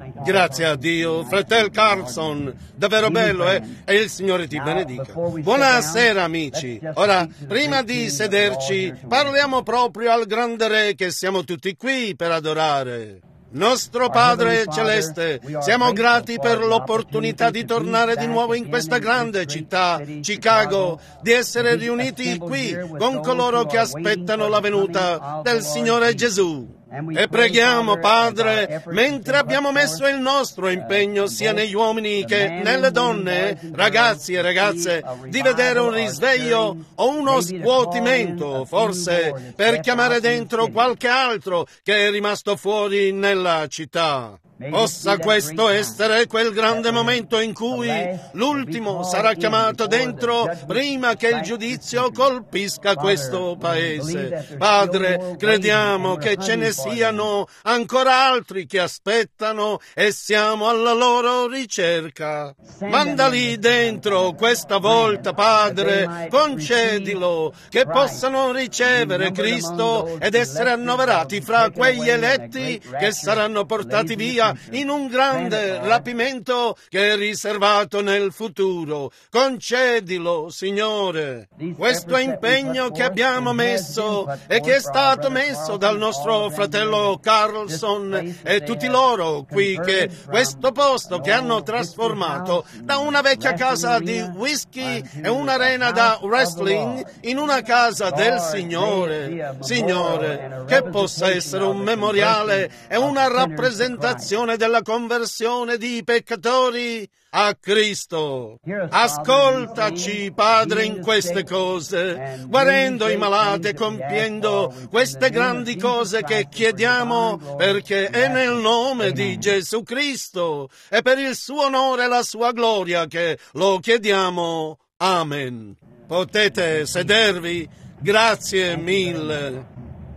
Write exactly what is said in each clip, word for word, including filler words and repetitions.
Grazie a Dio, fratello Carlson, davvero bello, eh? E il Signore ti benedica. Buonasera, amici. Ora, prima di sederci, parliamo proprio al grande Re che siamo tutti qui per adorare. Nostro Padre Celeste, siamo grati per l'opportunità di tornare di nuovo in questa grande città, Chicago, di essere riuniti qui con coloro che aspettano la venuta del Signore Gesù. E preghiamo, Padre, mentre abbiamo messo il nostro impegno sia negli uomini che nelle donne, ragazzi e ragazze, di vedere un risveglio o uno scuotimento, forse per chiamare dentro qualche altro che è rimasto fuori nella città. Possa questo essere quel grande momento in cui l'ultimo sarà chiamato dentro prima che il giudizio colpisca questo paese. Padre, crediamo che ce ne siano ancora altri che aspettano e siamo alla loro ricerca. Mandali dentro questa volta, Padre, concedilo che possano ricevere Cristo ed essere annoverati fra quegli eletti che saranno portati via in un grande rapimento che è riservato nel futuro. Concedilo, Signore. Questo impegno che abbiamo messo e che è stato messo dal nostro fratello Carlson e tutti loro qui, che questo posto che hanno trasformato da una vecchia casa di whisky e un'arena da wrestling in una casa del Signore. Signore, che possa essere un memoriale e una rappresentazione della conversione di peccatori a Cristo. Ascoltaci, Padre, in queste cose, guarendo i malati e compiendo queste grandi cose che chiediamo, perché è nel nome di Gesù Cristo e per il suo onore e la sua gloria che lo chiediamo. Amen. Potete sedervi? Grazie mille.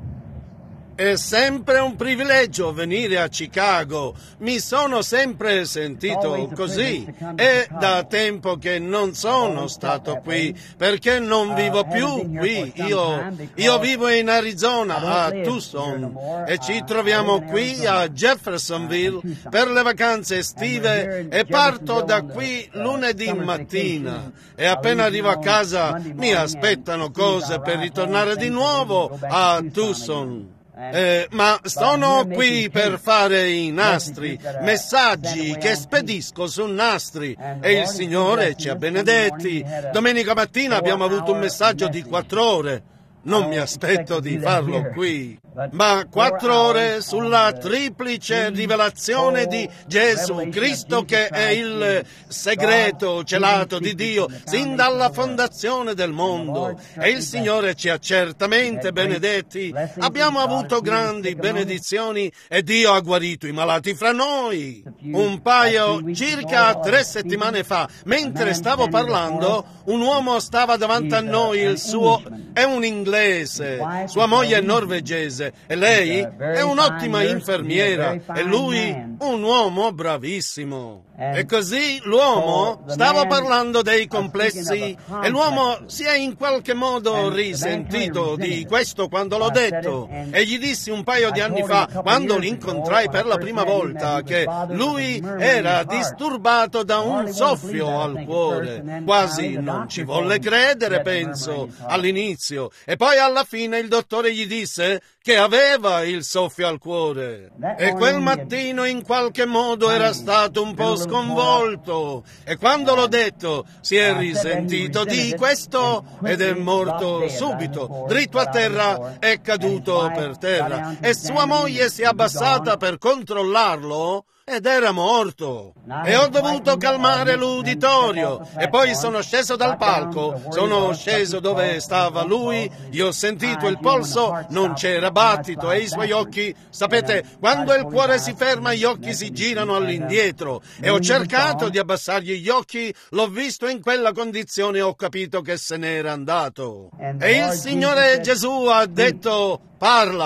È sempre un privilegio venire a Chicago. Mi sono sempre sentito così. È da tempo che non sono stato qui, perché non vivo più qui. Io, io vivo in Arizona, a Tucson, e ci troviamo qui a Jeffersonville per le vacanze estive e parto da qui lunedì mattina. E appena arrivo a casa mi aspettano cose per ritornare di nuovo a Tucson. Eh, ma sono qui per fare i nastri, messaggi che spedisco su nastri, e il Signore ci ha benedetti. Domenica mattina abbiamo avuto un messaggio di quattro ore. Non mi aspetto di farlo qui, ma quattro ore sulla triplice rivelazione di Gesù Cristo, che è il segreto celato di Dio sin dalla fondazione del mondo. E il Signore ci ha certamente benedetti. Abbiamo avuto grandi benedizioni e Dio ha guarito i malati fra noi. Un paio, circa tre settimane fa, mentre stavo parlando, un uomo stava davanti a noi. Il suo è un inglese, sua moglie è norvegese e lei è un'ottima infermiera e lui un uomo bravissimo. E così l'uomo stava parlando dei complessi e l'uomo si è in qualche modo risentito di questo quando l'ho detto, e gli dissi un paio di anni fa, quando l'incontrai per la prima volta, che lui era disturbato da un soffio al cuore. Quasi non ci volle credere, penso, all'inizio, e poi alla fine il dottore gli disse che aveva il soffio al cuore. E quel mattino in qualche modo era stato un po' sconvolto, e quando l'ho detto si è risentito di questo ed è morto subito, dritto a terra, è caduto per terra, e sua moglie si è abbassata per controllarlo ed era morto. E ho dovuto calmare l'uditorio e poi sono sceso dal palco, sono sceso dove stava lui, gli ho sentito il polso, non c'era battito, e i suoi occhi, sapete, quando il cuore si ferma gli occhi si girano all'indietro, e ho cercato di abbassargli gli occhi, l'ho visto in quella condizione e ho capito che se n'era andato. E il Signore Gesù ha detto: parla.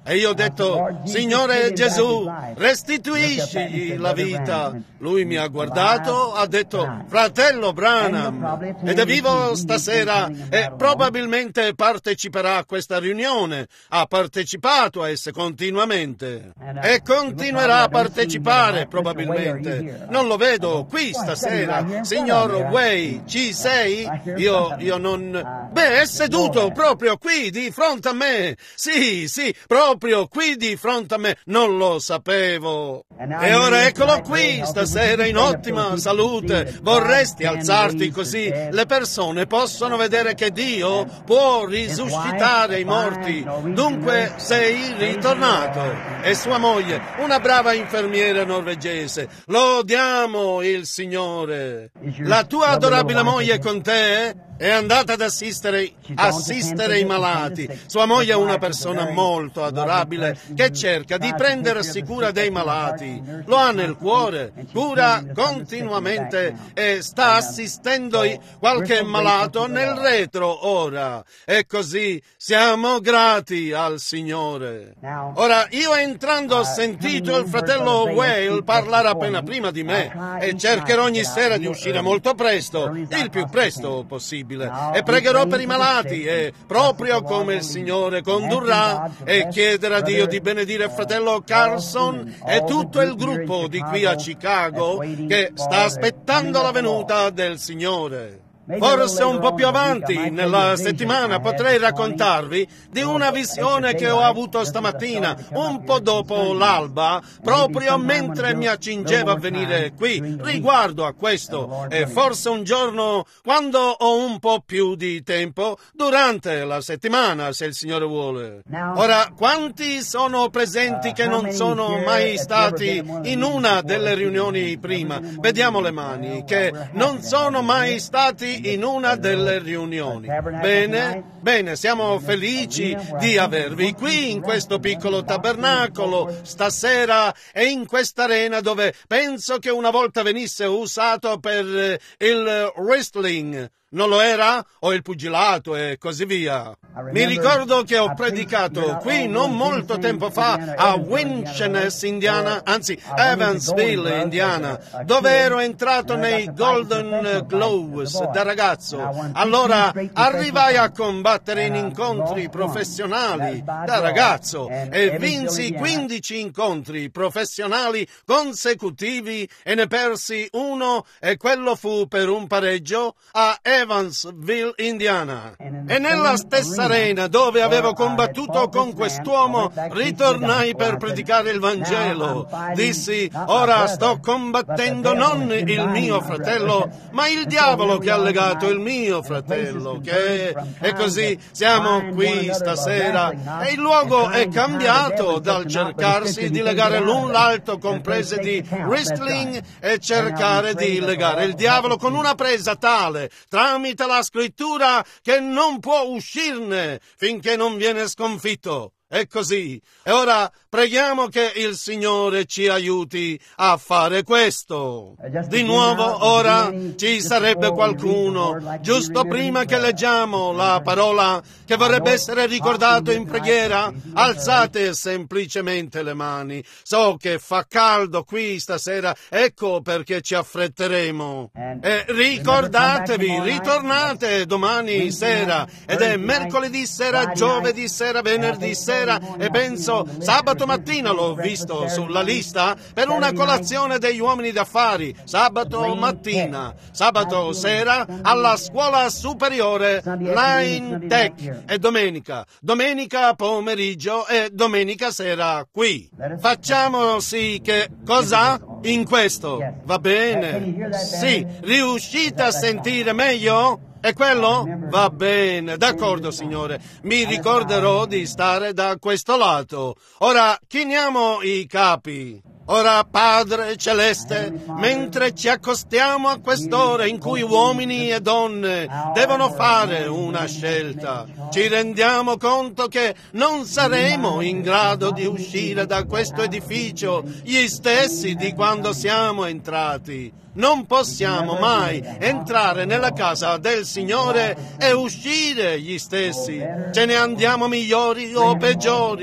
E io ho detto, Signore Gesù, restituiscigli la vita. Lui mi ha guardato, ha detto, fratello Branham, ed è vivo stasera e probabilmente parteciperà a questa riunione. Ha partecipato a esse continuamente e continuerà a partecipare probabilmente. Non lo vedo qui stasera. Signor Way, ci sei? Io, io non... Beh, è seduto proprio qui di fronte a me. Sì, sì, proprio qui di fronte a me. Non lo sapevo. E ora eccolo qui stasera in ottima salute. Vorresti alzarti così le persone possono vedere che Dio può risuscitare i morti. Dunque sei ritornato. E sua moglie, una brava infermiera norvegese. Lodiamo il Signore. La tua adorabile moglie è con te? È andata ad assistere, assistere i malati. Sua moglie è una persona molto adorabile che cerca di prendersi cura dei malati. Lo ha nel cuore, cura continuamente e sta assistendo qualche malato nel retro ora. E così siamo grati al Signore. Ora, io entrando ho sentito il fratello Whale parlare appena prima di me e cercherò ogni sera di uscire molto presto, il più presto possibile. E pregherò per i malati e proprio come il Signore condurrà e chiederà a Dio di benedire il fratello Carlson e tutto il gruppo di qui a Chicago che sta aspettando la venuta del Signore. Forse un po' più avanti nella settimana potrei raccontarvi di una visione che ho avuto stamattina, un po' dopo l'alba, proprio mentre mi accingevo a venire qui, riguardo a questo, e forse un giorno, quando ho un po' più di tempo, durante la settimana, se il Signore vuole. Ora, quanti sono presenti che non sono mai stati in una delle riunioni prima? Vediamo le mani, che non sono mai stati in una delle riunioni. Bene, bene, siamo felici di avervi qui in questo piccolo tabernacolo stasera e in questa arena dove penso che una volta venisse usato per il wrestling. Non lo era? O il pugilato e così via. Mi ricordo che ho predicato qui non molto tempo fa a Winchester, Indiana, anzi Evansville, Indiana, dove ero entrato nei Golden Gloves da ragazzo. Allora arrivai a combattere in incontri professionali da ragazzo e vinsi quindici incontri professionali consecutivi e ne persi uno e quello fu per un pareggio a Evansville, Indiana. E nella stessa arena dove avevo combattuto con quest'uomo ritornai per predicare il Vangelo. Dissi, ora sto combattendo non il mio fratello, ma il diavolo che ha legato il mio fratello. Che... E così siamo qui stasera e il luogo è cambiato dal cercarsi di legare l'un l'altro con prese di wrestling e cercare di legare il diavolo con una presa tale tramite la scrittura che non può uscirne finché non viene sconfitto. È così. E ora preghiamo che il Signore ci aiuti a fare questo. Di nuovo, ora ci sarebbe qualcuno, giusto prima che leggiamo la parola, che vorrebbe essere ricordato in preghiera? Alzate semplicemente le mani. So che fa caldo qui stasera, ecco perché ci affretteremo. E ricordatevi, ritornate domani sera, ed è mercoledì sera, giovedì sera, venerdì sera, e penso sabato mattina l'ho visto sulla lista per una colazione degli uomini d'affari, sabato mattina, sabato sera alla scuola superiore Line Tech e domenica, domenica pomeriggio e domenica sera qui. Facciamo sì che cosa? In questo, va bene? Sì, riuscite a sentire meglio? È quello? Va bene, d'accordo, Signore. Mi ricorderò di stare da questo lato. Ora, chiniamo i capi. Ora, Padre Celeste, mentre ci accostiamo a quest'ora in cui uomini e donne devono fare una scelta, ci rendiamo conto che non saremo in grado di uscire da questo edificio gli stessi di quando siamo entrati. Non possiamo mai entrare nella casa del Signore e uscire gli stessi. Ce ne andiamo migliori o peggiori.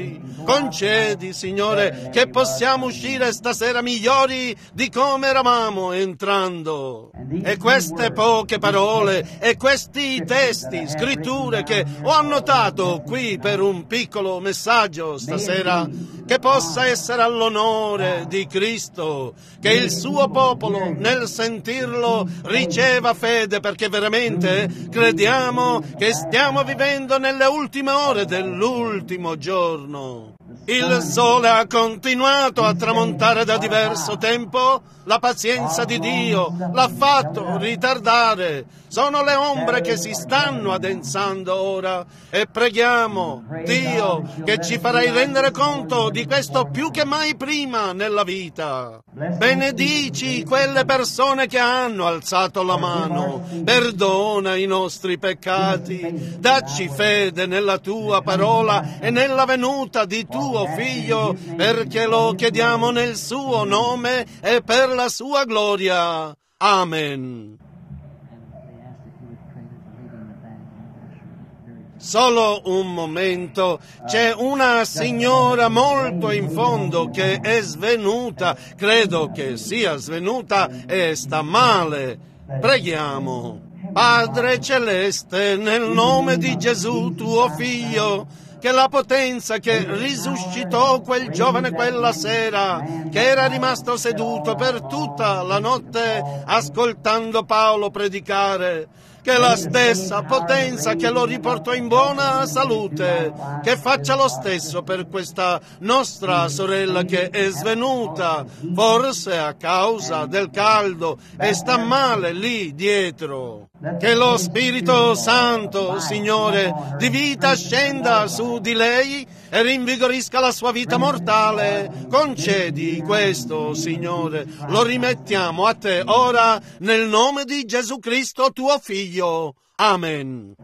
Concedi, Signore, che possiamo uscire stasera migliori di come eravamo entrando. E queste poche parole e questi testi, scritture che ho annotato qui per un piccolo messaggio stasera, che possa essere all'onore di Cristo, che il suo popolo nel sentirlo riceva fede, perché veramente crediamo che stiamo vivendo nelle ultime ore dell'ultimo giorno. Il sole ha continuato a tramontare da diverso tempo, la pazienza di Dio l'ha fatto ritardare. Sono le ombre che si stanno addensando ora e preghiamo, Dio, che ci farai rendere conto di questo più che mai prima nella vita. Benedici quelle persone che hanno alzato la mano, perdona i nostri peccati, dacci fede nella tua parola e nella venuta di tuo Figlio, perché lo chiediamo nel suo nome e per la sua gloria. Amen. Solo un momento, c'è una signora molto in fondo che è svenuta, credo che sia svenuta e sta male. Preghiamo. Padre Celeste, nel nome di Gesù, tuo Figlio, che la potenza che risuscitò quel giovane quella sera, che era rimasto seduto per tutta la notte ascoltando Paolo predicare, che la stessa potenza che lo riportò in buona salute, che faccia lo stesso per questa nostra sorella che è svenuta, forse a causa del caldo e sta male lì dietro. Che lo Spirito Santo, Signore, di vita scenda su di lei e rinvigorisca la sua vita mortale. Concedi questo, Signore. Lo rimettiamo a te ora nel nome di Gesù Cristo, tuo Figlio. Amen.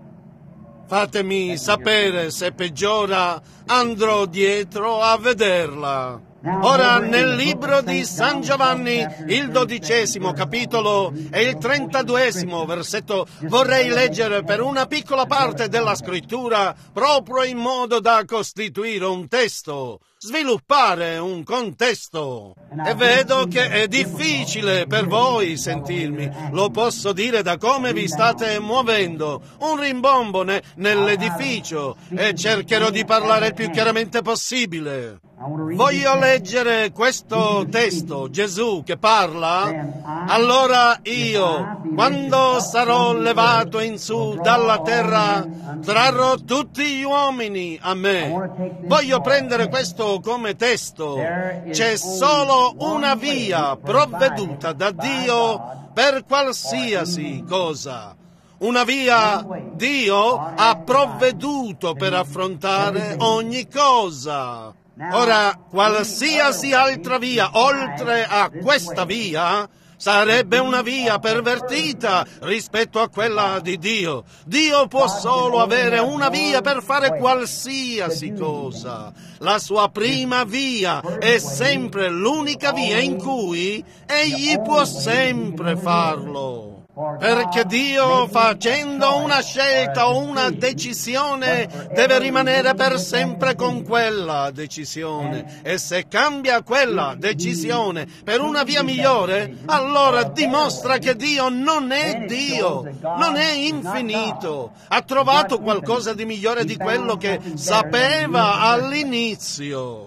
Fatemi sapere se peggiora, andrò dietro a vederla. Ora nel libro di San Giovanni, il dodicesimo capitolo e il trentaduesimo versetto, vorrei leggere per una piccola parte della scrittura, proprio in modo da costituire un testo, sviluppare un contesto. E vedo che è difficile per voi sentirmi, lo posso dire da come vi state muovendo, un rimbombone nell'edificio, e cercherò di parlare il più chiaramente possibile. Voglio leggere questo testo, Gesù che parla: allora io, quando sarò levato in su dalla terra, trarrò tutti gli uomini a me. Voglio prendere questo come testo. C'è solo una via provveduta da Dio per qualsiasi cosa. Una via Dio ha provveduto per affrontare ogni cosa. Ora, qualsiasi altra via oltre a questa via sarebbe una via pervertita rispetto a quella di Dio. Dio può solo avere una via per fare qualsiasi cosa. La sua prima via è sempre l'unica via in cui egli può sempre farlo. Perché Dio, facendo una scelta o una decisione, deve rimanere per sempre con quella decisione. E se cambia quella decisione per una via migliore, allora dimostra che Dio non è Dio, non è infinito. Ha trovato qualcosa di migliore di quello che sapeva all'inizio.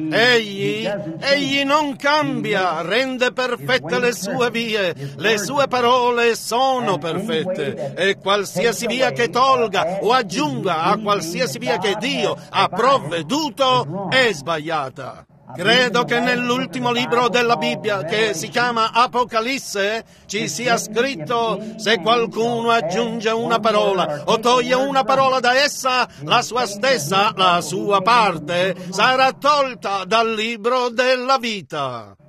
Egli, egli non cambia, rende perfette le sue vie, le sue parole sono perfette, e qualsiasi via che tolga o aggiunga a qualsiasi via che Dio ha provveduto è sbagliata. Credo che nell'ultimo libro della Bibbia, che si chiama Apocalisse, ci sia scritto: se qualcuno aggiunge una parola o toglie una parola da essa, la sua stessa, la sua parte, sarà tolta dal libro della vita.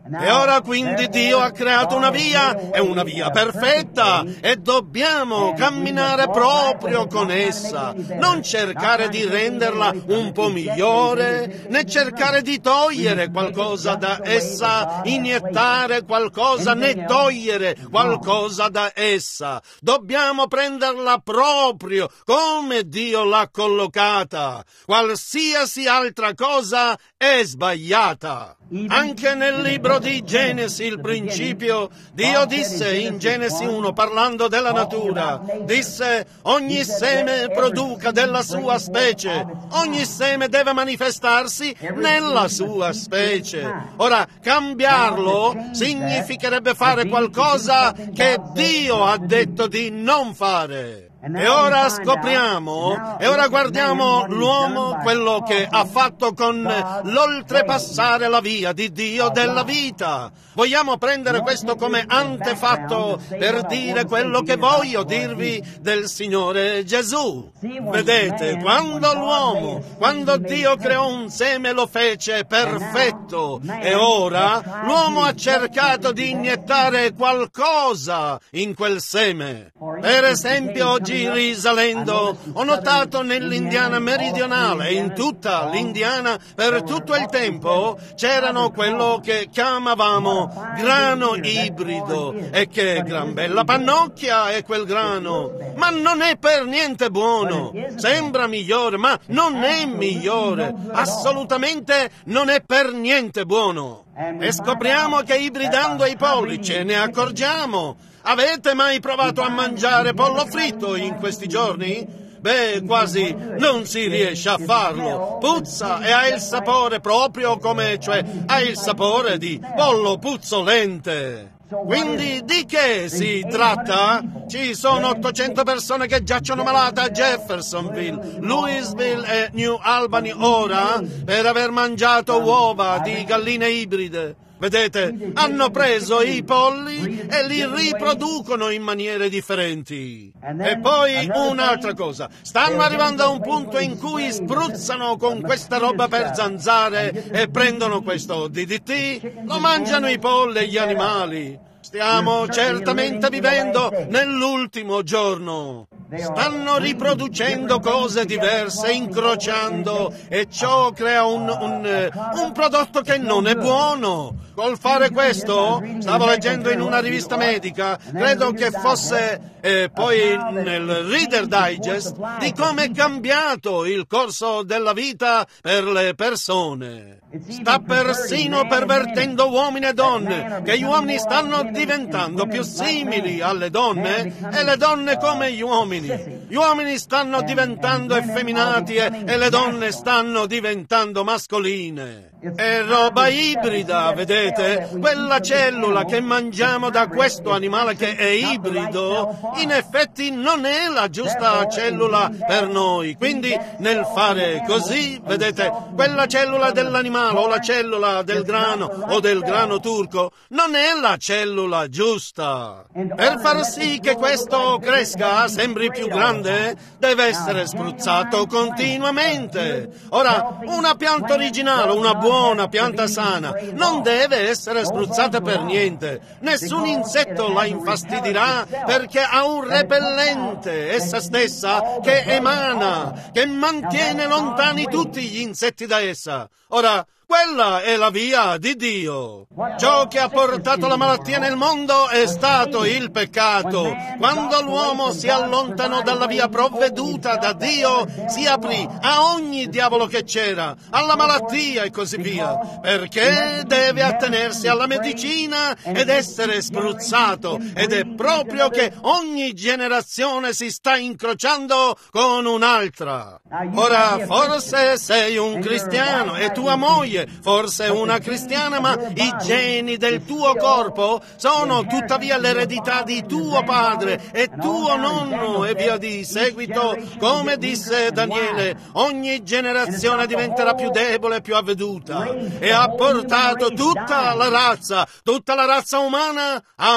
E ora quindi Dio ha creato una via, è una via perfetta, e dobbiamo camminare proprio con essa, non cercare di renderla un po' migliore, né cercare di togliere qualcosa da essa, iniettare qualcosa, né togliere qualcosa da essa. Dobbiamo prenderla proprio come Dio l'ha collocata. Qualsiasi altra cosa è sbagliata. Anche nel libro di Genesi, il principio, Dio disse in Genesi uno, parlando della natura, disse: ogni seme produca della sua specie, ogni seme deve manifestarsi nella sua specie. Ora, cambiarlo significherebbe fare qualcosa che Dio ha detto di non fare. E ora scopriamo, e ora guardiamo l'uomo, quello che ha fatto con l'oltrepassare la via di Dio della vita. Vogliamo prendere questo come antefatto per dire quello che voglio dirvi del Signore Gesù. Vedete, quando l'uomo, quando Dio creò un seme lo fece perfetto, e ora l'uomo ha cercato di iniettare qualcosa in quel seme. Per esempio, oggi risalendo, ho notato nell'Indiana meridionale e in tutta l'Indiana per tutto il tempo c'erano quello che chiamavamo grano ibrido, e che gran bella pannocchia è quel grano, ma non è per niente buono. Sembra migliore, ma non è migliore, assolutamente non è per niente buono. E scopriamo che ibridando i polli ce ne accorgiamo. Avete mai provato a mangiare pollo fritto in questi giorni? Beh, quasi non si riesce a farlo. Puzza e ha il sapore proprio come, cioè, ha il sapore di pollo puzzolente. Quindi di che si tratta? Ci sono ottocento persone che giacciono malate a Jeffersonville, Louisville e New Albany ora per aver mangiato uova di galline ibride. Vedete, hanno preso i polli e li riproducono in maniere differenti. E poi un'altra cosa, stanno arrivando a un punto in cui spruzzano con questa roba per zanzare e prendono questo D D T, lo mangiano i polli e gli animali. Stiamo certamente vivendo nell'ultimo giorno. Stanno riproducendo cose diverse, incrociando, e ciò crea un, un, un prodotto che non è buono. Col fare questo, stavo leggendo in una rivista medica, credo che fosse eh, poi nel Reader Digest, di come è cambiato il corso della vita per le persone. Sta persino pervertendo uomini e donne, che gli uomini stanno diventando più simili alle donne e le donne come gli uomini. Gli uomini stanno diventando effeminati e, e le donne stanno diventando mascoline. È roba ibrida, vedete? Quella cellula che mangiamo da questo animale che è ibrido, in effetti non è la giusta cellula per noi. Quindi nel fare così, vedete, quella cellula dell'animale o la cellula del grano o del grano turco non è la cellula giusta. Per far sì che questo cresca, sembri più grande, deve essere spruzzato continuamente. Ora, una pianta originale, una buona Una pianta sana non deve essere spruzzata per niente. Nessun insetto la infastidirà perché ha un repellente essa stessa che emana, che mantiene lontani tutti gli insetti da essa. Ora, quella è la via di Dio. Ciò che ha portato la malattia nel mondo è stato il peccato. Quando l'uomo si allontanò dalla via provveduta da Dio, si aprì a ogni diavolo che c'era, alla malattia e così via, perché deve attenersi alla medicina ed essere spruzzato. Ed è proprio che ogni generazione si sta incrociando con un'altra. Ora, forse sei un cristiano e tua moglie forse una cristiana, ma i geni del tuo corpo sono tuttavia l'eredità di tuo padre e tuo nonno e via di seguito. Come disse Daniele, ogni generazione diventerà più debole e più avveduta, e ha portato tutta la razza, tutta la razza umana a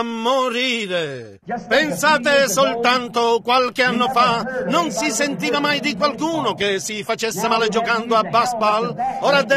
morire. Pensate soltanto qualche anno fa non si sentiva mai di qualcuno che si facesse male giocando a baseball. Ora devono usare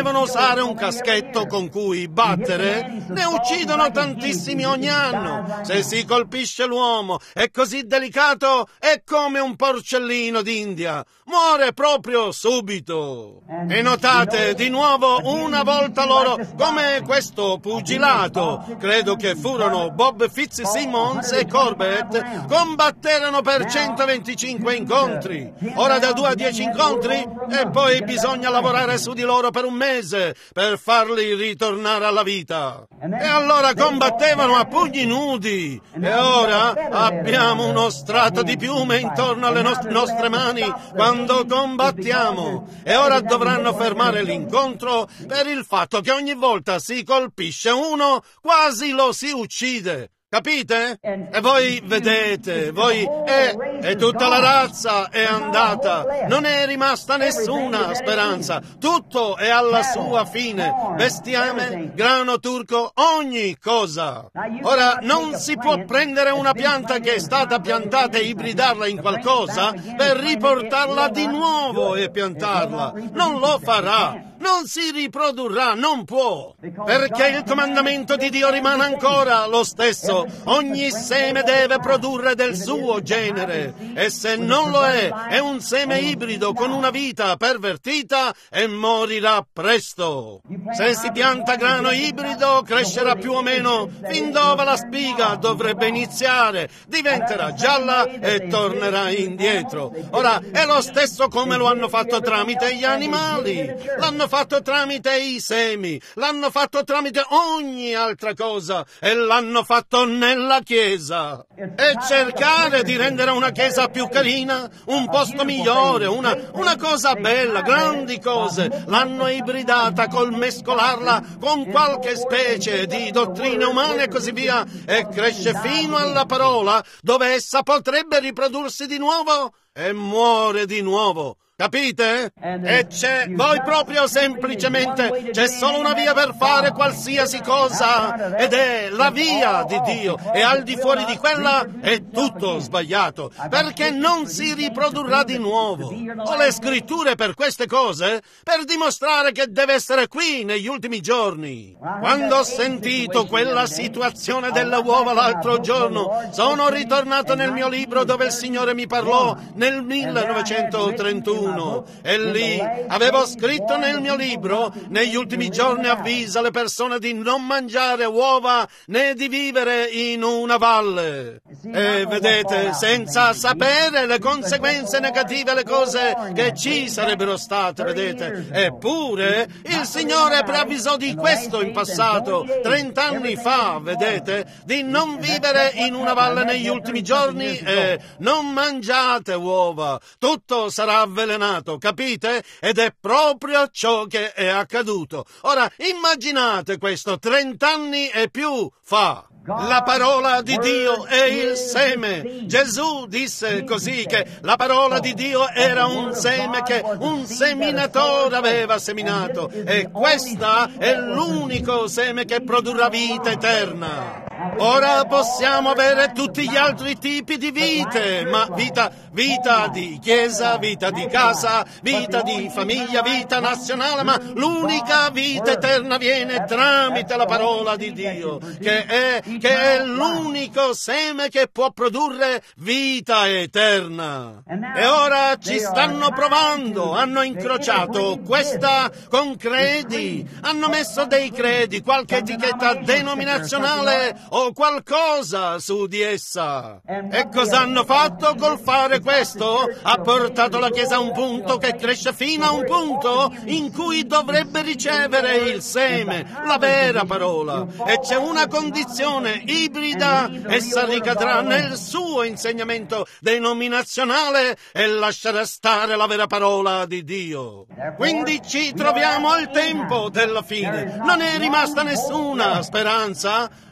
trovare un caschetto con cui battere, ne uccidono tantissimi ogni anno. Se si colpisce l'uomo, è così delicato, è come un porcellino d'India, muore proprio subito. E notate di nuovo una volta loro, come questo pugilato, credo che furono Bob Fitzsimmons e Corbett, combatterono per centoventicinque incontri. Ora da due a dieci incontri e poi bisogna lavorare su di loro per un mese per farli ritornare alla vita. E allora combattevano a pugni nudi. E ora abbiamo uno strato di piume intorno alle nost- nostre mani quando combattiamo. E ora dovranno fermare l'incontro per il fatto che ogni volta si colpisce uno, quasi lo si uccide. Capite? E voi vedete, voi, e, e tutta la razza è andata, non è rimasta nessuna speranza, tutto è alla sua fine, bestiame, grano turco, ogni cosa. Ora, non si può prendere una pianta che è stata piantata e ibridarla in qualcosa per riportarla di nuovo e piantarla, non lo farà. Non si riprodurrà, non può, perché il comandamento di Dio rimane ancora lo stesso. Ogni seme deve produrre del suo genere, e se non lo è, è un seme ibrido con una vita pervertita e morirà presto. Se si pianta grano ibrido, crescerà più o meno fin dove la spiga dovrebbe iniziare, diventerà gialla e tornerà indietro. Ora, è lo stesso come lo hanno fatto tramite gli animali, l'hanno fatto tramite i semi, l'hanno fatto tramite ogni altra cosa e l'hanno fatto nella Chiesa. E cercare di rendere una Chiesa più carina, un posto migliore, una, una cosa bella, grandi cose, l'hanno ibridata col mescolarla con qualche specie di dottrine umane e così via, e cresce fino alla parola dove essa potrebbe riprodursi di nuovo e muore di nuovo. Capite? E c'è, voi proprio semplicemente, c'è solo una via per fare qualsiasi cosa, ed è la via di Dio, e al di fuori di quella è tutto sbagliato, perché non si riprodurrà di nuovo. Ho le scritture per queste cose, per dimostrare che deve essere qui negli ultimi giorni. Quando ho sentito quella situazione delle uova l'altro giorno, sono ritornato nel mio libro dove il Signore mi parlò nel millenovecentotrentuno. E lì avevo scritto nel mio libro: negli ultimi giorni avvisa le persone di non mangiare uova né di vivere in una valle. E vedete, senza sapere le conseguenze negative, le cose che ci sarebbero state, vedete. Eppure il Signore preavvisò di questo in passato, trent'anni fa, vedete, di non vivere in una valle negli ultimi giorni e non mangiate uova, tutto sarà avvelenato. Capite? Ed è proprio ciò che è accaduto. Ora, immaginate questo trent'anni e più fa. La parola di Dio è il seme. Gesù disse così, che la parola di Dio era un seme che un seminatore aveva seminato, e questa è l'unico seme che produrrà vita eterna. Ora possiamo avere tutti gli altri tipi di vite, ma vita, vita di chiesa, vita di casa, vita di famiglia, vita nazionale, ma l'unica vita eterna viene tramite la parola di Dio, che è, che è l'unico seme che può produrre vita eterna. E ora ci stanno provando, hanno incrociato questa con credi, hanno messo dei credi, qualche etichetta denominazionale o qualcosa su di essa. E cosa hanno fatto col fare questo? Ha portato la Chiesa a un punto che cresce fino a un punto in cui dovrebbe ricevere il seme, la vera parola. E c'è una condizione ibrida, essa ricadrà nel suo insegnamento denominazionale e lascerà stare la vera parola di Dio. Quindi ci troviamo al tempo della fine. Non è rimasta nessuna speranza. Non possiamo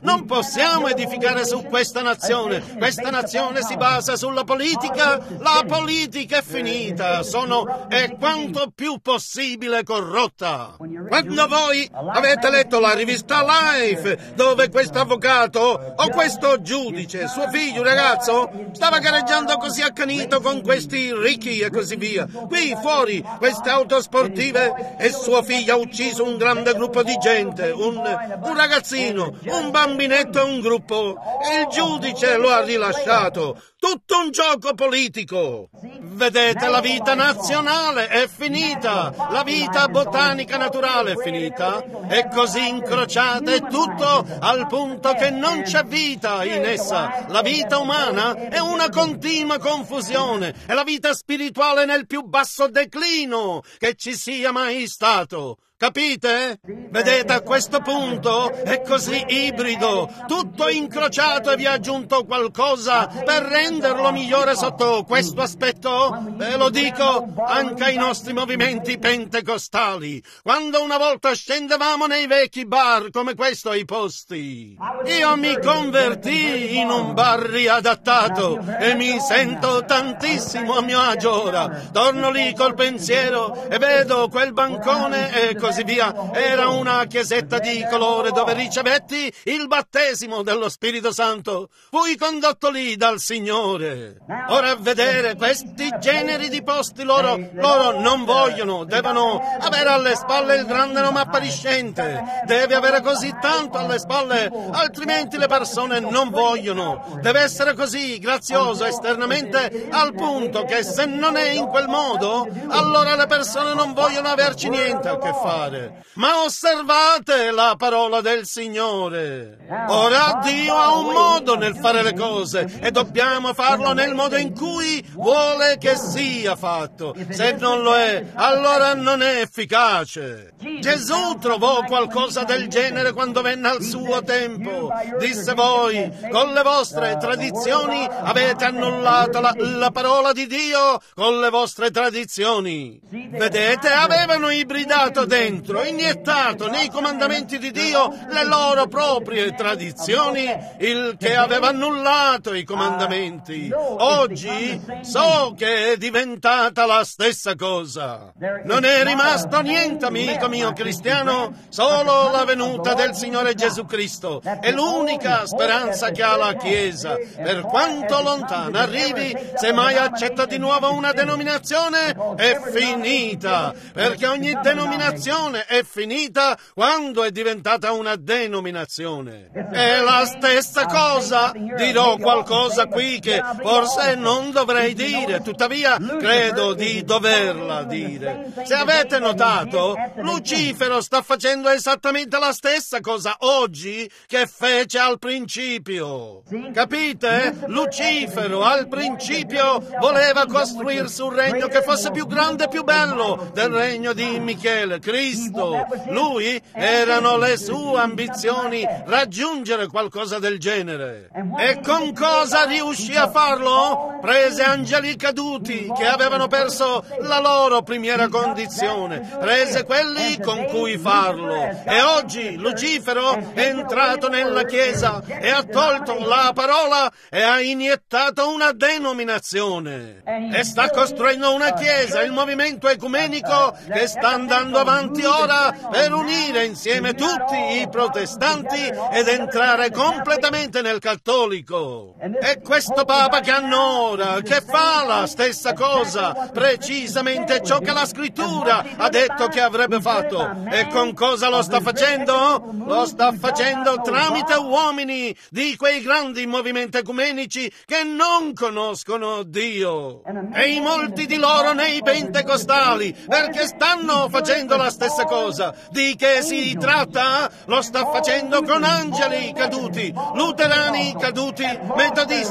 possiamo edificare su questa nazione. Questa nazione si basa sulla politica. La politica è finita, sono è quanto più possibile corrotta. Quando voi avete letto la rivista Life, dove questo avvocato o questo giudice, suo figlio, un ragazzo, stava gareggiando così accanito con questi ricchi e così via. Qui fuori, queste auto sportive, e suo figlio ha ucciso un grande gruppo di gente, un, un ragazzino, un bambinetto e un gruppo, e il giudice lo ha rilasciato. Tutto un gioco politico. Vedete, la vita nazionale è finita, la vita botanica naturale è finita, è così incrociata e tutto al punto che non c'è vita in essa. La vita umana è una continua confusione, è la vita spirituale nel più basso declino che ci sia mai stato. Capite? Vedete, a questo punto è così ibrido, tutto incrociato, e vi ha aggiunto qualcosa per renderlo migliore sotto questo aspetto? Ve lo dico anche ai nostri movimenti pentecostali, quando una volta scendevamo nei vecchi bar come questo ai posti. Io mi convertì in un bar riadattato e mi sento tantissimo a mio agio ora. Torno lì col pensiero e vedo quel bancone e così così via. Era una chiesetta di colore dove ricevetti il battesimo dello Spirito Santo. Fui condotto lì dal Signore. Ora a vedere questi generi di posti, loro, loro non vogliono, devono avere alle spalle il grande nome appariscente, deve avere così tanto alle spalle, altrimenti le persone non vogliono. Deve essere così grazioso esternamente al punto che se non è in quel modo, allora le persone non vogliono averci niente a che fare. Ma osservate la parola del Signore. Ora Dio ha un modo nel fare le cose e dobbiamo farlo nel modo in cui vuole che sia fatto. Se non lo è, allora non è efficace. Gesù trovò qualcosa del genere quando venne al suo tempo. Disse: voi con le vostre tradizioni avete annullato la, la parola di Dio con le vostre tradizioni. Vedete, avevano ibridato dentro, iniettato nei comandamenti di Dio le loro proprie tradizioni, il che aveva annullato i comandamenti. Oggi so che è diventata la stessa cosa. Non è rimasto niente, amico mio cristiano, solo la venuta del Signore Gesù Cristo. È l'unica speranza che ha la Chiesa. Per quanto lontana arrivi, se mai accetta di nuovo una denominazione, è finita, perché ogni denominazione è finita quando è diventata una denominazione. È la stessa cosa. Dirò qualcosa qui che forse non dovrei dire, tuttavia credo di doverla dire. Se avete notato, Lucifero sta facendo esattamente la stessa cosa oggi che fece al principio. Capite? Lucifero al principio voleva costruirsi un regno che fosse più grande e più bello del regno di Michele, Cristo. Lui, erano le sue ambizioni raggiungere qualcosa del genere. E con cosa riuscì a farlo? Prese angeli caduti che avevano perso la loro primiera condizione, prese quelli con cui farlo. E oggi Lucifero è entrato nella Chiesa e ha tolto la parola e ha iniettato una denominazione. E sta costruendo una Chiesa, il movimento ecumenico che sta andando avanti ora per unire insieme tutti i protestanti ed entrare completamente nel cattolico. E questo Papa che hanno ora, che fa la stessa cosa, precisamente ciò che la Scrittura ha detto che avrebbe fatto. E con cosa lo sta facendo? Lo sta facendo tramite uomini di quei grandi movimenti ecumenici che non conoscono Dio. E in molti di loro nei pentecostali, perché stanno facendo la stessa cosa. Di che si tratta? Lo sta facendo con angeli caduti, luterani caduti, metodisti caduti.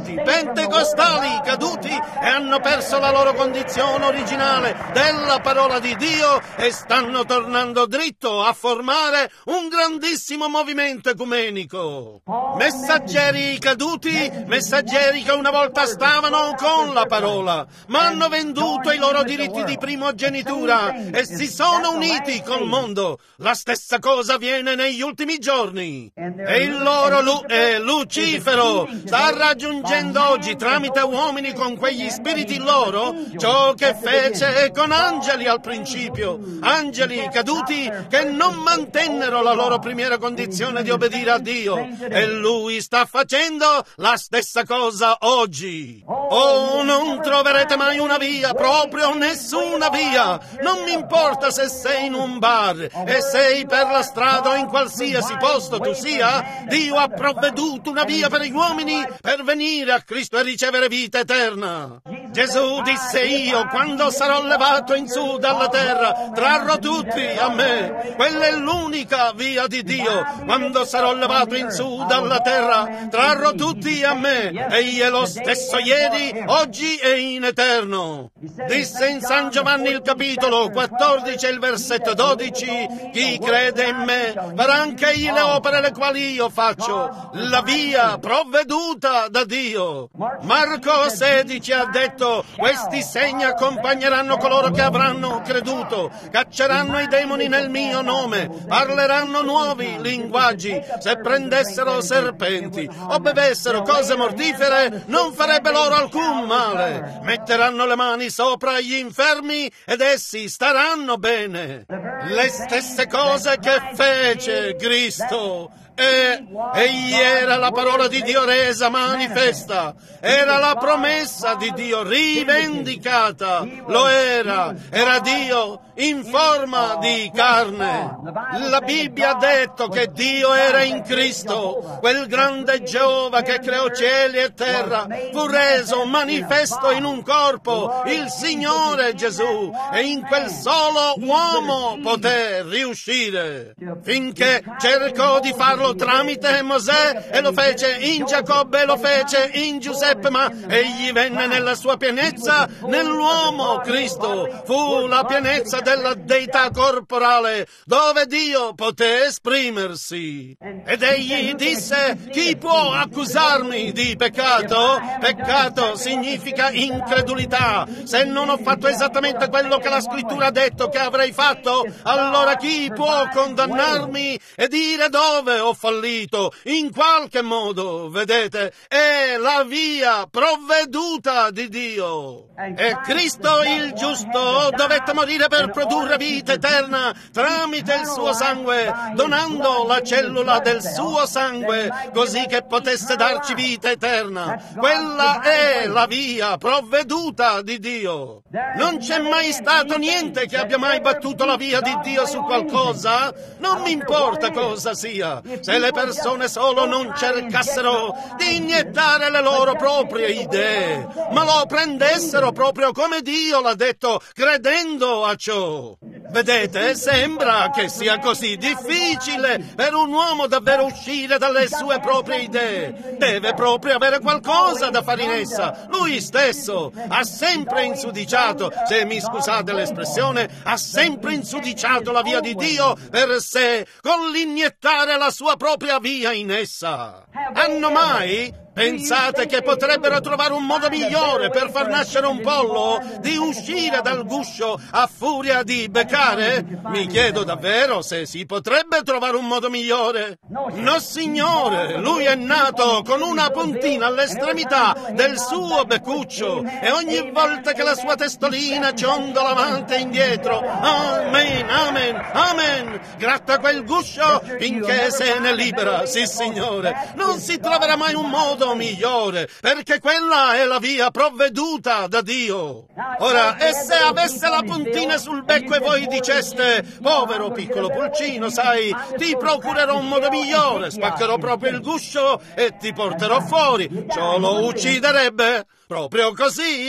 tanti pentecostali caduti e hanno perso la loro condizione originale della parola di Dio e stanno tornando dritto a formare un grandissimo movimento ecumenico. Messaggeri caduti, messaggeri che una volta stavano con la parola, ma hanno venduto i loro diritti di primogenitura e si sono uniti col mondo. La stessa cosa avviene negli ultimi giorni. E il loro Lu- eh, Lucifero sta raggiungendo oggi, tramite uomini con quegli spiriti loro, ciò che fece con angeli al principio. Angeli caduti che non mantennero la loro primiera condizione di obbedire a Dio. E Lui sta facendo la stessa cosa oggi. Oh, non troverete mai una via, proprio nessuna via. Non mi importa se sei in un bar e sei per la strada o in qualsiasi posto tu sia, Dio ha provveduto una via per gli uomini per venire a Cristo e ricevere vita eterna. Gesù disse: io, quando sarò levato in su dalla terra, trarrò tutti a me. Quella è l'unica via di Dio. Quando sarò levato in su dalla terra, trarrò tutti a me. Egli è lo stesso ieri, oggi e in eterno. Disse in San Giovanni il capitolo quattordici e il versetto dodici: chi crede in me farà anche egli le opere le quali io faccio, la via provveduta da Dio. Marco sedici ha detto: questi segni accompagneranno coloro che avranno creduto, cacceranno i demoni nel mio nome, parleranno nuovi linguaggi, se prendessero serpenti o bevessero cose mortifere non farebbe loro alcun male, metteranno le mani sopra gli infermi ed essi staranno bene. Le stesse cose che fece Cristo. E egli era la parola di Dio resa manifesta, era la promessa di Dio rivendicata, lo era, era Dio in forma di carne. La Bibbia ha detto che Dio era in Cristo, quel grande Geova che creò cieli e terra, fu reso manifesto in un corpo, il Signore Gesù, e in quel solo uomo poté riuscire, finché cercò di farlo tramite Mosè e lo fece in Giacobbe e lo fece in Giuseppe, ma egli venne nella sua pienezza nell'uomo Cristo, fu la pienezza della deità corporale dove Dio poté esprimersi. Ed egli disse: chi può accusarmi di peccato? Peccato significa incredulità. Se non ho fatto esattamente quello che la scrittura ha detto che avrei fatto, allora chi può condannarmi e dire dove ho fallito? In qualche modo, vedete, è la via provveduta di Dio. E Cristo il giusto dovette morire per produrre vita eterna tramite il suo sangue, donando la cellula del suo sangue così che potesse darci vita eterna. Quella è la via provveduta di Dio. Non c'è mai stato niente che abbia mai battuto la via di Dio su qualcosa. Non mi importa cosa sia. Se le persone solo non cercassero di iniettare le loro proprie idee, ma lo prendessero proprio come Dio l'ha detto, credendo a ciò. Vedete, sembra che sia così difficile per un uomo davvero uscire dalle sue proprie idee. Deve proprio avere qualcosa da fare in essa. Lui stesso ha sempre insudiciato, se mi scusate l'espressione, ha sempre insudiciato la via di Dio per sé con l'iniettare la sua propria via in essa. Hanno mai pensate che potrebbero trovare un modo migliore per far nascere un pollo di uscire dal guscio a furia di beccare? Mi chiedo davvero se si potrebbe trovare un modo migliore. No, signore, lui è nato con una puntina all'estremità del suo beccuccio e ogni volta che la sua testolina ciondola avanti e indietro, amen, amen, amen, gratta quel guscio finché se ne libera, sì signore. Non si troverà mai un modo migliore, perché quella è la via provveduta da Dio. Ora, e se avesse la puntina sul becco e voi diceste: povero piccolo pulcino, sai, ti procurerò un modo migliore, spaccherò proprio il guscio e ti porterò fuori, ciò lo ucciderebbe? Proprio così?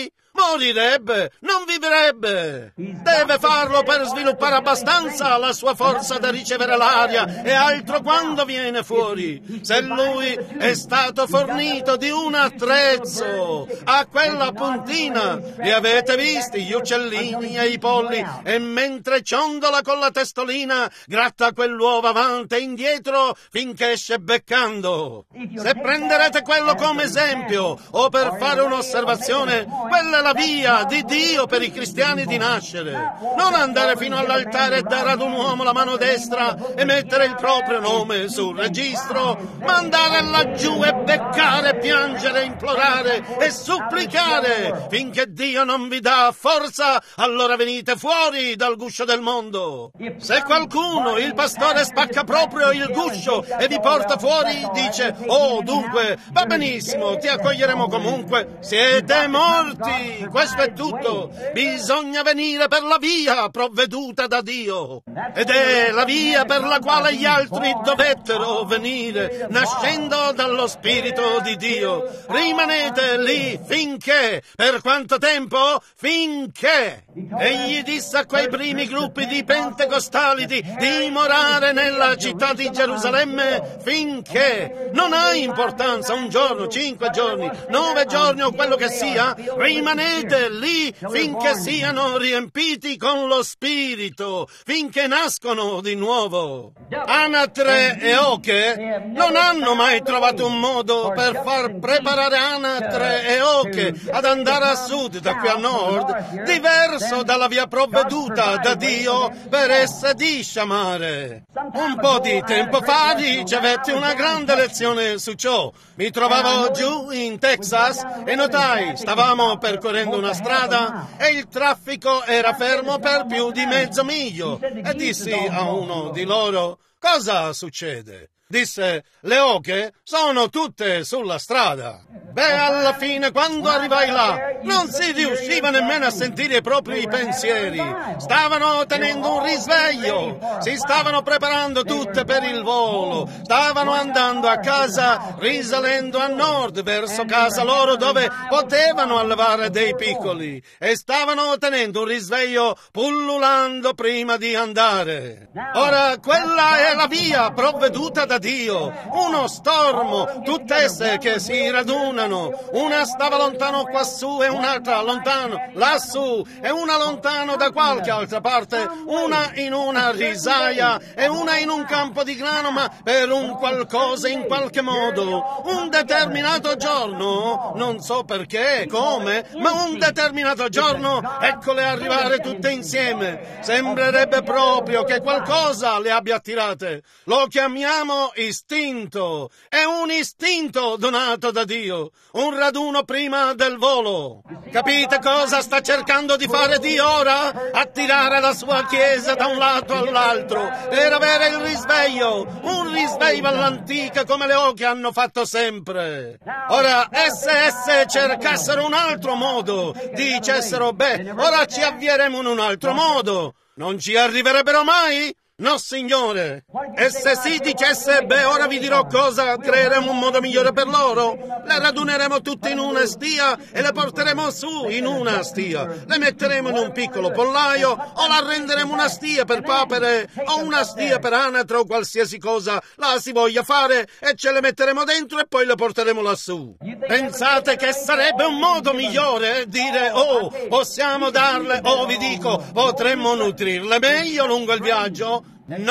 morirebbe, non vivrebbe. Deve farlo per sviluppare abbastanza la sua forza da ricevere l'aria e altro quando viene fuori. Se lui è stato fornito di un attrezzo a quella puntina, li avete visti gli uccellini e i polli, e mentre ciondola con la testolina gratta quell'uovo avanti e indietro finché esce beccando. Se prenderete quello come esempio o per fare un'osservazione, quella è la via di Dio per i cristiani di nascere. Non andare fino all'altare e dare ad un uomo la mano destra e mettere il proprio nome sul registro, ma andare laggiù e beccare, piangere, implorare e supplicare finché Dio non vi dà forza. Allora venite fuori dal guscio del mondo. Se qualcuno, il pastore, spacca proprio il guscio e vi porta fuori, dice: oh, dunque, va benissimo, ti accoglieremo comunque. Siete morti, questo è tutto. Bisogna venire per la via provveduta da Dio. Ed è la via per la quale gli altri dovettero venire, nascendo dallo Spirito di Dio. Rimanete lì finché, per quanto tempo? Finché. Egli disse a quei primi gruppi di pentecostali di dimorare nella città di Gerusalemme finché. Non ha importanza un giorno, cinque giorni, nove giorni o quello che sia, rimanete lì finché siano riempiti con lo Spirito, finché nascono di nuovo. Anatre e Oche non hanno mai trovato un modo per far preparare Anatre e Oche ad andare a sud da qui a nord, diverso dalla via provveduta da Dio per esse di sciamare. Un po' di tempo fa ricevetti una grande lezione su ciò. Mi trovavo giù in Texas e notai, stavamo percorrendo una strada e il traffico era fermo per più di mezzo miglio, e dissi a uno di loro: cosa succede? Disse: le oche sono tutte sulla strada. Beh, alla fine, quando arrivai là, non si riusciva nemmeno a sentire i propri pensieri. Stavano tenendo un risveglio, si stavano preparando tutte per il volo, stavano andando a casa, risalendo a nord verso casa loro dove potevano allevare dei piccoli, e stavano tenendo un risveglio pullulando prima di andare. Ora, quella è la via provveduta da Dio, uno stormo, tutte esse che si radunano. Una stava lontano quassù e un'altra lontano lassù, e una lontano da qualche altra parte, una in una risaia e una in un campo di grano, ma per un qualcosa in qualche modo. Un determinato giorno, non so perché, come, ma un determinato giorno, eccole arrivare tutte insieme. Sembrerebbe proprio che qualcosa le abbia attirate. Lo chiamiamo istinto. È un istinto donato da Dio. Un raduno prima del volo. Capite cosa sta cercando di fare Dio ora? Attirare la sua Chiesa da un lato all'altro per avere il risveglio, un risveglio all'antica come le oche hanno fatto sempre. Ora, esse esse cercassero un altro modo, dicessero: beh, ora ci avvieremo in un altro modo. Non ci arriverebbero mai? No, signore. E se si dicesse: beh, ora vi dirò cosa, creeremo un modo migliore per loro, le raduneremo tutte in una stia e le porteremo su in una stia, le metteremo in un piccolo pollaio, o la renderemo una stia per papere o una stia per anatre o qualsiasi cosa la si voglia fare, e ce le metteremo dentro e poi le porteremo lassù. Pensate che sarebbe un modo migliore dire: oh, possiamo darle, o oh, vi dico, potremmo nutrirle meglio lungo il viaggio?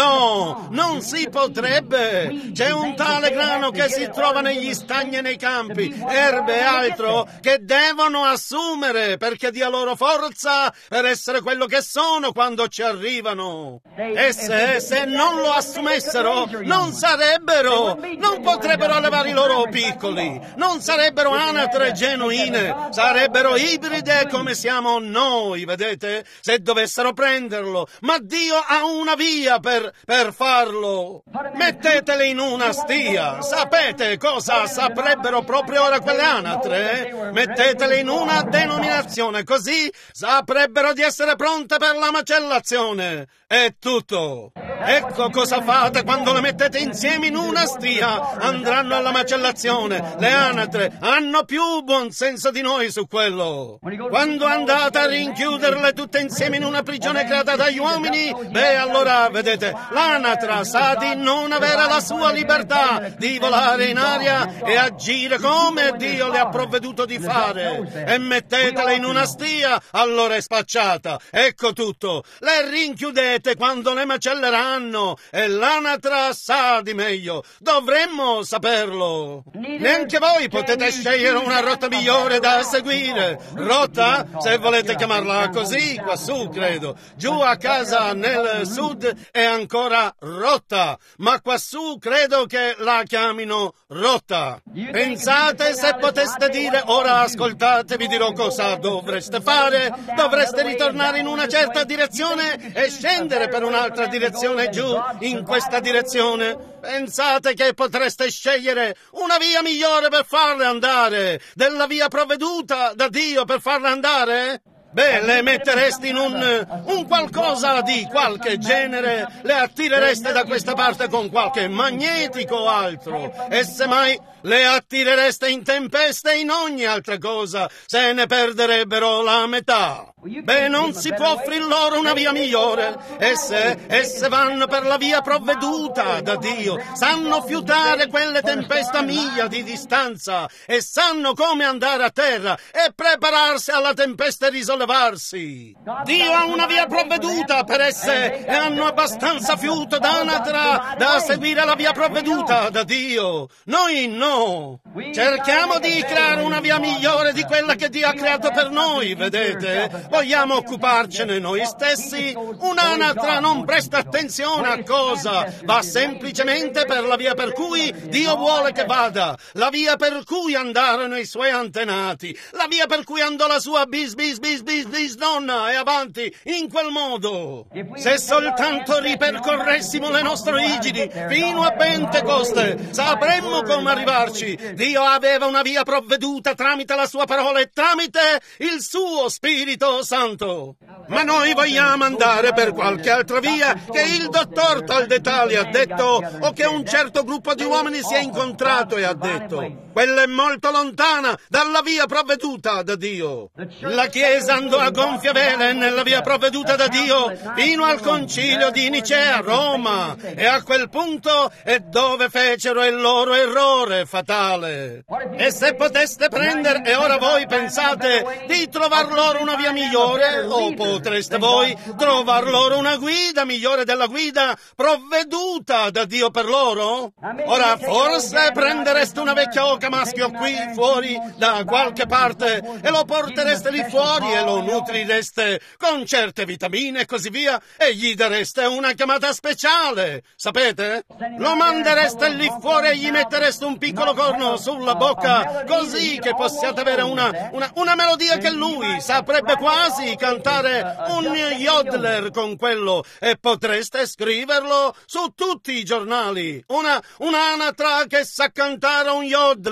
No, non si potrebbe. C'è un tale grano che si trova negli stagni e nei campi, erbe e altro, che devono assumere perché dia loro forza per essere quello che sono quando ci arrivano. Esse, se non lo assumessero, non sarebbero, non potrebbero allevare i loro piccoli, non sarebbero anatre genuine, sarebbero ibride come siamo noi, vedete? Se dovessero prenderlo. Ma Dio ha una via per, per farlo. Mettetele in una stia. Sapete cosa saprebbero proprio ora quelle anatre? Eh? Mettetele in una denominazione, così saprebbero di essere pronte per la macellazione. È tutto. Ecco cosa fate quando le mettete insieme in una stia. Andranno alla macellazione. Le anatre hanno più buon senso di noi su quello. Quando andate a rinchiuderle tutte insieme in una prigione creata dagli uomini, beh, allora, vedete, l'anatra sa di non avere la sua libertà di volare in aria e agire come Dio le ha provveduto di fare. E mettetele in una stia, allora è spacciata. Ecco tutto. Le rinchiudete quando le macelleranno e l'anatra sa di meglio. Dovremmo saperlo. Neanche voi potete scegliere una rotta migliore da seguire. Rotta, se volete chiamarla così, quassù credo. Giù a casa nel sud è ancora rotta, ma quassù credo che la chiamino rotta. Pensate se poteste dire: ora ascoltate, vi dirò cosa dovreste fare. Dovreste ritornare in una certa direzione e scendere per un'altra direzione giù in questa direzione. Pensate che potreste scegliere una via migliore per farle andare, della via provveduta da Dio per farle andare? Beh, le metteresti in un, un qualcosa di qualche genere, le attirereste da questa parte con qualche magnetico o altro, e semmai le attirereste in tempeste e in ogni altra cosa, se ne perderebbero la metà. Beh, non si può offrir loro una via migliore. Esse, esse vanno per la via provveduta da Dio, sanno fiutare quelle tempeste a miglia di distanza e sanno come andare a terra e prepararsi alla tempesta e risollevarsi. Dio ha una via provveduta per esse e hanno abbastanza fiuto d'anatra da seguire la via provveduta da Dio. Noi no. Cerchiamo di creare una via migliore di quella che Dio ha creato per noi, vedete? Vogliamo occuparcene noi stessi? Un'anatra non presta attenzione a cosa, va semplicemente per la via per cui Dio vuole che vada, la via per cui andarono i suoi antenati, la via per cui andò la sua bis bis bis bis bis nonna e avanti in quel modo. Se soltanto ripercorressimo le nostre origini fino a Pentecoste, sapremmo come arrivarci. Dio aveva una via provveduta tramite la sua parola e tramite il suo Spirito Santo. Ma noi vogliamo andare per qualche altra via che il dottor Taldetali ha detto o che un certo gruppo di uomini si è incontrato e ha detto. Quella è molto lontana dalla via provveduta da Dio. La Chiesa andò a gonfia vele nella via provveduta da Dio fino al concilio di Nicea a Roma, e a quel punto è dove fecero il loro errore fatale. E se poteste prendere, e ora voi pensate di trovar loro una via migliore, o potreste voi trovar loro una guida migliore della guida provveduta da Dio per loro? Ora, forse prendereste una vecchia oca maschio qui fuori da qualche parte e lo portereste lì fuori e lo nutrireste con certe vitamine e così via e gli dareste una chiamata speciale, sapete? Lo mandereste lì fuori e gli mettereste un piccolo corno sulla bocca così che possiate avere una, una, una melodia che lui saprebbe quasi cantare, un yodler con quello, e potreste scriverlo su tutti i giornali, una, un'anatra che sa cantare un yodler.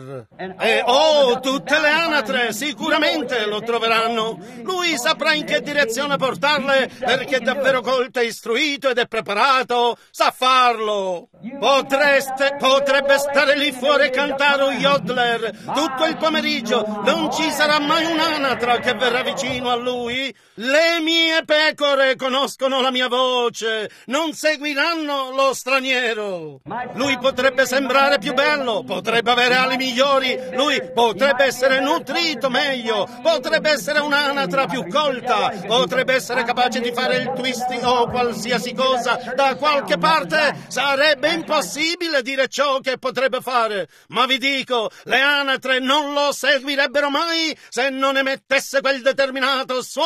E oh, tutte le anatre sicuramente lo troveranno. Lui saprà in che direzione portarle perché è davvero colto e istruito ed è preparato, sa farlo. Potreste, potrebbe stare lì fuori e cantare un yodler tutto il pomeriggio, non ci sarà mai un'anatra che verrà vicino a lui. Le mie pecore conoscono la mia voce, non seguiranno lo straniero. Lui potrebbe sembrare più bello, potrebbe avere ali migliori, lui potrebbe essere nutrito meglio, potrebbe essere un'anatra più colta, potrebbe essere capace di fare il twisting o qualsiasi cosa da qualche parte. Sarebbe impossibile dire ciò che potrebbe fare, ma vi dico, le anatre non lo seguirebbero mai se non emettesse quel determinato suono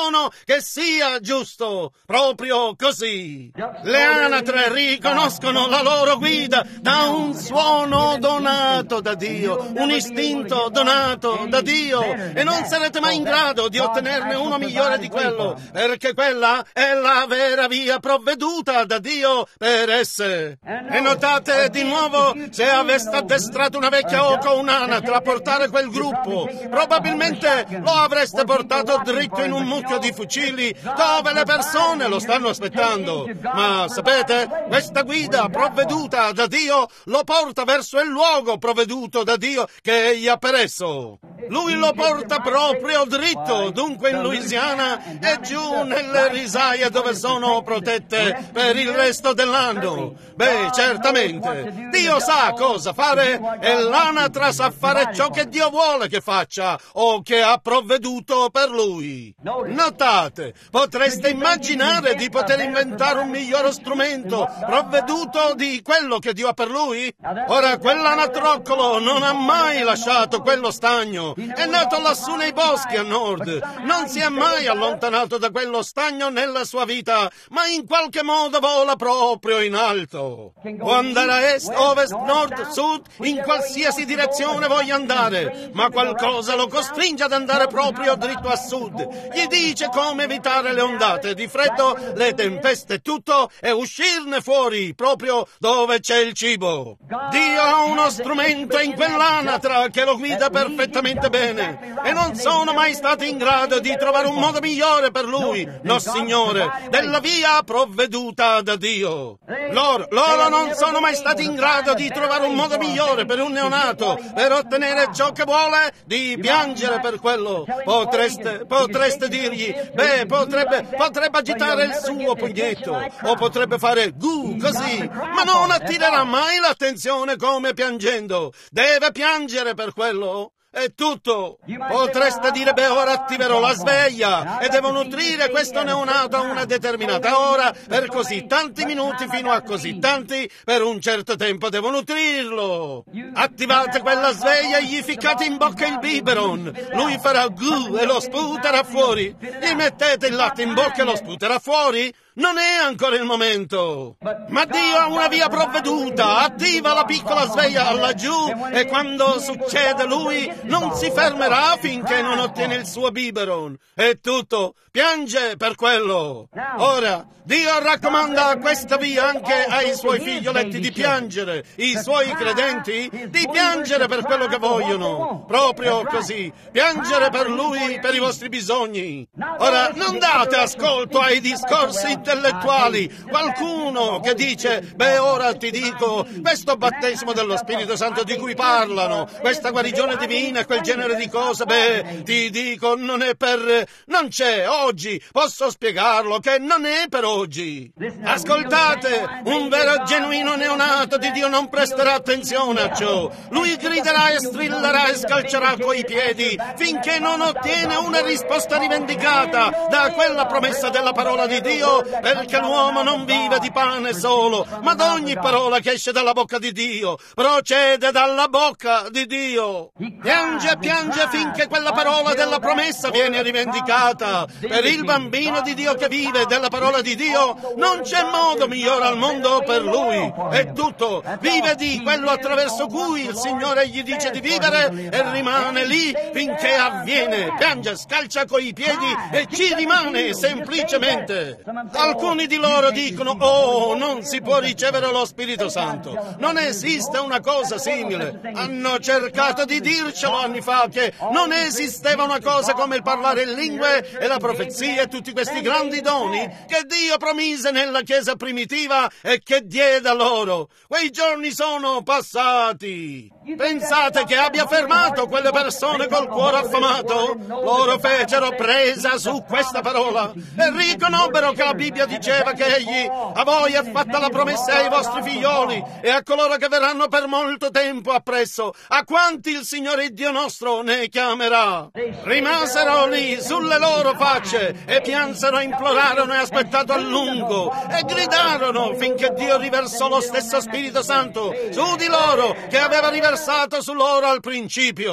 che sia giusto, proprio così. Le anatre riconoscono la loro guida da un suono donato da Dio, un istinto donato da Dio, e non sarete mai in grado di ottenerne uno migliore di quello, perché quella è la vera via provveduta da Dio per esse. E notate di nuovo, se aveste addestrato una vecchia oca o un'anatra a portare quel gruppo, probabilmente lo avreste portato dritto in un mucchio di fucili dove le persone lo stanno aspettando. Ma sapete, questa guida provveduta da Dio lo porta verso il luogo provveduto da Dio che egli ha per esso. Lui lo porta proprio dritto, dunque in Louisiana e giù nelle risaie dove sono protette per il resto dell'anno. Beh, certamente, Dio sa cosa fare e l'anatra sa fare ciò che Dio vuole che faccia o che ha provveduto per lui. Notate, potreste immaginare di poter inventare un migliore strumento provveduto di quello che Dio ha per lui? Ora, quell'anatroccolo non ha mai lasciato quello stagno, è nato lassù nei boschi a nord, non si è mai allontanato da quello stagno nella sua vita, ma in qualche modo vola proprio in alto. Può andare a est, ovest, nord, sud, in qualsiasi direzione voglia andare, ma qualcosa lo costringe ad andare proprio dritto a sud. Gli dice come evitare le ondate di freddo, le tempeste e tutto, e uscirne fuori, proprio dove c'è il cibo. Dio ha uno strumento in quell'anatra che lo guida perfettamente bene, e non sono mai stati in grado di trovare un modo migliore per lui, no signore, della via provveduta da Dio. Loro, loro non sono mai stati in grado di trovare un modo migliore per un neonato, per ottenere ciò che vuole, di piangere per quello. Potreste, potreste dirgli, beh, potrebbe, potrebbe agitare il suo pugnetto, o potrebbe fare gu, così, ma non attirerà mai l'attenzione come piangendo. Deve piangere per quello. È tutto. Potreste dire, beh, ora attiverò la sveglia e devo nutrire questo neonato a una determinata ora per così tanti minuti fino a così tanti, per un certo tempo devo nutrirlo. Attivate quella sveglia e gli ficcate in bocca il biberon. Lui farà gu e lo sputerà fuori. Gli mettete il latte in bocca e lo sputerà fuori? Non è ancora il momento. Ma Dio ha una via provveduta. Attiva la piccola sveglia laggiù e quando succede lui non si fermerà finché non ottiene il suo biberon. È tutto. Piange per quello. Ora, Dio raccomanda questa via anche ai suoi figlioletti di piangere, i suoi credenti, di piangere per quello che vogliono. Proprio così. Piangere per lui, per i vostri bisogni. Ora, non date ascolto ai discorsi intellettuali. Qualcuno che dice, beh, ora ti dico, questo battesimo dello Spirito Santo di cui parlano, questa guarigione divina e quel genere di cose, beh, ti dico, non è per... non c'è oggi, posso spiegarlo, che non è per oggi. Ascoltate, un vero genuino neonato di Dio non presterà attenzione a ciò. Lui griderà e strillerà e scalcerà coi piedi finché non ottiene una risposta rivendicata da quella promessa della parola di Dio, perché l'uomo non vive di pane solo, ma d'ogni parola che esce dalla bocca di Dio, procede dalla bocca di Dio. Piange, piange finché quella parola della promessa viene rivendicata. Per il bambino di Dio che vive della parola di Dio non c'è modo migliore al mondo per lui. È tutto. Vive di quello attraverso cui il Signore gli dice di vivere e rimane lì finché avviene. Piange, scalcia coi piedi e ci rimane semplicemente. Alcuni di loro dicono, oh, non si può ricevere lo Spirito Santo. Non esiste una cosa simile. Hanno cercato di dircelo anni fa che non esisteva una cosa come il parlare in lingue e la profezia e tutti questi grandi doni che Dio promise nella Chiesa primitiva e che diede loro. Quei giorni sono passati. Pensate che abbia fermato quelle persone col cuore affamato? Loro fecero presa su questa parola e riconobbero che la Bibbia diceva che egli a voi ha fatta la promessa ai vostri figlioli e a coloro che verranno per molto tempo appresso, a quanti il Signore Dio nostro ne chiamerà. Rimasero lì sulle loro facce e piansero, implorarono e aspettato a lungo e gridarono finché Dio riversò lo stesso Spirito Santo su di loro che aveva riversato su loro al principio.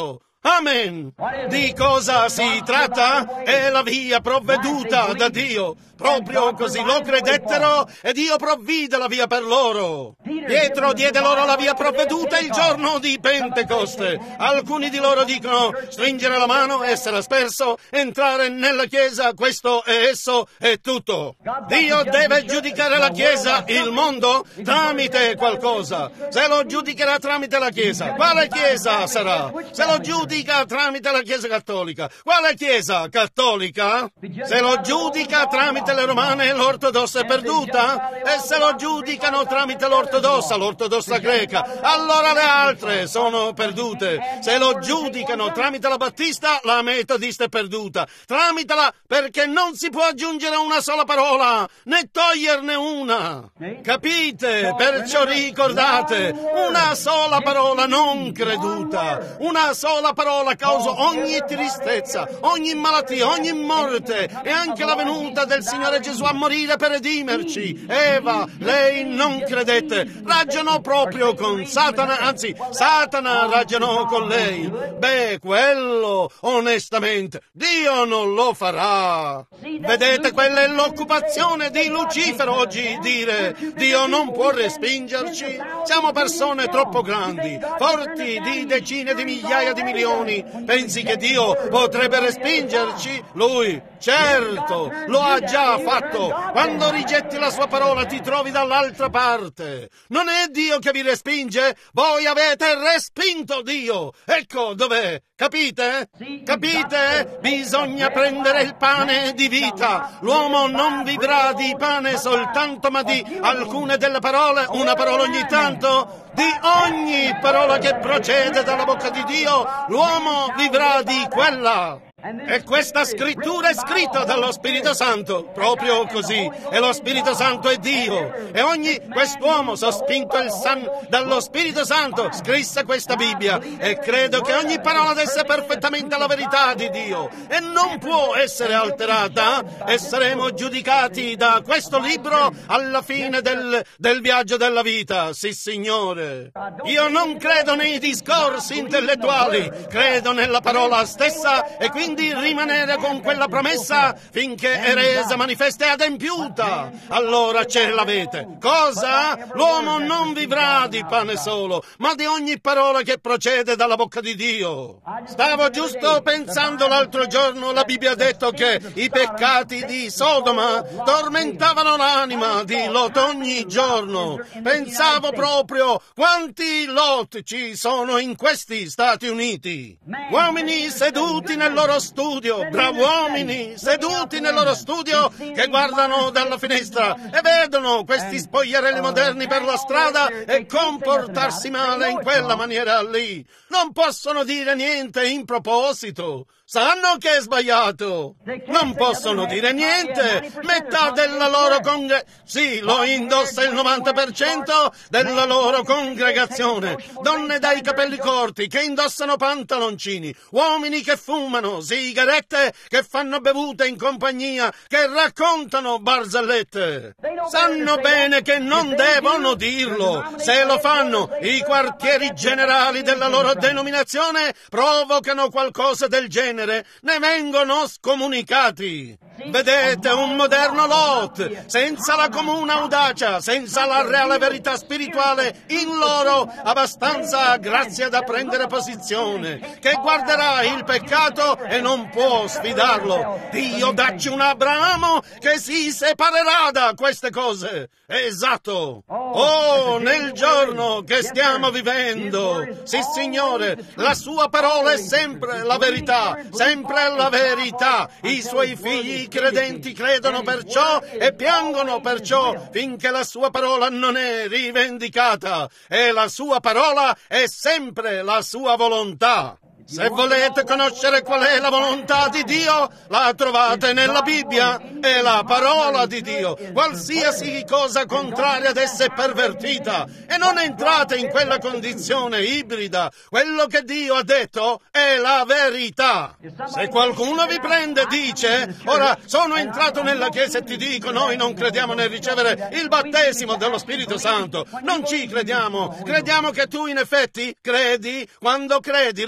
Amen. Di cosa si tratta? È la via provveduta da Dio. Proprio così lo credettero e Dio provvide la via per loro. Pietro diede loro la via provveduta il giorno di Pentecoste. Alcuni di loro dicono stringere la mano, essere asperso, entrare nella Chiesa, questo è esso, è tutto. Dio deve giudicare la Chiesa, il mondo, tramite qualcosa. Se lo giudicherà tramite la Chiesa, quale Chiesa sarà? Se lo giudica tramite la Chiesa cattolica, quale Chiesa cattolica? Se lo giudica tramite le romane, l'ortodossa è perduta, e se lo giudicano tramite l'ortodossa, l'ortodossa greca, allora le altre sono perdute. Se lo giudicano tramite la battista, la metodista è perduta. Tramitela, perché non si può aggiungere una sola parola, né toglierne una. Capite? Perciò ricordate, una sola parola non creduta, una sola parola causa ogni tristezza, ogni malattia, ogni morte, e anche la venuta del Signore Gesù a morire per redimerci. Eva, lei non credette, ragionò proprio con Satana, anzi, Satana ragionò con lei. Beh, quello, onestamente, Dio non lo farà. Vedete, quella è l'occupazione di Lucifero oggi, dire Dio non può respingerci. Siamo persone troppo grandi, forti di decine di migliaia di milioni. Pensi che Dio potrebbe respingerci? Lui, certo, lo ha già fatto. Quando rigetti la sua parola ti trovi dall'altra parte. Non è Dio che vi respinge, voi avete respinto Dio. Ecco dov'è. Capite? Capite? Bisogna prendere il pane di vita. L'uomo non vivrà di pane soltanto, ma di alcune delle parole, una parola ogni tanto. Di ogni parola che procede dalla bocca di Dio, l'uomo vivrà di quella. E questa scrittura è scritta dallo Spirito Santo, proprio così, e lo Spirito Santo è Dio, e ogni quest'uomo sospinto il san, dallo Spirito Santo scrisse questa Bibbia, e credo che ogni parola desse perfettamente la verità di Dio, e non può essere alterata, e saremo giudicati da questo libro alla fine del, del viaggio della vita, sì Signore. Io non credo nei discorsi intellettuali, credo nella parola stessa, e quindi rimanere con quella promessa finché è resa manifesta e adempiuta. Allora ce l'avete. Cosa? L'uomo non vivrà di pane solo, ma di ogni parola che procede dalla bocca di Dio. Stavo giusto pensando l'altro giorno, la Bibbia ha detto che i peccati di Sodoma tormentavano l'anima di Lot ogni giorno. Pensavo proprio quanti Lot ci sono in questi Stati Uniti. Uomini seduti nel loro studio, bravi uomini seduti nel loro studio che guardano dalla finestra e vedono questi spogliarelli moderni per la strada e comportarsi male in quella maniera lì. Non possono dire niente in proposito. Sanno che è sbagliato. Non possono dire niente. Metà della loro congregazione, sì, lo indossa il novanta per cento della loro congregazione. Donne dai capelli corti che indossano pantaloncini, uomini che fumano, sigarette, che fanno bevute in compagnia, che raccontano barzellette. Sanno bene che non devono dirlo. Se lo fanno, i quartieri generali della loro denominazione provocano qualcosa del genere. Ne vengono scomunicati. Vedete, un moderno Lot, senza la comune audacia, senza la reale verità spirituale in loro, abbastanza grazia da prendere posizione, che guarderà il peccato e non può sfidarlo. Dio dacci un Abramo che si separerà da queste cose. Esatto. Oh, nel giorno che stiamo vivendo, sì Signore, la sua parola è sempre la verità, sempre la verità. I suoi figli credenti credono perciò e piangono perciò finché la sua parola non è rivendicata, e la sua parola è sempre la sua volontà. Se volete conoscere qual è la volontà di Dio, la trovate nella Bibbia, è la parola di Dio. Qualsiasi cosa contraria ad essa è pervertita, e non entrate in quella condizione ibrida. Quello che Dio ha detto è la verità. Se qualcuno vi prende e dice, ora sono entrato nella Chiesa e ti dico, noi non crediamo nel ricevere il battesimo dello Spirito Santo, non ci crediamo, crediamo che tu in effetti credi, quando credi ricevi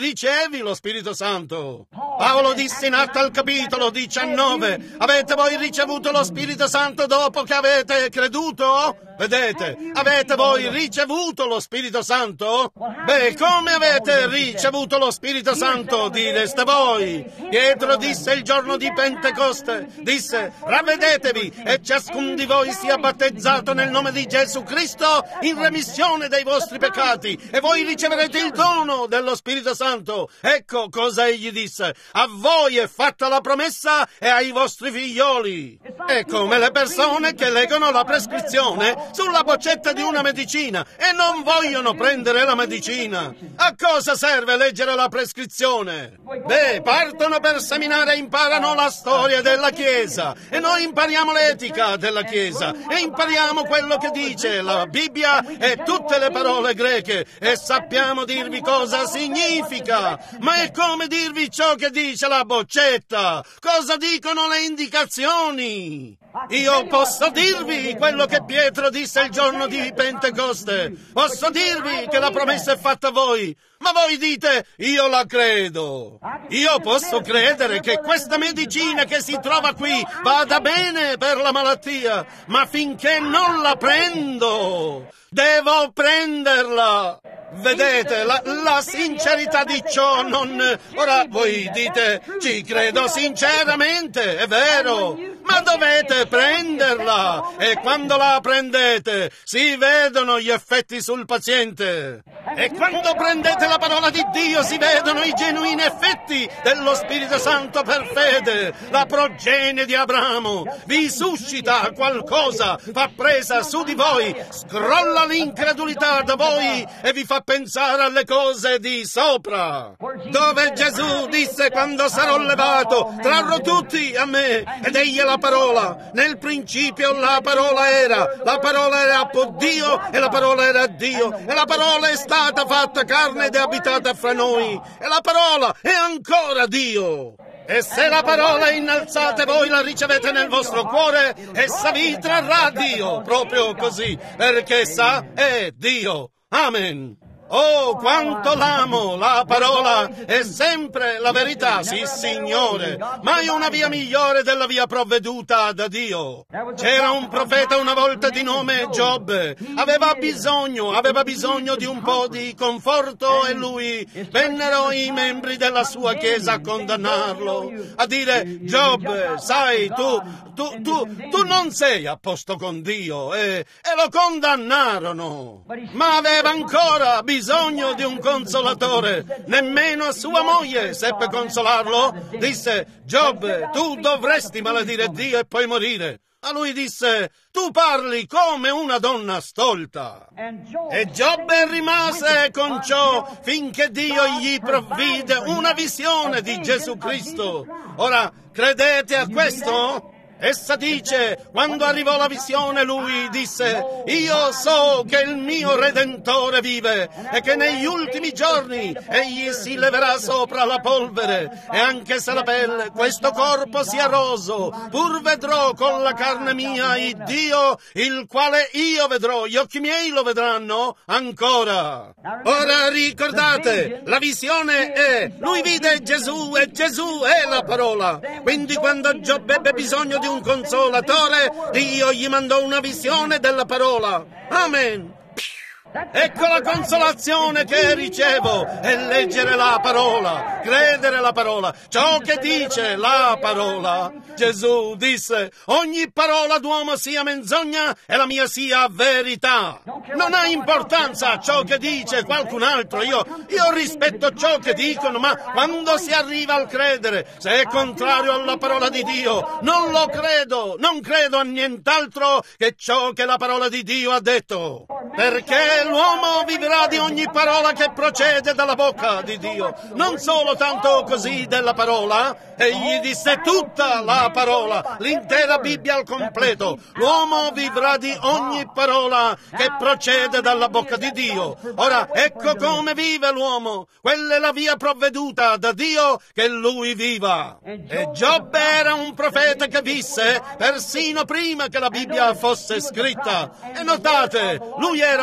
ricevevi lo Spirito Santo. Paolo disse in Atti al capitolo diciannove, avete voi ricevuto lo Spirito Santo dopo che avete creduto? Vedete, avete voi ricevuto lo Spirito Santo? Beh, come avete ricevuto lo Spirito Santo, direste voi? Pietro disse il giorno di Pentecoste, disse, ravvedetevi e ciascun di voi sia battezzato nel nome di Gesù Cristo in remissione dei vostri peccati e voi riceverete il dono dello Spirito Santo. Ecco cosa egli disse, a voi è fatta la promessa e ai vostri figlioli. È come le persone che leggono la prescrizione sulla boccetta di una medicina e non vogliono prendere la medicina. A cosa serve leggere la prescrizione? Beh, partono per seminare e imparano la storia della Chiesa e noi impariamo l'etica della Chiesa e impariamo quello che dice la Bibbia e tutte le parole greche e sappiamo dirvi cosa significa. Ma è come dirvi ciò che dice la boccetta. Cosa dicono le indicazioni? Io posso dirvi quello che Pietro disse il giorno di Pentecoste. Posso dirvi che la promessa è fatta a voi. Ma voi dite, io la credo. Io posso credere che questa medicina che si trova qui vada bene per la malattia, ma finché non la prendo, devo prenderla. Vedete, la, la sincerità di ciò non... Ora voi dite, ci credo sinceramente, è vero, ma dovete prenderla e quando la prendete si vedono gli effetti sul paziente. E quando prendete la parola di Dio si vedono i genuini effetti dello Spirito Santo per fede. La progenie di Abramo vi suscita qualcosa, fa presa su di voi, scrolla l'incredulità da voi e vi fa pensare alle cose di sopra. Dove Gesù disse quando sarò levato, trarrò tutti a me ed egli è la parola. Nel principio la parola era, la parola era appunto Dio e la parola era Dio e la parola è stata fatta carne ed è abitata fra noi e la parola è ancora Dio. E se la parola è innalzata voi la ricevete nel vostro cuore, essa vi trarrà Dio, proprio così, perché essa è Dio. Amen. Oh, quanto l'amo, la parola è sempre la verità, sì signore, mai una via migliore della via provveduta da Dio. C'era un profeta una volta di nome Giobbe, aveva bisogno, aveva bisogno di un po' di conforto e lui, vennero i membri della sua chiesa a condannarlo, a dire, Giobbe, sai, tu, tu, tu, tu non sei a posto con Dio e, e lo condannarono, ma aveva ancora bisogno bisogno di un consolatore. Nemmeno a sua moglie seppe consolarlo. Disse, Giobbe, tu dovresti maledire Dio e poi morire. A lui disse, tu parli come una donna stolta. E Giobbe rimase con ciò finché Dio gli provvide una visione di Gesù Cristo. Ora, credete a questo? Essa dice, quando arrivò la visione lui disse, io so che il mio Redentore vive e che negli ultimi giorni egli si leverà sopra la polvere e anche se la pelle, questo corpo sia roso, pur vedrò con la carne mia il Dio, il quale io vedrò, gli occhi miei lo vedranno ancora. Ora ricordate, la visione è, lui vide Gesù e Gesù è la parola, quindi quando Giobbe ebbe bisogno di un consolatore, Dio gli mandò una visione della parola. Amen. Ecco la consolazione che ricevo, è leggere la parola, credere la parola, ciò che dice la parola. Gesù disse, ogni parola d'uomo sia menzogna e la mia sia verità. Non ha importanza ciò che dice qualcun altro, io, io rispetto ciò che dicono, ma quando si arriva al credere, se è contrario alla parola di Dio, non lo credo, non credo a nient'altro che ciò che la parola di Dio ha detto, perché l'uomo vivrà di ogni parola che procede dalla bocca di Dio, non solo tanto così della parola, egli disse tutta la parola, l'intera Bibbia al completo, l'uomo vivrà di ogni parola che procede dalla bocca di Dio. Ora, ecco come vive l'uomo, quella è la via provveduta da Dio che lui viva. E Giobbe era un profeta che visse persino prima che la Bibbia fosse scritta, e notate, lui era un profeta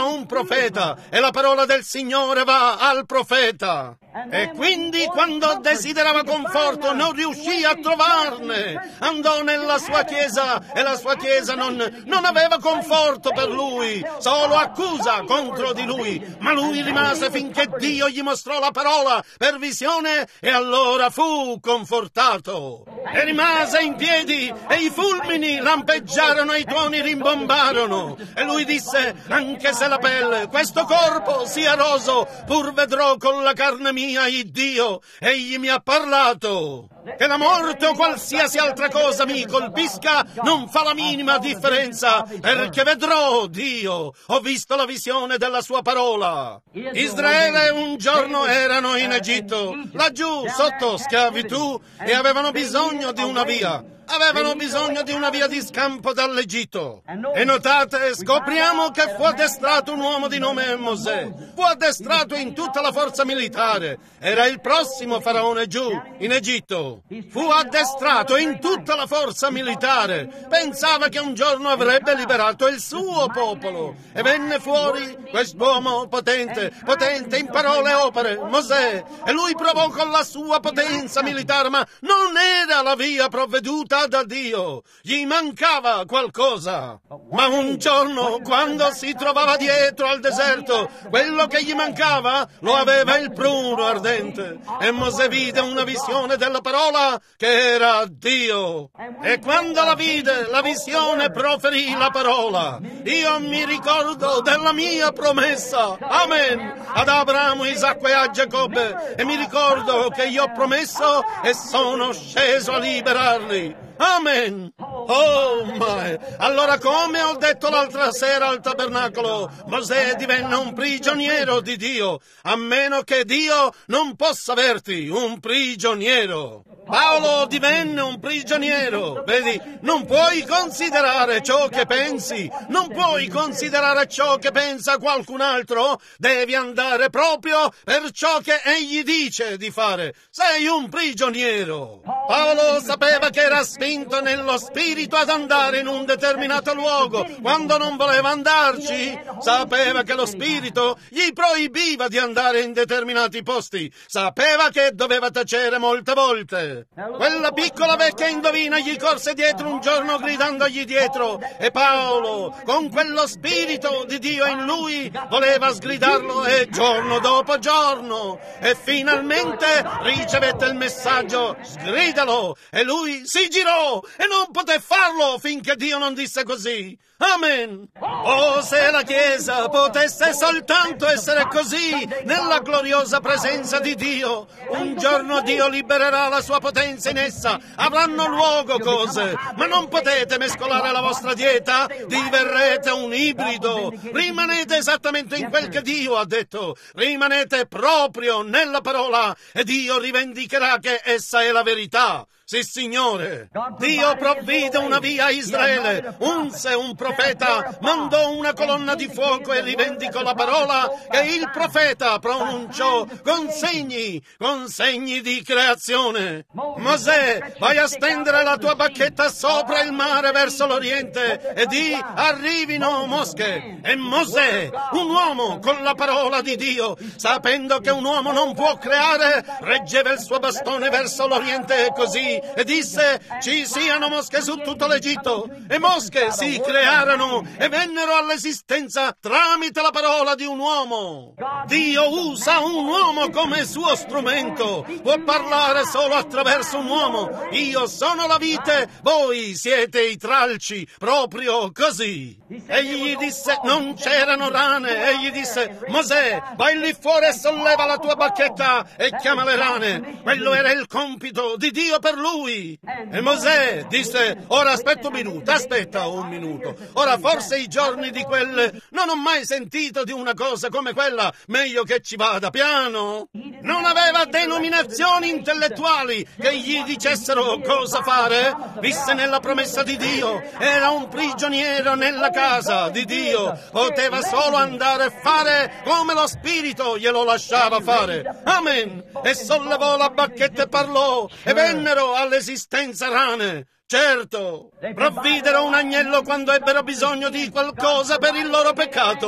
profeta e la parola del Signore va al profeta. E quindi quando desiderava conforto non riuscì a trovarne. Andò nella sua chiesa e la sua chiesa non, non aveva conforto per lui, solo accusa contro di lui. Ma lui rimase finché Dio gli mostrò la parola per visione e allora fu confortato. E rimase in piedi e i fulmini lampeggiarono e i tuoni rimbombarono. E lui disse: anche se la pelle, questo corpo sia roso, pur vedrò con la carne mia il Dio. Egli mi ha parlato. Che la morte o qualsiasi altra cosa mi colpisca non fa la minima differenza, perché vedrò Dio. Ho visto la visione della sua parola. Israele un giorno erano in Egitto, laggiù sotto schiavitù, e avevano bisogno di una via. Avevano bisogno di una via di scampo dall'Egitto. E notate, scopriamo che fu addestrato un uomo di nome Mosè. Fu addestrato in tutta la forza militare. Era il prossimo faraone giù, in Egitto. Fu addestrato in tutta la forza militare. Pensava che un giorno avrebbe liberato il suo popolo. E venne fuori quest'uomo potente, potente in parole e opere, Mosè. E lui provò con la sua potenza militare, ma non era la via provveduta da Dio, gli mancava qualcosa. Ma un giorno, quando si trovava dietro al deserto, quello che gli mancava lo aveva il pruno ardente. E Mosè vide una visione della parola che era Dio. E quando la vide, la visione proferì la parola. Io mi ricordo della mia promessa, amen, ad Abramo, Isacco e a Giacobbe, e mi ricordo che io ho promesso e sono sceso a liberarli. Amen! Oh, my! Allora, come ho detto l'altra sera al tabernacolo, Mosè divenne un prigioniero di Dio, a meno che Dio non possa averti un prigioniero. Paolo divenne un prigioniero. Vedi, non puoi considerare ciò che pensi, non puoi considerare ciò che pensa qualcun altro, devi andare proprio per ciò che egli dice di fare. Sei un prigioniero. Paolo sapeva che era spinto nello spirito ad andare in un determinato luogo. Quando non voleva andarci, sapeva che lo spirito gli proibiva di andare in determinati posti. Sapeva che doveva tacere molte volte. Quella piccola vecchia indovina gli corse dietro un giorno gridandogli dietro, e Paolo, con quello spirito di Dio in lui, voleva sgridarlo, e giorno dopo giorno, e finalmente ricevette il messaggio: sgridalo, e lui si girò e non poté farlo finché Dio non disse così. Amen! Oh, se la Chiesa potesse soltanto essere così, nella gloriosa presenza di Dio, un giorno Dio libererà la sua potenza in essa, avranno luogo cose, ma non potete mescolare la vostra dieta, diverrete un ibrido, rimanete esattamente in quel che Dio ha detto, rimanete proprio nella parola, e Dio rivendicherà che essa è la verità. Sì, Signore, Dio provvide una via a Israele, unse un profeta, mandò una colonna di fuoco e rivendicò la parola che il profeta pronunciò con segni, con segni di creazione. Mosè, vai a stendere la tua bacchetta sopra il mare verso l'oriente e di: arrivino mosche. E Mosè, un uomo con la parola di Dio, sapendo che un uomo non può creare, reggeva il suo bastone verso l'oriente così, e disse: ci siano mosche su tutto l'Egitto. E mosche si crearono e vennero all'esistenza tramite la parola di un uomo. Dio usa un uomo come suo strumento, può parlare solo attraverso un uomo. Io sono la vite, voi siete i tralci, proprio così. Egli disse: non c'erano rane. Egli disse: Mosè, vai lì fuori e solleva la tua bacchetta e chiama le rane. Quello era il compito di Dio per lui. E Mosè disse: ora aspetta un minuto, aspetta un minuto. Ora forse i giorni di quelle, non ho mai sentito di una cosa come quella, meglio che ci vada piano. Non aveva denominazioni intellettuali che gli dicessero cosa fare. Visse nella promessa di Dio, era un prigioniero nella casa di Dio, poteva solo andare a fare come lo Spirito glielo lasciava fare. Amen. E sollevò la bacchetta e parlò, e vennero all'esistenza rane. Certo, provvidero un agnello quando ebbero bisogno di qualcosa per il loro peccato.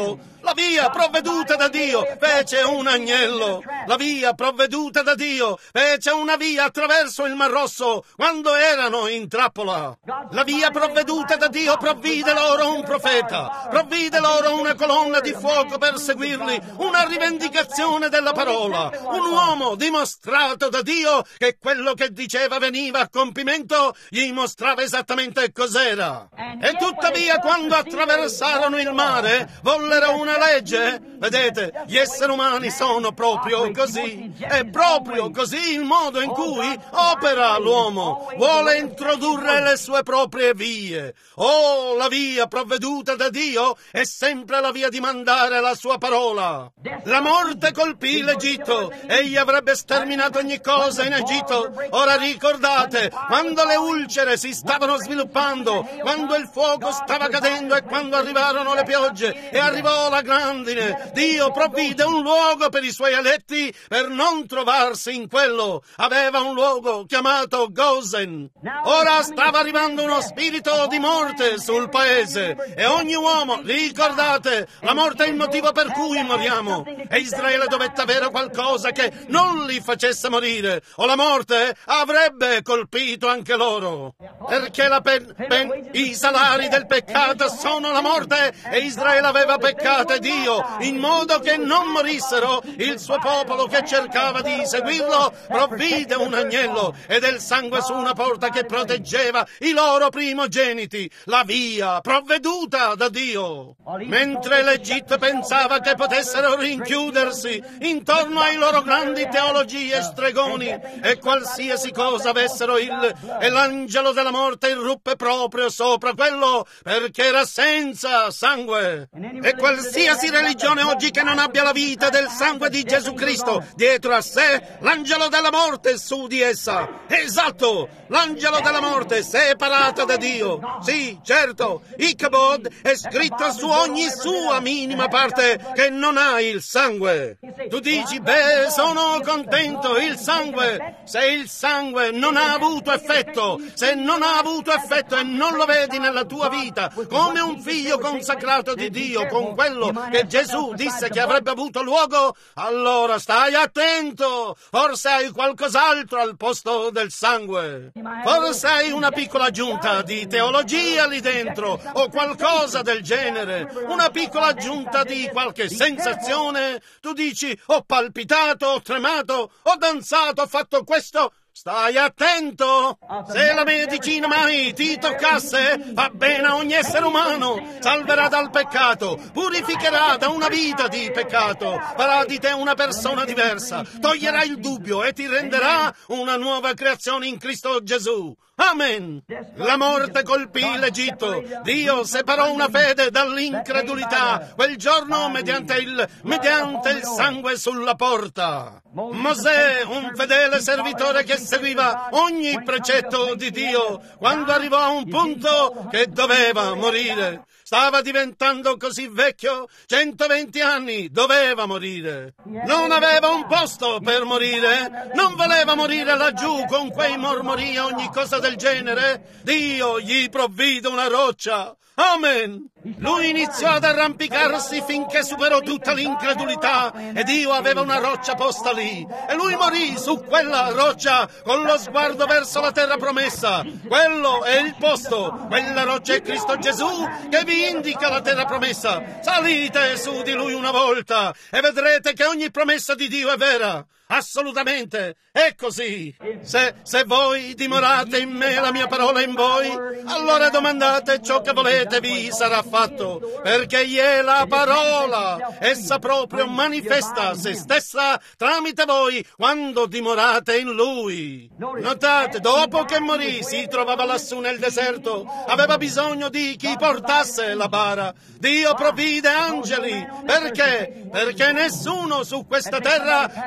La via provveduta da Dio fece un agnello. La via provveduta da Dio fece una via attraverso il Mar Rosso quando erano in trappola. La via provveduta da Dio provvide loro un profeta, provvide loro una colonna di fuoco per seguirli, una rivendicazione della parola, un uomo dimostrato da Dio che quello che diceva veniva a compimento, gli mostrava esattamente cos'era. E tuttavia quando attraversarono il mare vollero una legge. Vedete, gli esseri umani sono proprio così. È proprio così il modo in cui opera l'uomo. Vuole introdurre le sue proprie vie. Oh, la via provveduta da Dio è sempre la via di mandare la sua parola. La morte colpì l'Egitto. Egli avrebbe sterminato ogni cosa in Egitto. Ora ricordate, quando le ulcere si stavano sviluppando, quando il fuoco stava cadendo e quando arrivarono le piogge e arrivò la grandine, Dio provvide un luogo per i suoi eletti per non trovarsi in quello. Aveva un luogo chiamato Gosen. Ora stava arrivando uno spirito di morte sul paese e ogni uomo, ricordate, la morte è il motivo per cui moriamo. E Israele dovette avere qualcosa che non li facesse morire o la morte avrebbe colpito anche loro. Perché la pen, pen, i salari del peccato sono la morte e Israele aveva peccato e Dio, in modo che non morissero, il suo popolo che cercava di seguirlo provvide un agnello e del sangue su una porta che proteggeva i loro primogeniti, la via provveduta da Dio. Mentre l'Egitto pensava che potessero rinchiudersi intorno ai loro grandi teologie e stregoni e qualsiasi cosa avessero il e l'angelo della morte irruppe proprio sopra quello perché era senza sangue. E qualsiasi religione oggi che non abbia la vita del sangue di Gesù Cristo dietro a sé, l'angelo della morte è su di essa. Esatto, l'angelo della morte separato da Dio. Sì, certo, Ichabod è scritto su ogni sua minima parte che non ha il sangue. Tu dici, beh, sono contento, il sangue. Se il sangue non ha avuto effetto, se non ha avuto effetto e non lo vedi nella tua vita come un figlio consacrato di Dio, con quello che Gesù disse che avrebbe avuto luogo, allora stai attento, forse hai qualcos'altro al posto del sangue. Forse hai una piccola aggiunta di teologia lì dentro o qualcosa del genere, una piccola aggiunta di qualche sensazione. Tu dici, ho palpitato, ho tremato, ho danzato, ho fatto questo. Stai attento! Se la medicina mai ti toccasse, fa bene a ogni essere umano, salverà dal peccato, purificherà da una vita di peccato, farà di te una persona diversa, toglierà il dubbio e ti renderà una nuova creazione in Cristo Gesù. Amen! La morte colpì l'Egitto. Dio separò una fede dall'incredulità quel giorno mediante il, mediante il sangue sulla porta. Mosè, un fedele servitore che seguiva ogni precetto di Dio, quando arrivò a un punto che doveva morire. Stava diventando così vecchio, centoventi anni, doveva morire. Non aveva un posto per morire, non voleva morire laggiù con quei mormori e ogni cosa del genere. Dio gli provvide una roccia. Amen! Lui iniziò ad arrampicarsi finché superò tutta l'incredulità e Dio aveva una roccia posta lì e lui morì su quella roccia con lo sguardo verso la terra promessa. Quello è il posto, quella roccia è Cristo Gesù che vi indica la terra promessa. Salite su di lui una volta e vedrete che ogni promessa di Dio è vera. Assolutamente, è così. Se, se voi dimorate in me, la mia parola in voi, allora domandate ciò che volete, vi sarà fatto, perché egli è la parola. Essa proprio manifesta se stessa tramite voi quando dimorate in lui. Notate, dopo che morì, si trovava lassù nel deserto, aveva bisogno di chi portasse la bara. Dio provvide angeli. Perché? Perché nessuno su questa terra poteva portare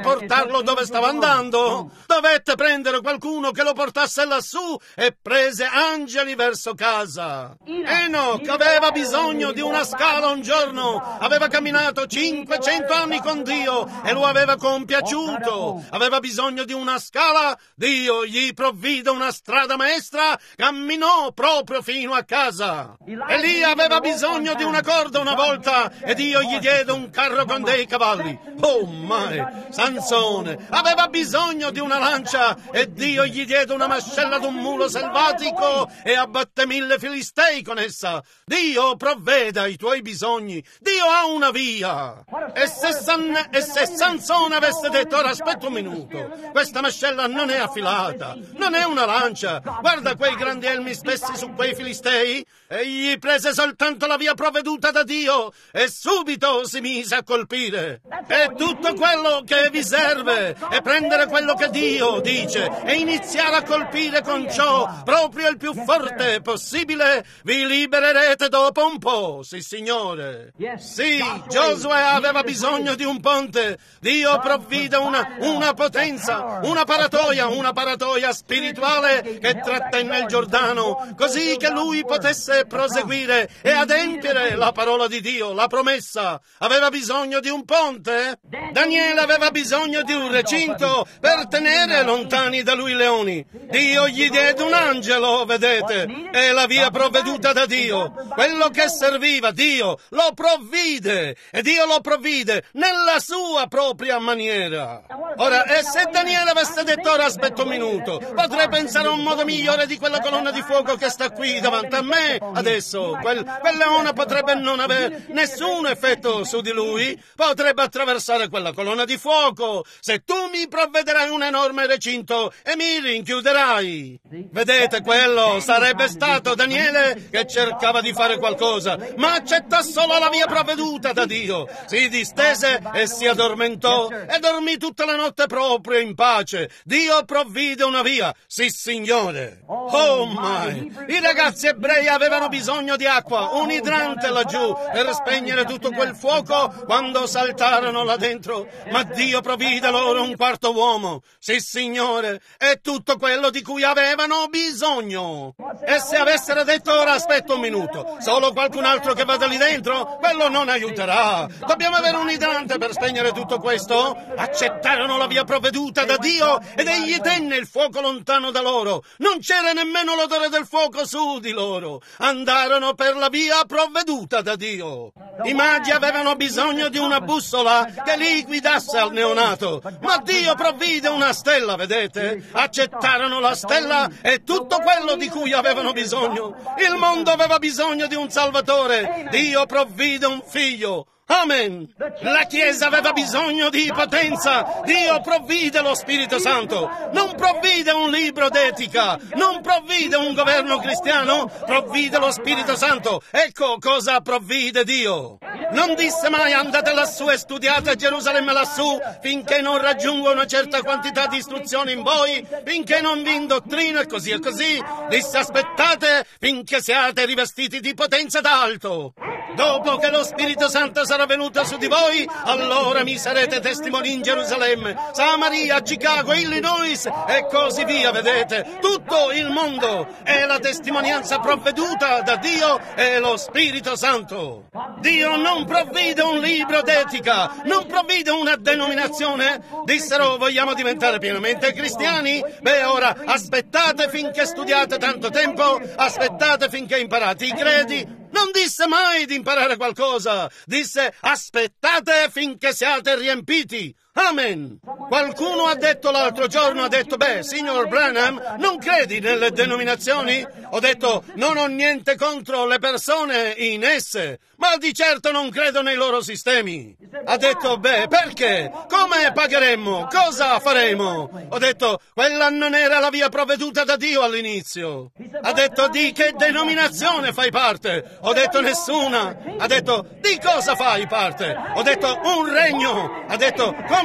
portarlo dove stava andando. Dovette prendere qualcuno che lo portasse lassù e prese angeli verso casa. Enoch aveva bisogno di una scala un giorno. Aveva camminato cinquecento anni con Dio e lo aveva compiaciuto. Aveva bisogno di una scala. Dio gli provvide una strada maestra. Camminò proprio fino a casa. Elia aveva bisogno di una corda una volta e Dio gli diede un carro con dei cavalli. Oh my! Sansone aveva bisogno di una lancia e Dio gli diede una mascella d'un mulo selvatico e abbatté mille filistei con essa. Dio provvede ai tuoi bisogni. Dio ha una via. E se, San... e se Sansone avesse detto: ora aspetta un minuto, questa mascella non è affilata, non è una lancia, guarda quei grandi elmi spessi su quei filistei, egli prese soltanto la via provveduta da Dio e subito si mise a colpire. È tutto quello che vi serve, è prendere quello che Dio dice e iniziare a colpire con ciò proprio il più forte possibile. Vi libererete dopo un po', sì signore. Sì, Giosuè aveva bisogno di un ponte. Dio provvide una, una potenza, una paratoia, una paratoia spirituale che trattenne il Giordano, così che lui potesse proseguire e adempiere la parola di Dio, la promessa. Aveva bisogno di un ponte? Daniele aveva bisogno di un recinto per tenere lontani da lui i leoni. Dio gli diede un angelo, vedete, è la via provveduta da Dio. Quello che serviva, Dio lo provvide e Dio lo provvide nella sua propria maniera. Ora, e se Daniele avesse detto: ora aspetta un minuto, potrei pensare a un modo migliore di quella colonna di fuoco che sta qui davanti a me adesso. Quel, quel leone potrebbe non avere nessun effetto su di lui, potrebbe attraversare quella colonna di fuoco se tu mi provvederai un enorme recinto e mi rinchiuderai. Vedete, quello sarebbe stato Daniele che cercava di fare qualcosa, ma accettò solo la via provveduta da Dio. Si distese e si addormentò e dormì tutta la notte proprio in pace. Dio provvide una via, sì signore. Oh my! I ragazzi ebrei avevano bisogno di acqua, un idrante laggiù per spegnere tutto quel fuoco quando saltarono là dentro, ma Dio provvide loro un quarto uomo. Sì signore, è tutto quello di cui avevano bisogno. E se avessero detto: ora aspetta un minuto, solo qualcun altro che vada lì dentro, quello non aiuterà, dobbiamo avere un idrante per spegnere tutto questo. Accettarono la via provveduta da Dio ed egli tenne il fuoco lontano da loro. Non c'era nemmeno l'odore del fuoco su di loro. Andarono per la via provveduta da Dio. I magi avevano bisogno di una bussola che li guidasse al neonato, ma Dio provvide una stella, vedete? Accettarono la stella e tutto quello di cui avevano bisogno. Il mondo aveva bisogno di un Salvatore. Dio provvide un figlio. Amen. La Chiesa aveva bisogno di potenza. Dio provvide lo Spirito Santo. Non provvide un libro d'etica, non provvide un governo cristiano, provvide lo Spirito Santo. Ecco cosa provvide Dio. Non disse mai: andate lassù e studiate Gerusalemme lassù finché non raggiungo una certa quantità di istruzione in voi, finché non vi indottrino e così e così. Disse: aspettate finché siate rivestiti di potenza d'alto. Dopo che lo Spirito Santo sarà venuto su di voi, allora mi sarete testimoni in Gerusalemme, Samaria, Chicago, Illinois e così via, vedete? Tutto il mondo è la testimonianza provveduta da Dio e lo Spirito Santo. Dio non provvide un libro d'etica, non provvide una denominazione. Dissero: vogliamo diventare pienamente cristiani? Beh, ora aspettate finché studiate tanto tempo, aspettate finché imparate i credi. Non disse mai di imparare qualcosa, disse: aspettate finché siate riempiti. Amen. Qualcuno ha detto l'altro giorno, ha detto: beh, signor Branham, non credi nelle denominazioni? Ho detto: non ho niente contro le persone in esse, ma di certo non credo nei loro sistemi. Ha detto: beh, perché? Come pagheremmo? Cosa faremo? Ho detto: quella non era la via provveduta da Dio all'inizio. Ha detto: di che denominazione fai parte? Ho detto: nessuna. Ha detto: di cosa fai parte? Ho detto: un regno. Ha detto: come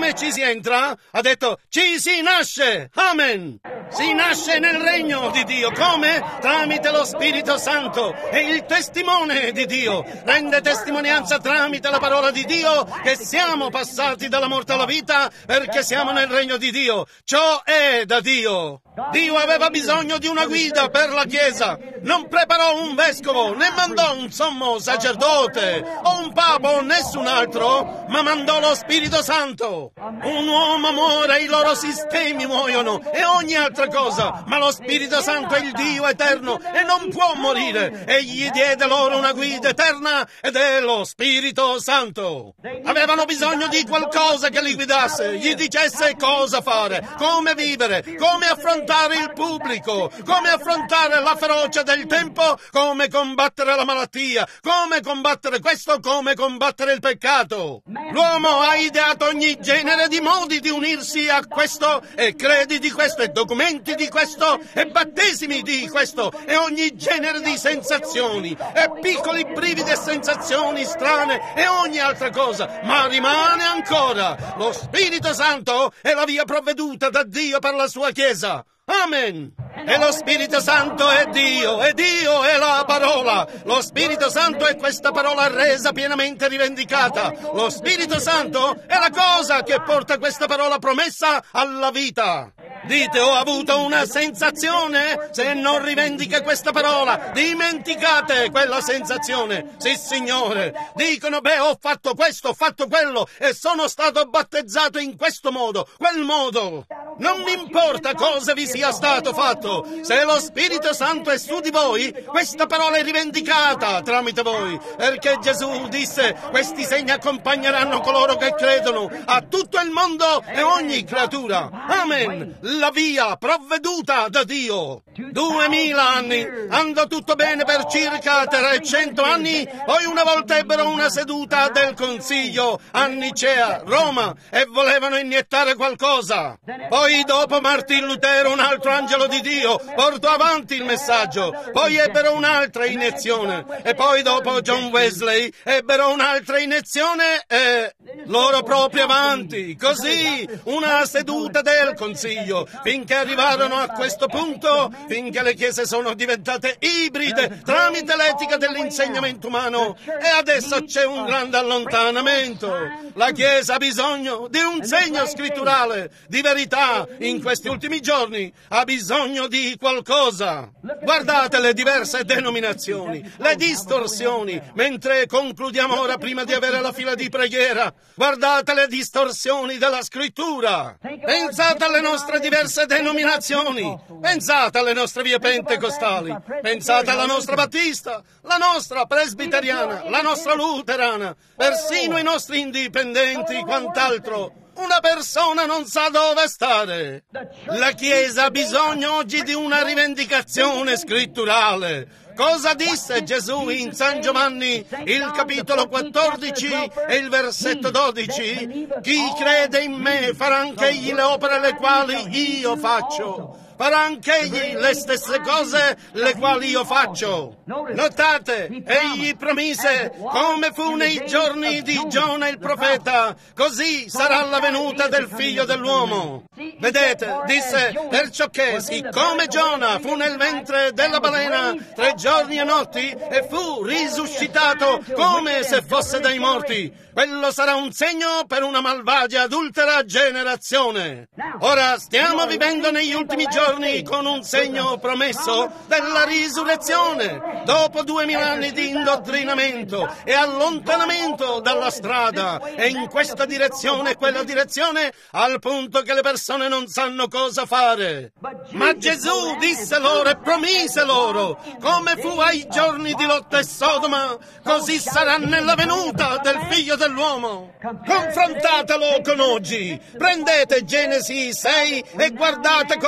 come ci si entra? Ha detto, ci si nasce! Amen! Si nasce nel regno di Dio. Come? Tramite lo Spirito Santo. È il testimone di Dio. Rende testimonianza tramite la parola di Dio che siamo passati dalla morte alla vita perché siamo nel regno di Dio. Ciò è da Dio. Dio aveva bisogno di una guida per la Chiesa. Non preparò un vescovo, né mandò un sommo sacerdote o un papa o nessun altro, ma mandò lo Spirito Santo. Un uomo muore, i loro sistemi muoiono e ogni altra cosa, ma lo Spirito Santo è il Dio eterno e non può morire. Egli diede loro una guida eterna ed è lo Spirito Santo. Avevano bisogno di qualcosa che li guidasse, gli dicesse cosa fare, come vivere, come affrontare il pubblico, come affrontare la ferocia del tempo, come combattere la malattia, come combattere questo, come combattere il peccato. L'uomo ha ideato ogni genere di modi di unirsi a questo e credi di questo e documenti di questo e battesimi di questo e ogni genere di sensazioni e piccoli brividi e sensazioni strane e ogni altra cosa, ma rimane ancora lo Spirito Santo è la via provveduta da Dio per la sua Chiesa. Amen! E lo Spirito Santo è Dio, e Dio è la parola. Lo Spirito Santo è questa parola resa pienamente rivendicata. Lo Spirito Santo è la cosa che porta questa parola promessa alla vita. Dite, ho avuto una sensazione? Se non rivendica questa parola, dimenticate quella sensazione. Sì, Signore. Dicono, beh, ho fatto questo, ho fatto quello e sono stato battezzato in questo modo, quel modo. Non mi importa cosa vi sia stato fatto. Se lo Spirito Santo è su di voi, questa parola è rivendicata tramite voi. Perché Gesù disse, questi segni accompagneranno coloro che credono a tutto il mondo e ogni creatura. Amen. La via provveduta da Dio. Duemila anni, andò tutto bene per circa trecento anni, poi una volta ebbero una seduta del Consiglio a Nicea, Roma, e volevano iniettare qualcosa. Poi dopo Martin Lutero, un altro angelo di Dio, portò avanti il messaggio, poi ebbero un'altra iniezione, e poi dopo John Wesley ebbero un'altra iniezione e loro proprio avanti, così una seduta del Consiglio, finché arrivarono a questo punto, finché le chiese sono diventate ibride tramite l'etica dell'insegnamento umano e adesso c'è un grande allontanamento. La Chiesa ha bisogno di un segno scritturale, di verità in questi ultimi giorni, ha bisogno di qualcosa. Guardate le diverse denominazioni, le distorsioni, mentre concludiamo ora prima di avere la fila di preghiera. Guardate le distorsioni della scrittura. Pensate alle nostre diverse denominazioni, pensate alle nostre vie pentecostali, pensate alla nostra battista, la nostra presbiteriana, la nostra luterana, persino i nostri indipendenti, quant'altro. Una persona non sa dove stare. La Chiesa ha bisogno oggi di una rivendicazione scritturale. Cosa disse Gesù in San Giovanni, il capitolo quattordici e il versetto dodici? Chi crede in me farà anch'egli le opere le quali io faccio. Farà anch'egli le stesse cose le quali io faccio. Notate, egli promise, come fu nei giorni di Giona il profeta, così sarà la venuta del figlio dell'uomo. Vedete, disse, perciò che siccome Giona fu nel ventre della balena tre giorni e notti e fu risuscitato come se fosse dai morti, quello sarà un segno per una malvagia, adultera generazione. Ora stiamo vivendo negli ultimi giorni con un segno promesso della risurrezione, dopo duemila anni di indottrinamento e allontanamento dalla strada, e in questa direzione e quella direzione, al punto che le persone non sanno cosa fare. Ma Gesù disse loro e promise loro, come fu ai giorni di Lot e Sodoma, così sarà nella venuta del figlio dell'uomo. Confrontatelo con oggi. Prendete Genesi sei e guardate cosa dice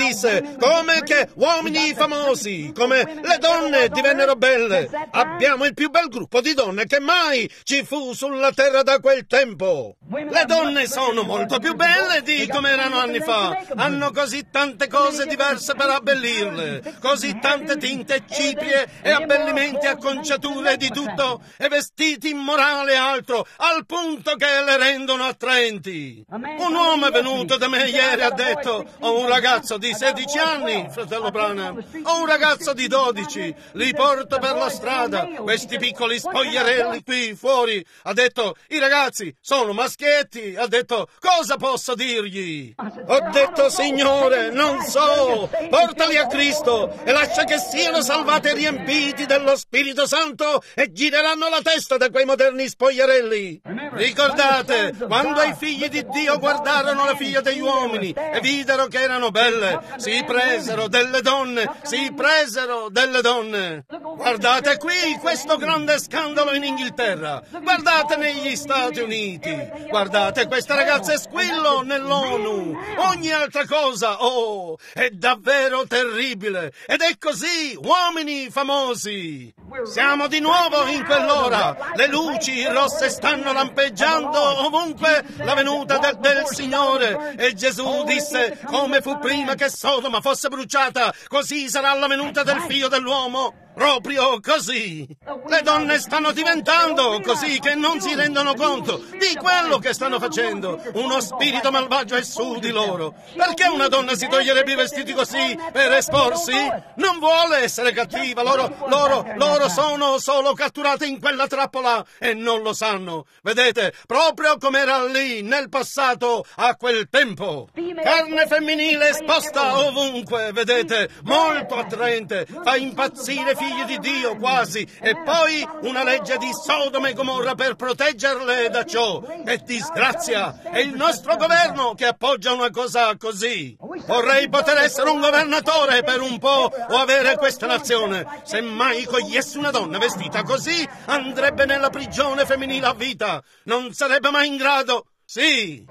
disse come che uomini famosi, come le donne divennero belle. Abbiamo il più bel gruppo di donne che mai ci fu sulla terra da quel tempo. Le donne sono molto più belle di come erano anni fa. Hanno così tante cose diverse per abbellirle, così tante tinte e ciprie e abbellimenti, acconciature di tutto, e vestiti immorali e altro, al punto che le rendono attraenti. Un uomo è venuto da me ieri e ha detto: ho un ragazzo di sedici anni, fratello Branham, ho un ragazzo di dodici, li porto per la strada, questi piccoli spogliarelli qui fuori. Ha detto: i ragazzi sono maschietti. Ha detto: cosa posso dirgli? Ho detto: Signore, non so, portali a Cristo e lascia che siano salvati e riempiti dello Spirito Santo e gireranno la testa da quei moderni spogliarelli. Ricordate, quando i figli di Dio guardarono le figlie degli uomini e videro che erano belle, si presero delle donne, si presero delle donne. Guardate qui questo grande scandalo in Inghilterra, guardate negli Stati Uniti, guardate queste ragazze squillo nell'ONU, ogni altra cosa. Oh, è davvero terribile. Ed è così, uomini famosi. Siamo di nuovo in quell'ora. Le luci rosse stanno lampeggiando ovunque la venuta del, del Signore. E Gesù disse: come fu prima che Sodoma fosse bruciata, così sarà la venuta del Figlio dell'uomo. Proprio così. Le donne stanno diventando così che non si rendono conto di quello che stanno facendo. Uno spirito malvagio è su di loro. Perché una donna si toglierebbe i vestiti così per esporsi? Non vuole essere cattiva. Loro, loro, loro sono solo catturate in quella trappola e non lo sanno. Vedete, proprio come era lì nel passato a quel tempo. Carne femminile esposta ovunque, vedete, molto attraente, fa impazzire figli di Dio quasi, e poi una legge di Sodoma e Gomorra per proteggerle da ciò. Che disgrazia! È il nostro governo che appoggia una cosa così. Vorrei poter essere un governatore per un po' o avere questa nazione. Se mai cogliessi una donna vestita così, andrebbe nella prigione femminile a vita. Non sarebbe mai in grado. Sì.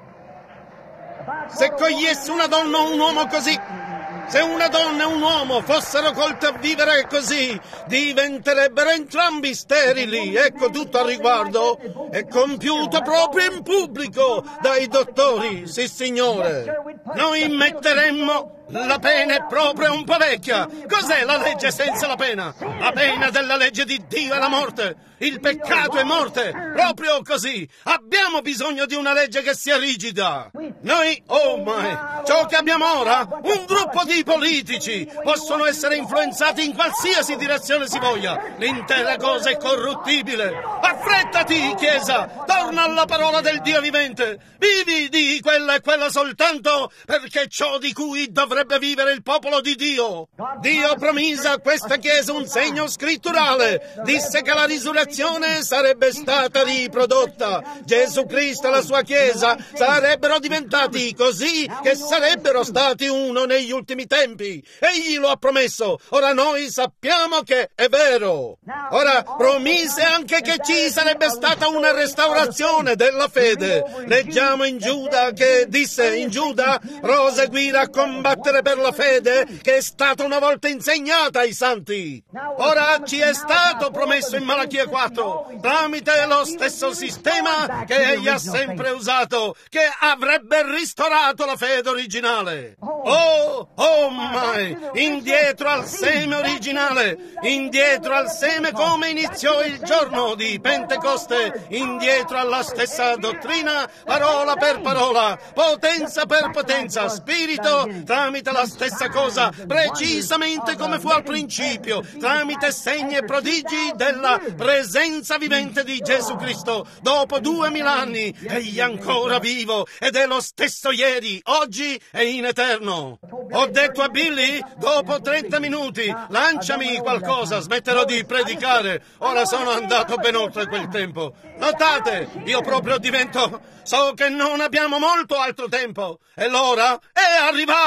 Se cogliessi una donna o un uomo così, se una donna e un uomo fossero colti a vivere così, diventerebbero entrambi sterili. Ecco tutto al riguardo. È compiuto proprio in pubblico dai dottori, sì signore. Noi metteremmo... La pena è proprio un po' vecchia. Cos'è la legge senza la pena? La pena della legge di Dio è la morte. Il peccato è morte. Proprio così. Abbiamo bisogno di una legge che sia rigida. Noi, oh my, ciò che abbiamo ora, un gruppo di politici, possono essere influenzati in qualsiasi direzione si voglia. L'intera cosa è corruttibile. Affrettati, Chiesa, torna alla parola del Dio vivente. Vivi di quella e quella soltanto, perché ciò di cui dovrebbe vivere il popolo di Dio. Dio promise a questa Chiesa un segno scritturale. Disse che la risurrezione sarebbe stata riprodotta. Gesù Cristo e la sua Chiesa sarebbero diventati così che sarebbero stati uno negli ultimi tempi. Egli lo ha promesso. Ora noi sappiamo che è vero. Ora promise anche che ci sarebbe stata una restaurazione della fede. Leggiamo in Giuda che disse in Giuda: proseguire a combattere per la fede che è stata una volta insegnata ai santi. Ora ci è stato promesso in Malachia quattro, tramite lo stesso sistema che egli ha sempre usato, che avrebbe ristorato la fede originale. Oh, oh my, indietro al seme originale, indietro al seme come iniziò il giorno di Pentecoste, indietro alla stessa dottrina, parola per parola, potenza per potenza, spirito tramite la stessa cosa, precisamente come fu al principio, tramite segni e prodigi della presenza vivente di Gesù Cristo. Dopo duemila anni egli è ancora vivo ed è lo stesso ieri, oggi e in eterno. Ho detto a Billy, dopo trenta minuti, lanciami qualcosa, smetterò di predicare. Ora sono andato ben oltre quel tempo. Notate, io proprio divento... So che non abbiamo molto altro tempo e l'ora è arrivata.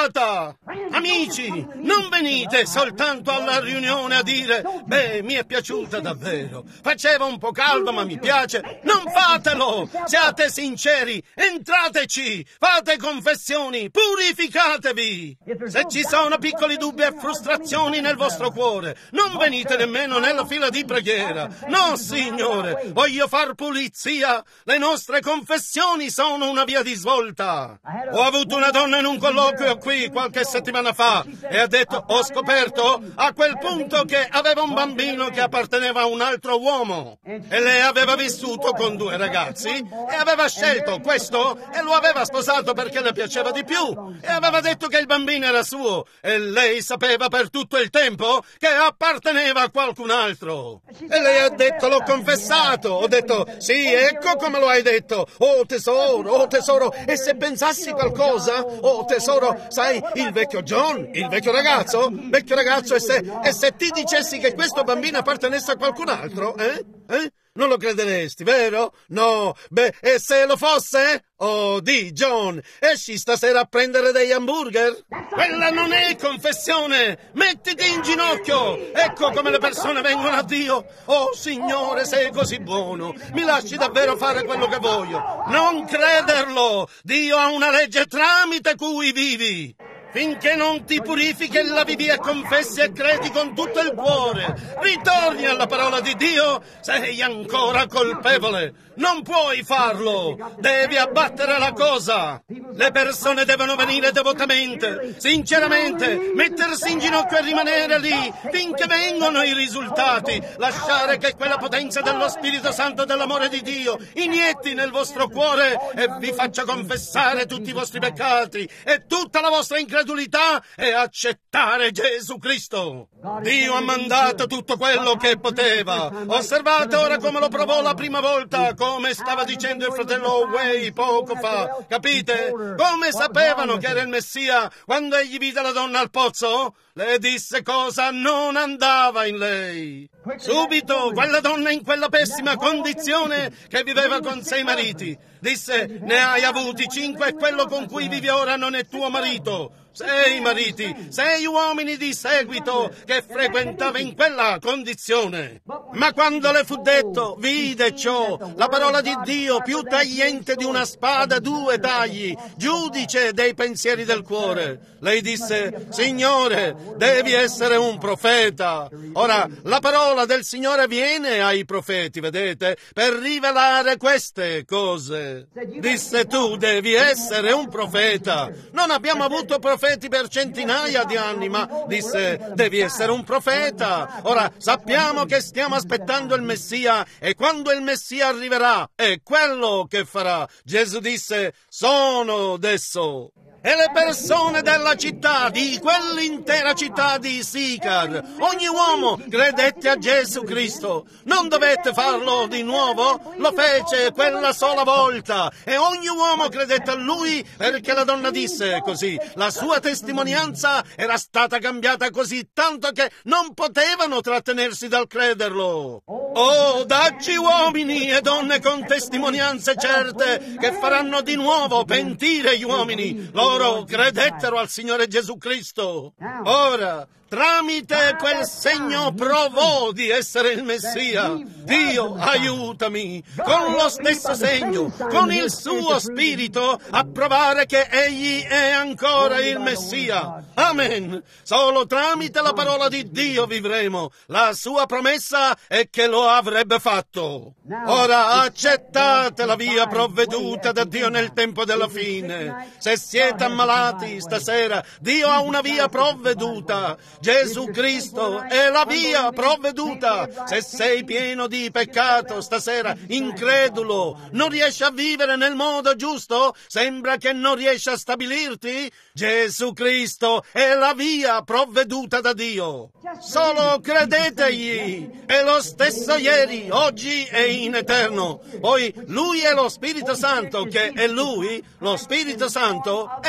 vita. Amici, non venite soltanto alla riunione a dire «Beh, mi è piaciuta davvero, faceva un po' caldo ma mi piace». Non fatelo! Siate sinceri, entrateci, fate confessioni, purificatevi. Se ci sono piccoli dubbi e frustrazioni nel vostro cuore, non venite nemmeno nella fila di preghiera. No, Signore, voglio far pulizia. Le nostre confessioni sono una via di svolta. Ho avuto una donna in un colloquio qui qualche settimana fa e ha detto, ho scoperto a quel punto che aveva un bambino che apparteneva a un altro uomo e lei aveva vissuto con due ragazzi e aveva scelto questo e lo aveva sposato perché le piaceva di più e aveva detto che il bambino era suo e lei sapeva per tutto il tempo che apparteneva a qualcun altro. E lei ha detto, l'ho confessato. Ho detto, sì, ecco come lo hai detto. Oh tesoro, oh tesoro, e se pensassi qualcosa? Oh tesoro, sai, il vecchio John, il vecchio ragazzo, vecchio ragazzo, e se, e se ti dicessi che questo bambino appartenesse a qualcun altro, eh? Eh? Non lo crederesti, vero? No, beh, e se lo fosse? Oh, di, John, esci stasera a prendere degli hamburger? Quella non è confessione! Mettiti in ginocchio! Ecco come le persone vengono a Dio! Oh, Signore, sei così buono! Mi lasci davvero fare quello che voglio! Non crederlo! Dio ha una legge tramite cui vivi! Finché non ti purifichi e lavi via e confessi e credi con tutto il cuore, ritorni alla parola di Dio, sei ancora colpevole. Non puoi farlo. Devi abbattere la cosa. Le persone devono venire devotamente, sinceramente, mettersi in ginocchio e rimanere lì finché vengono i risultati. Lasciare che quella potenza dello Spirito Santo dell'amore di Dio inietti nel vostro cuore e vi faccia confessare tutti i vostri peccati e tutta la vostra incredulità e accettare Gesù Cristo. Dio ha mandato tutto quello che poteva. Osservate ora come lo provò la prima volta, come stava dicendo il fratello Way poco fa. Capite? Come sapevano che era il Messia quando egli vide la donna al pozzo? Le disse cosa non andava in lei. Subito quella donna in quella pessima condizione che viveva con sei mariti disse, ne hai avuti cinque e quello con cui vivi ora non è tuo marito. Sei mariti, sei uomini di seguito che frequentava in quella condizione. Ma quando le fu detto, vide ciò, la parola di Dio più tagliente di una spada, due tagli, giudice dei pensieri del cuore. Lei disse, Signore, devi essere un profeta. Ora, la parola del Signore viene ai profeti, vedete, per rivelare queste cose. Disse, tu devi essere un profeta. Non abbiamo avuto profeti per centinaia di anni, ma disse, devi essere un profeta. Ora, sappiamo che stiamo aspettando il Messia e quando il Messia arriverà è quello che farà. Gesù disse, sono adesso. E le persone della città, di quell'intera città di Sicar, ogni uomo credette a Gesù Cristo. Non dovette farlo di nuovo, lo fece quella sola volta e ogni uomo credette a lui perché la donna disse così. La sua testimonianza era stata cambiata così tanto che non potevano trattenersi dal crederlo. Oh, dacci uomini e donne con testimonianze certe che faranno di nuovo pentire gli uomini. Loro credettero al Signore Gesù Cristo. Ora, tramite quel segno provò di essere il Messia. Dio, aiutami, con lo stesso segno, con il suo Spirito, a provare che Egli è ancora il Messia. Amen. Solo tramite la parola di Dio vivremo. La sua promessa è che lo avrebbe fatto. Ora accettate la via provveduta da Dio nel tempo della fine. Se siete ammalati stasera, Dio ha una via provveduta. Gesù Cristo è la via provveduta. Se sei pieno di peccato stasera, incredulo, non riesci a vivere nel modo giusto, sembra che non riesci a stabilirti, Gesù Cristo è la via provveduta da Dio. Solo credetegli. È lo stesso ieri, oggi e in eterno. Poi Lui è lo Spirito Santo, che è Lui, lo Spirito Santo, è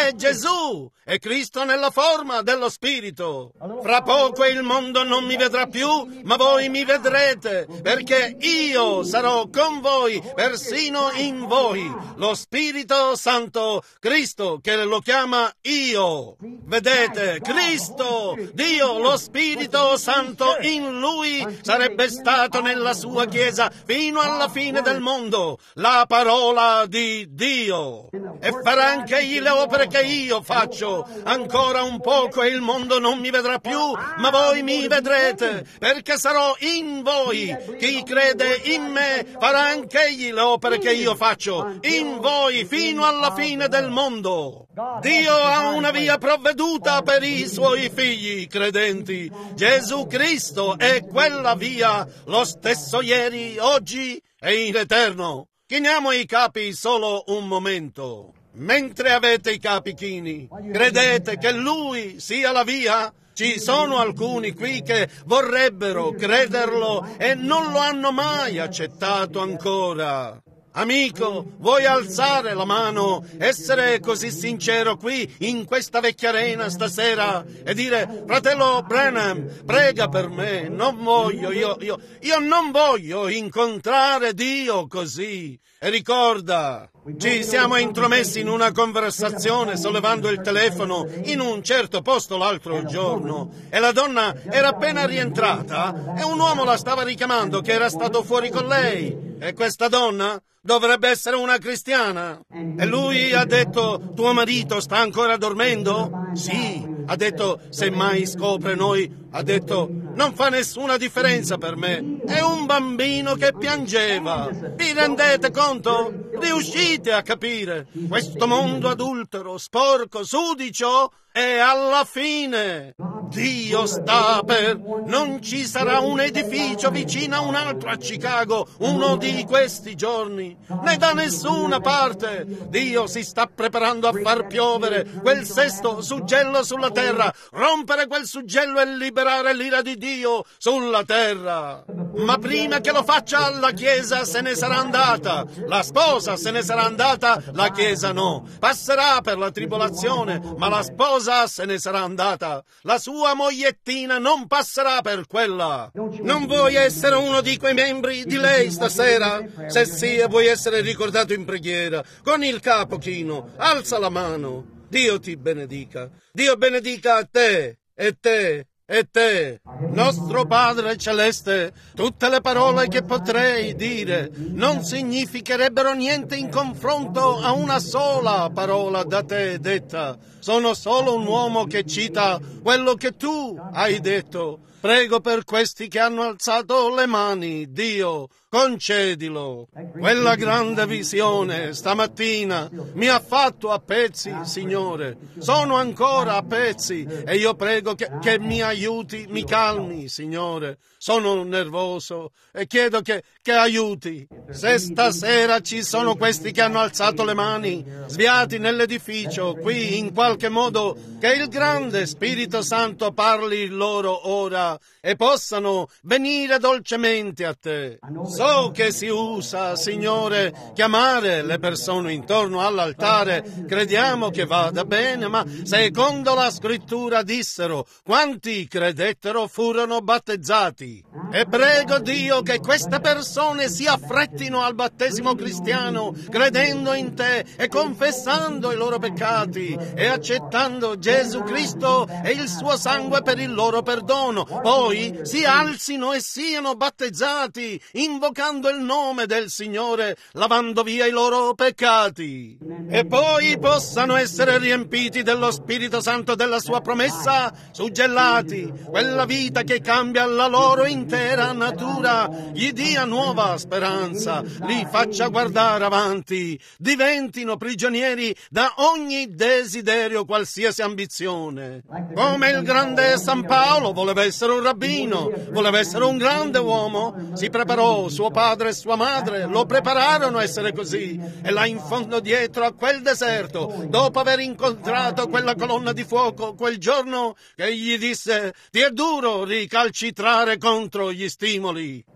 è Gesù, è Cristo nella forma dello Spirito. Fra poco il mondo non mi vedrà più, ma voi mi vedrete, perché io sarò con voi, persino in voi, lo Spirito Santo, Cristo che lo chiama io. Vedete, Cristo, Dio, lo Spirito Santo in Lui sarebbe stato nella sua Chiesa fino alla fine del mondo, la parola di Dio. E farà anche egli le opere che io faccio. Ancora un poco e il mondo non mi vedrà più, ma voi mi vedrete, perché sarò in voi. Chi crede in me farà anche egli le opere che io faccio, in voi fino alla fine del mondo. Dio ha una via provveduta per i suoi figli credenti. Gesù Cristo è quella via, lo stesso ieri, oggi e in eterno. Chiniamo i capi solo un momento. Mentre avete i capi chini, credete che Lui sia la via? Ci sono alcuni qui che vorrebbero crederlo e non lo hanno mai accettato ancora. Amico, vuoi alzare la mano, essere così sincero qui in questa vecchia arena stasera e dire: fratello Branham, prega per me, non voglio, io, io, io non voglio incontrare Dio così. E ricorda, ci siamo intromessi in una conversazione sollevando il telefono in un certo posto l'altro giorno e la donna era appena rientrata e un uomo la stava richiamando che era stato fuori con lei. E questa donna dovrebbe essere una cristiana. E lui ha detto: tuo marito sta ancora dormendo? Sì. Ha detto: se mai scopre noi, ha detto, non fa nessuna differenza per me. È un bambino che piangeva. Vi rendete conto? Riuscite a capire? Questo mondo adultero, sporco, sudicio, e alla fine Dio sta per... Non ci sarà un edificio vicino a un altro a Chicago uno di questi giorni, né da nessuna parte. Dio si sta preparando a far piovere quel sesto suggello sulla terra, rompere quel suggello e liberare l'ira di Dio sulla terra. Ma prima che lo faccia, la Chiesa se ne sarà andata, la sposa se ne sarà andata, la Chiesa no. Passerà per la tribolazione, ma la sposa se ne sarà andata. La sua mogliettina non passerà per quella. Non vuoi essere uno di quei membri di lei stasera? Se sì, e vuoi essere ricordato in preghiera, con il capo chino, alza la mano. Dio ti benedica. Dio benedica a te, e te, e te. Nostro Padre Celeste, tutte le parole che potrei dire non significherebbero niente in confronto a una sola parola da te detta. Sono solo un uomo che cita quello che tu hai detto. Prego per questi che hanno alzato le mani, Dio, concedilo. Quella grande visione stamattina mi ha fatto a pezzi, Signore. Sono ancora a pezzi e io prego che, che mi aiuti, mi calmi, Signore. Sono nervoso e chiedo che, che aiuti. Se stasera ci sono questi che hanno alzato le mani, sviati nell'edificio, qui in qualche modo, che il grande Spirito Santo parli loro ora e possano venire dolcemente a te. So che si usa, Signore, chiamare le persone intorno all'altare. Crediamo che vada bene, ma secondo la Scrittura dissero: quanti credettero furono battezzati. E prego Dio che queste persone si affrettino al battesimo cristiano, credendo in te e confessando i loro peccati e accettando Gesù Cristo e il suo sangue per il loro perdono. Poi si alzino e siano battezzati, invocando il nome del Signore, lavando via i loro peccati. E poi possano essere riempiti dello Spirito Santo della sua promessa, suggellati, quella vita che cambia la loro intera natura, gli dia nuova speranza, li faccia guardare avanti, diventino prigionieri da ogni desiderio, qualsiasi ambizione. Come il grande San Paolo voleva essere un rabbino, voleva essere un grande uomo, si preparò, suo padre e sua madre lo prepararono a essere così, e là in fondo dietro a quel deserto, dopo aver incontrato quella colonna di fuoco quel giorno, che gli disse: ti è duro ricalcitrare contro gli stimoli.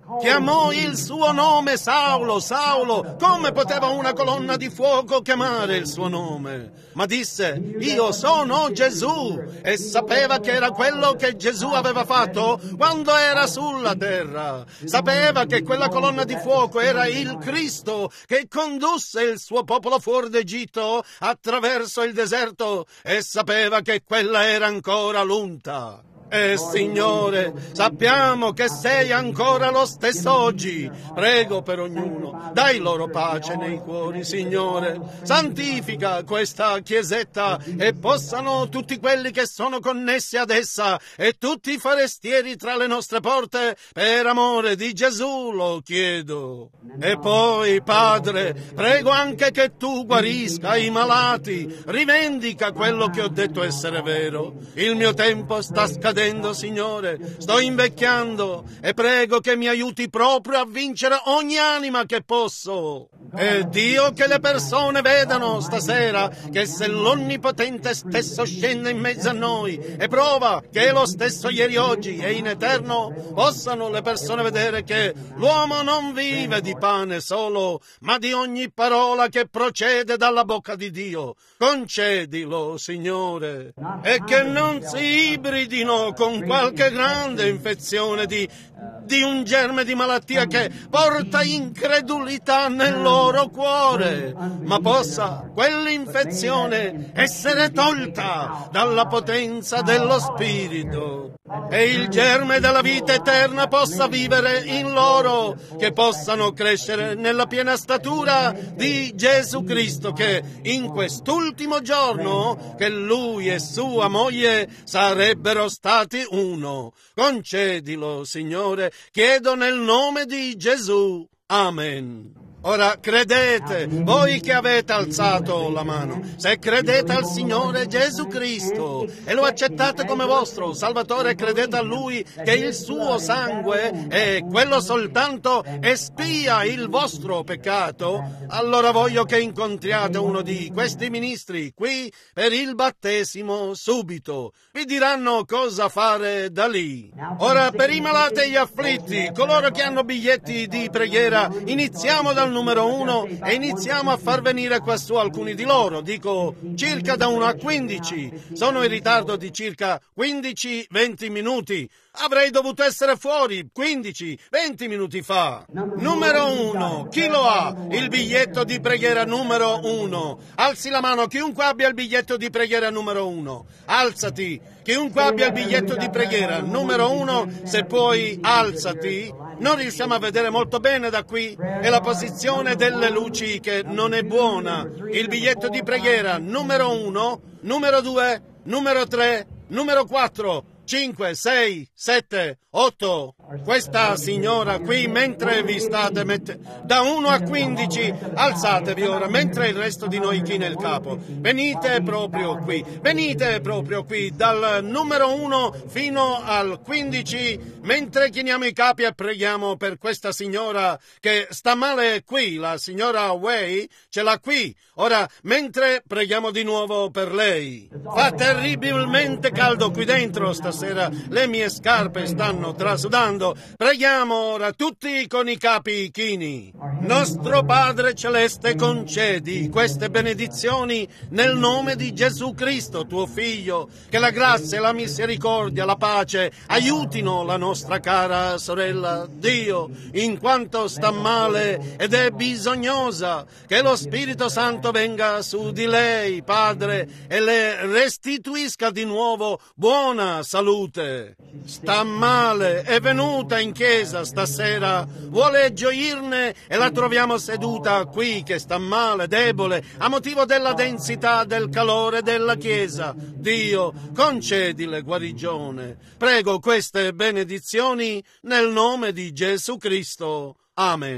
chiamò il suo nome Saulo, Saulo. Come poteva una colonna di fuoco chiamare il suo nome? Ma disse: io sono Gesù, e sapeva che era quello che Gesù aveva fatto quando era sulla terra. Sapeva che quella colonna di fuoco era il Cristo che condusse il suo popolo fuori d'Egitto attraverso il deserto, e sapeva che quella era ancora l'unta. E Signore, sappiamo che sei ancora lo stesso oggi. Prego per ognuno, dai loro pace nei cuori, Signore. Santifica questa chiesetta, e possano tutti quelli che sono connessi ad essa e tutti i forestieri tra le nostre porte, per amore di Gesù lo chiedo. E poi, Padre, prego anche che tu guarisca i malati. Rivendica quello che ho detto essere vero. Il mio tempo sta scadendo, Signore, sto invecchiando, e prego che mi aiuti proprio a vincere ogni anima che posso. E Dio, che le persone vedano stasera che se l'Onnipotente stesso scende in mezzo a noi e prova che è lo stesso ieri, oggi e in eterno, possano le persone vedere che l'uomo non vive di pane solo, ma di ogni parola che procede dalla bocca di Dio. Concedilo, Signore, e che non si ibridino con qualche grande infezione di, di un germe di malattia che porta incredulità nel loro cuore, ma possa quell'infezione essere tolta dalla potenza dello Spirito, e il germe della vita eterna possa vivere in loro, che possano crescere nella piena statura di Gesù Cristo, che in quest'ultimo giorno che lui e sua moglie sarebbero stati uno. Concedilo, Signore, chiedo nel nome di Gesù. Amen. Ora credete, voi che avete alzato la mano, se credete al Signore Gesù Cristo e lo accettate come vostro Salvatore, credete a Lui che il suo sangue è quello soltanto espia il vostro peccato, allora voglio che incontriate uno di questi ministri qui per il battesimo subito. Vi diranno cosa fare da lì. Ora, per i malati e gli afflitti, coloro che hanno biglietti di preghiera, iniziamo dal numero uno e iniziamo a far venire qua su alcuni di loro, dico circa da uno a quindici. Sono in ritardo di circa quindici venti minuti. Avrei dovuto essere fuori quindici venti minuti fa. Numero uno, chi lo ha? Il biglietto di preghiera numero uno. Alzi la mano chiunque abbia il biglietto di preghiera numero uno. Alzati, chiunque abbia il biglietto di preghiera numero uno, se puoi alzati. Non riusciamo a vedere molto bene da qui, è la posizione delle luci che non è buona. Il biglietto di preghiera numero uno, numero due, numero tre, numero quattro, cinque, sei, sette, otto. Questa signora qui, mentre vi state mettendo da uno a quindici, alzatevi ora, mentre il resto di noi china il capo. Venite proprio qui, venite proprio qui, dal numero uno fino al quindici, mentre chiniamo i capi e preghiamo per questa signora che sta male qui, la signora Way ce l'ha qui. Ora, mentre preghiamo di nuovo per lei. Fa terribilmente caldo qui dentro stasera, le mie scarpe stanno trasudando. Preghiamo ora tutti con i capi chini. Nostro Padre Celeste, concedi queste benedizioni nel nome di Gesù Cristo, tuo Figlio, che la grazia, la misericordia, la pace aiutino la nostra cara sorella Dio, in quanto sta male ed è bisognosa, che lo Spirito Santo venga su di lei, Padre, e le restituisca di nuovo buona salute. Sta male, è venuta in chiesa stasera, vuole gioirne e la troviamo seduta qui che sta male, debole, a motivo della densità del calore della chiesa. Dio, concedile guarigione. Prego queste benedizioni nel nome di Gesù Cristo. Amen.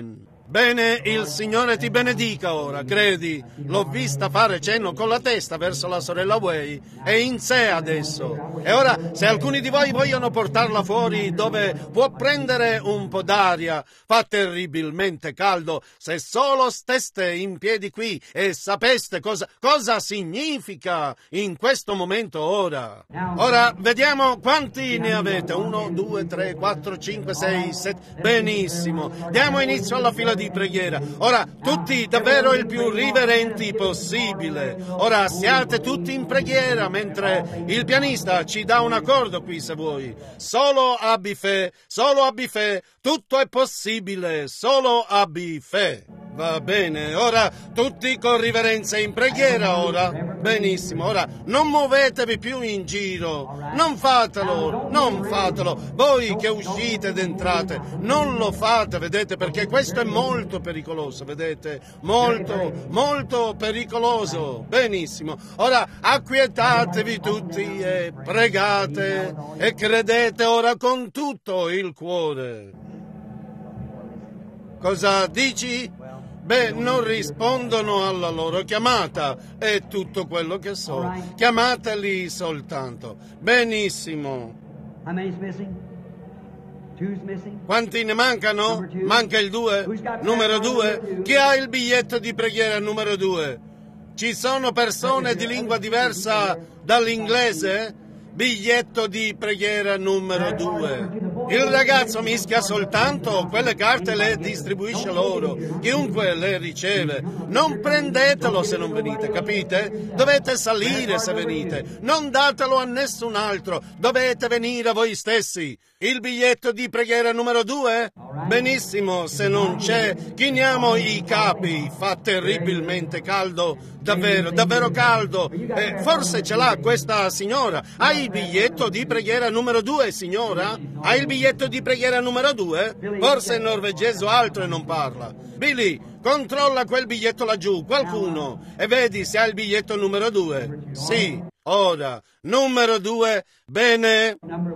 Bene, il Signore ti benedica ora, credi. L'ho vista fare cenno con la testa verso la sorella Way. È in sé adesso. E ora, se alcuni di voi vogliono portarla fuori dove può prendere un po' d'aria, fa terribilmente caldo, se solo steste in piedi qui e sapeste cosa, cosa significa in questo momento ora. Ora, vediamo quanti ne avete. Uno, due, tre, quattro, cinque, sei, sette. Benissimo. Diamo inizio alla fila di preghiera. Ora, tutti davvero il più riverenti possibile. Ora, siate tutti in preghiera mentre il pianista ci dà un accordo qui se vuoi. Solo abbi fede, solo abbi fede, tutto è possibile, solo abbi fede. Va bene, ora tutti con riverenza in preghiera ora. Benissimo, ora non muovetevi più in giro. Non fatelo, non fatelo. Voi che uscite ed entrate, non lo fate, vedete, perché questo è molto pericoloso, vedete? Molto, molto pericoloso. Benissimo. Ora acquietatevi tutti e pregate e credete ora con tutto il cuore. Cosa dici? Beh, non rispondono alla loro chiamata, è tutto quello che so. Chiamateli soltanto. Benissimo. Quanti ne mancano? Manca il due? Numero due? Chi ha il biglietto di preghiera numero due? Ci sono persone di lingua diversa dall'inglese? Biglietto di preghiera numero due. Il ragazzo mischia soltanto quelle carte, le distribuisce loro. Chiunque le riceve. Non prendetelo se non venite, capite? Dovete salire se venite. Non datelo a nessun altro. Dovete venire voi stessi. Il biglietto di preghiera numero due? Benissimo, se non c'è, chiniamo i capi. Fa terribilmente caldo, davvero, davvero caldo. Eh, forse ce l'ha questa signora. Hai il biglietto di preghiera numero due, signora? Hai il biglietto di preghiera numero due? Forse è norvegese o altro e non parla. Billy, controlla quel biglietto laggiù, qualcuno, e vedi se ha il biglietto numero due. Sì, ora, numero due, bene.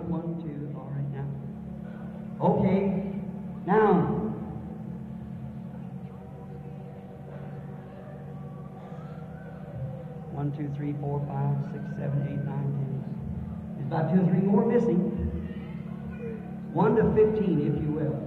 Okay, now, one, two, three, four, five, six, seven, eight, nine, ten. There's about two or three more missing. One to fifteen, if you will.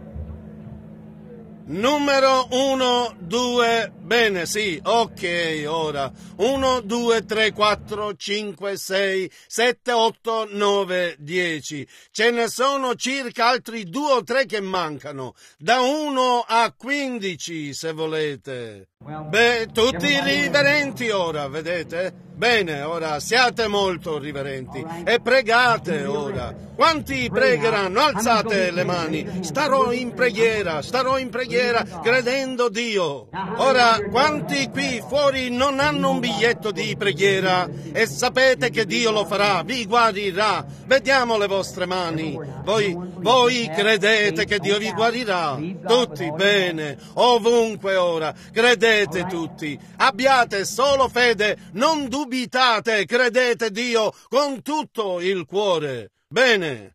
Numero uno, due, bene, sì, ok, ora. uno, due, tre, quattro, cinque, sei, sette, otto, nove, dieci. Ce ne sono circa altri due o tre che mancano. Da uno a quindici, se volete. Beh, tutti riverenti ora, vedete? Bene, ora siate molto riverenti e pregate ora. Quanti pregheranno? Alzate le mani. Starò in preghiera, starò in preghiera credendo Dio. Ora, quanti qui fuori non hanno un biglietto di preghiera e sapete che Dio lo farà, vi guarirà? Vediamo le vostre mani. Voi, voi credete che Dio vi guarirà? Tutti, bene, ovunque ora, credete tutti. Abbiate solo fede, non dubitate, credete Dio con tutto il cuore. Bene.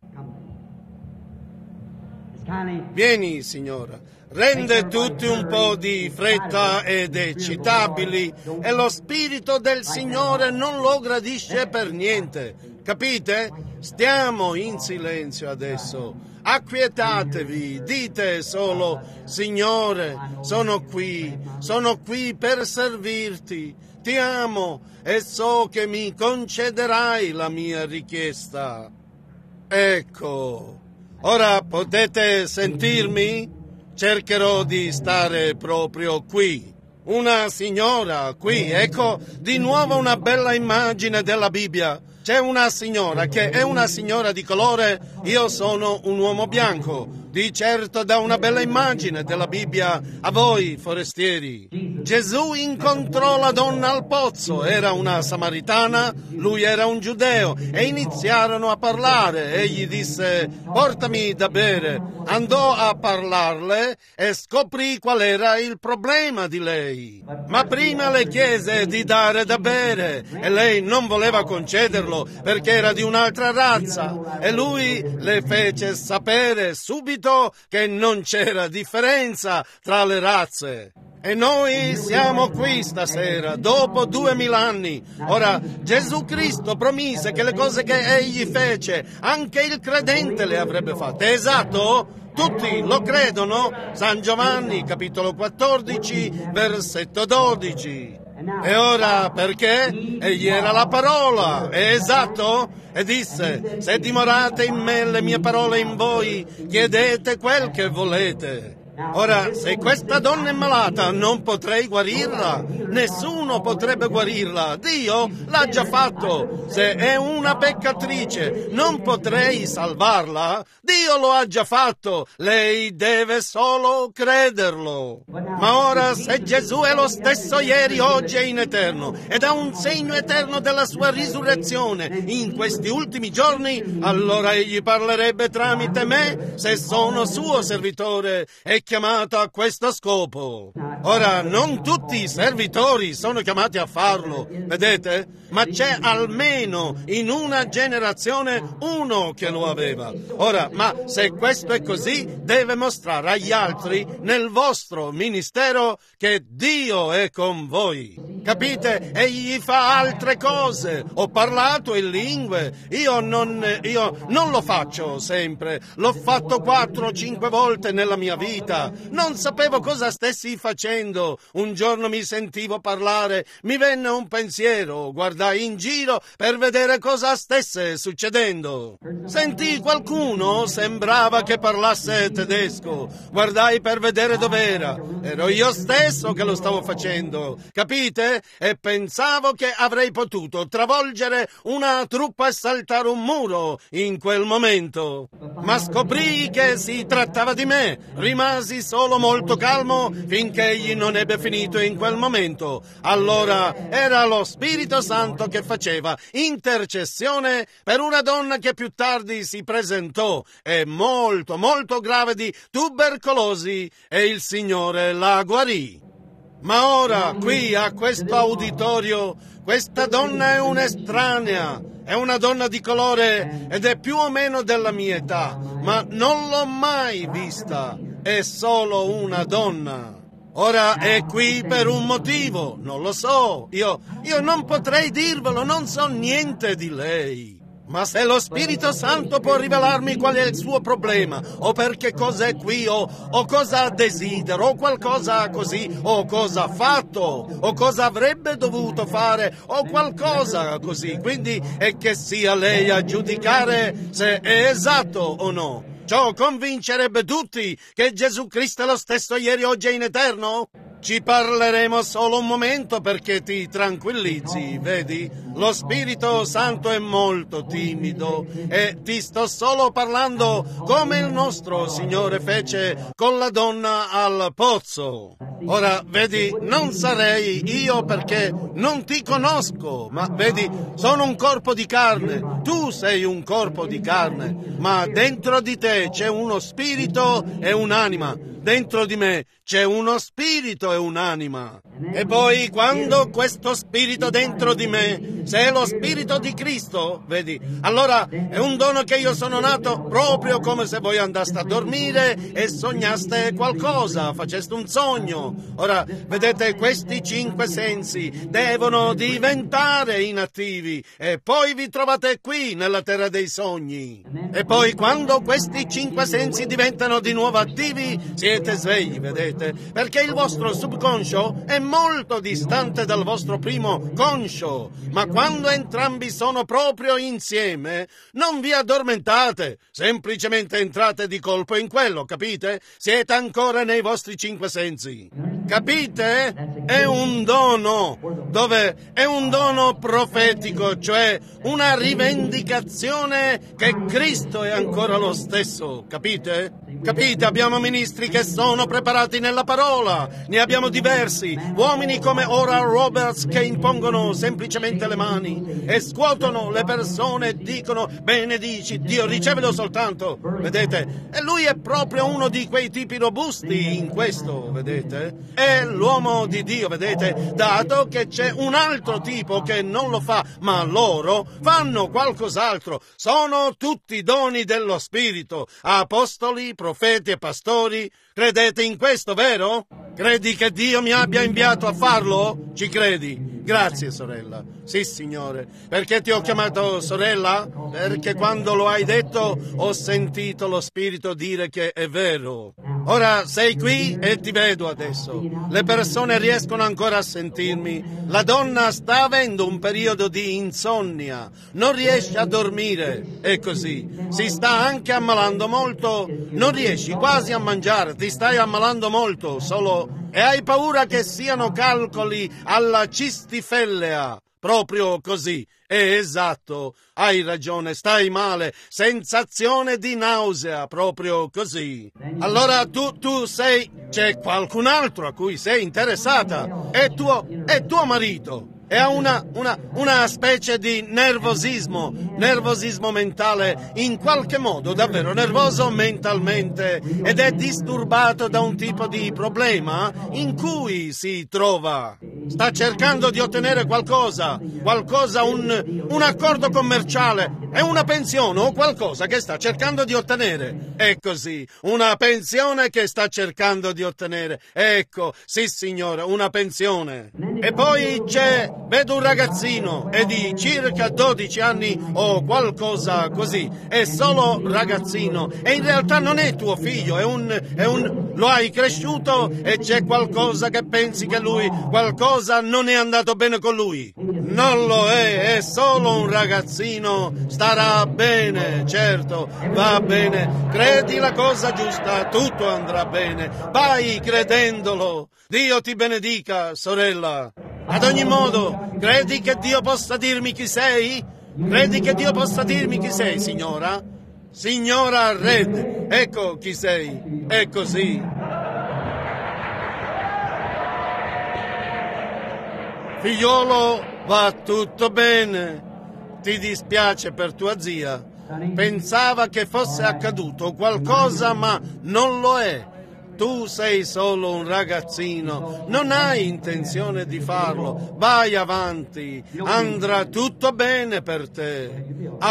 Vieni, signora. Rende tutti un po' di fretta ed eccitabili e lo Spirito del Signore non lo gradisce per niente. Capite? Stiamo in silenzio adesso. Acquietatevi, dite solo: Signore, sono qui, sono qui per servirti. Ti amo e so che mi concederai la mia richiesta. Ecco. Ora potete sentirmi? Cercherò di stare proprio qui. Una signora qui, ecco, di nuovo una bella immagine della Bibbia. C'è una signora che è una signora di colore, io sono un uomo bianco. Di certo dà una bella immagine della Bibbia a voi, forestieri. Gesù incontrò la donna al pozzo, era una samaritana, lui era un giudeo, e iniziarono a parlare. Egli disse: portami da bere. Andò a parlarle e scoprì qual era il problema di lei. Ma prima le chiese di dare da bere e lei non voleva concederlo perché era di un'altra razza, e lui le fece sapere subito capito che non c'era differenza tra le razze. E noi siamo qui stasera, dopo duemila anni. Ora, Gesù Cristo promise che le cose che Egli fece, anche il credente le avrebbe fatte. Esatto? Tutti lo credono? San Giovanni, capitolo quattordici, versetto dodici. E ora perché? Egli era la parola, è esatto? E disse, se dimorate in me, le mie parole in voi, chiedete quel che volete. Ora, se questa donna è malata, non potrei guarirla. Nessuno potrebbe guarirla. Dio l'ha già fatto. Se è una peccatrice, non potrei salvarla. Dio lo ha già fatto. Lei deve solo crederlo. Ma ora, se Gesù è lo stesso ieri, oggi e in eterno, ed ha un segno eterno della sua risurrezione in questi ultimi giorni, allora egli parlerebbe tramite me, se sono suo servitore e chiamato a questo scopo. Ora, non tutti i servitori sono chiamati a farlo, vedete? Ma c'è almeno in una generazione uno che lo aveva. Ora, ma se questo è così, deve mostrare agli altri nel vostro ministero che Dio è con voi. Capite? Egli fa altre cose. Ho parlato in lingue. Io non, io non lo faccio sempre. L'ho fatto quattro o cinque volte nella mia vita. Non sapevo cosa stessi facendo. Un giorno mi sentivo parlare, mi venne un pensiero, guardai in giro per vedere cosa stesse succedendo. Sentii qualcuno, sembrava che parlasse tedesco. Guardai per vedere dov'era. Ero io stesso che lo stavo facendo, capite? E pensavo che avrei potuto travolgere una truppa e saltare un muro in quel momento. Ma scoprii che si trattava di me. Rimasi solo molto calmo finché egli non ebbe finito in quel momento. Allora era lo Spirito Santo che faceva intercessione per una donna che più tardi si presentò, è molto molto grave di tubercolosi, e il Signore la guarì. Ma ora, qui a questo auditorio, questa donna è un'estranea, è una donna di colore ed è più o meno della mia età, ma non l'ho mai vista, è solo una donna. Ora è qui per un motivo, non lo so, io, io non potrei dirvelo, non so niente di lei. Ma se lo Spirito Santo può rivelarmi qual è il suo problema, o perché cosa è qui, o, o cosa desidero, o qualcosa così, o cosa ha fatto, o cosa avrebbe dovuto fare, o qualcosa così, quindi è che sia lei a giudicare se è esatto o no. Ciò convincerebbe tutti che Gesù Cristo è lo stesso ieri, oggi e in eterno? Ci parleremo solo un momento perché ti tranquillizzi, vedi? Lo Spirito Santo è molto timido e ti sto solo parlando come il nostro Signore fece con la donna al pozzo. Ora, vedi, non sarei io perché non ti conosco, ma vedi, sono un corpo di carne, tu sei un corpo di carne, ma dentro di te c'è uno spirito e un'anima. Dentro di me c'è uno spirito e un'anima. E poi quando questo spirito dentro di me, se è lo spirito di Cristo, vedi, allora è un dono che io sono nato proprio come se voi andaste a dormire e sognaste qualcosa, faceste un sogno. Ora, vedete, questi cinque sensi devono diventare inattivi e poi vi trovate qui nella terra dei sogni. E poi quando questi cinque sensi diventano di nuovo attivi, siete svegli, vedete, perché il vostro subconscio è molto distante dal vostro primo conscio, ma quando entrambi sono proprio insieme, non vi addormentate, semplicemente entrate di colpo in quello, capite? Siete ancora nei vostri cinque sensi. Capite? È un dono, dove è un dono profetico, cioè una rivendicazione che Cristo è ancora lo stesso, capite? Capite? Abbiamo ministri che sono preparati nella parola, ne abbiamo diversi, uomini come Oral Roberts che impongono semplicemente le mani e scuotono le persone e dicono benedici, Dio ricevelo soltanto, vedete? E lui è proprio uno di quei tipi robusti in questo, vedete? È l'uomo di Dio, vedete? Dato che c'è un altro tipo che non lo fa, ma loro fanno qualcos'altro, sono tutti doni dello Spirito, apostoli, profeti, profeti e pastori? Credete in questo, vero? Credi che Dio mi abbia inviato a farlo? Ci credi? Grazie, sorella. Sì, Signore. Perché ti ho chiamato sorella? Perché quando lo hai detto ho sentito lo Spirito dire che è vero. Ora sei qui e ti vedo adesso. Le persone riescono ancora a sentirmi. La donna sta avendo un periodo di insonnia. Non riesce a dormire. È così. Si sta anche ammalando molto. Non riesci quasi a mangiare. Ti stai ammalando molto. Solo... E hai paura che siano calcoli alla cistifellea. Proprio così. È esatto. Hai ragione, stai male. Sensazione di nausea, proprio così. Allora tu, tu sei... C'è qualcun altro a cui sei interessata. È tuo... è tuo marito. E ha una, una, una specie di nervosismo, nervosismo mentale, in qualche modo davvero nervoso mentalmente, ed è disturbato da un tipo di problema in cui si trova. Sta cercando di ottenere qualcosa, qualcosa, un, un accordo commerciale, è una pensione o qualcosa che sta cercando di ottenere. È così, una pensione che sta cercando di ottenere. Ecco, sì signore, una pensione. E poi c'è... Vedo un ragazzino, è di circa dodici anni o qualcosa così, è solo ragazzino e in realtà non è tuo figlio, è un, è un, lo hai cresciuto e c'è qualcosa che pensi che lui, qualcosa non è andato bene con lui. Non lo è, è solo un ragazzino, starà bene, certo, va bene, credi la cosa giusta, tutto andrà bene, vai credendolo, Dio ti benedica, sorella. Ad ogni modo, credi che Dio possa dirmi chi sei? Credi che Dio possa dirmi chi sei, signora? Signora Red, ecco chi sei, è così. Figliolo, va tutto bene. Ti dispiace per tua zia. Pensava che fosse accaduto qualcosa, ma non lo è. Tu sei solo un ragazzino, non hai intenzione di farlo. Vai avanti, andrà tutto bene per te.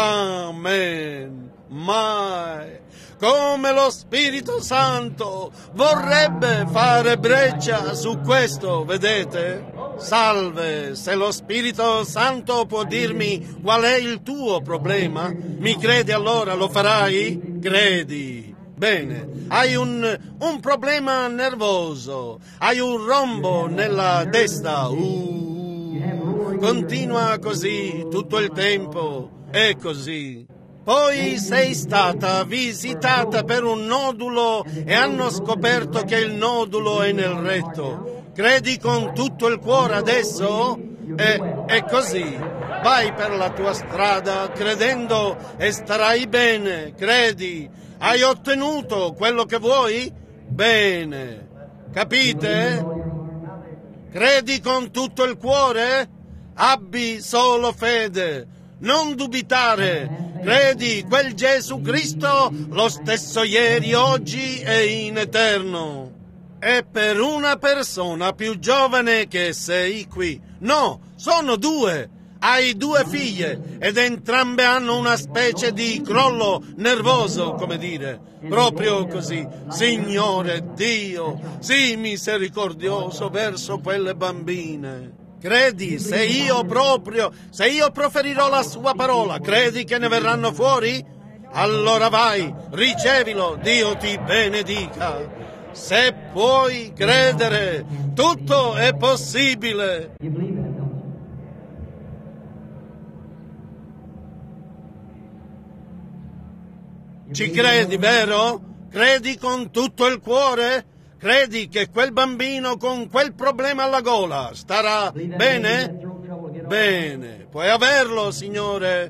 Amen. Mai. Come lo Spirito Santo vorrebbe fare breccia su questo, vedete? Salve, se lo Spirito Santo può dirmi qual è il tuo problema, mi credi allora, lo farai? Credi. Bene, hai un, un problema nervoso, hai un rombo nella testa, uh, continua così tutto il tempo, è così. Poi sei stata visitata per un nodulo e hanno scoperto che il nodulo è nel retto. Credi con tutto il cuore adesso? È, è così. Vai per la tua strada credendo e starai bene, credi. Hai ottenuto quello che vuoi? Bene. Capite? Credi con tutto il cuore? Abbi solo fede. Non dubitare. Credi quel Gesù Cristo lo stesso ieri, oggi e in eterno. È per una persona più giovane che sei qui. No, sono due. Hai due figlie ed entrambe hanno una specie di crollo nervoso, come dire, proprio così. Signore Dio, sii misericordioso verso quelle bambine. Credi, se io proprio, se io proferirò la sua parola, credi che ne verranno fuori? Allora vai, ricevilo, Dio ti benedica. Se puoi credere, tutto è possibile. Ci credi, vero? Credi con tutto il cuore? Credi che quel bambino con quel problema alla gola starà bene? Bene, puoi averlo, Signore.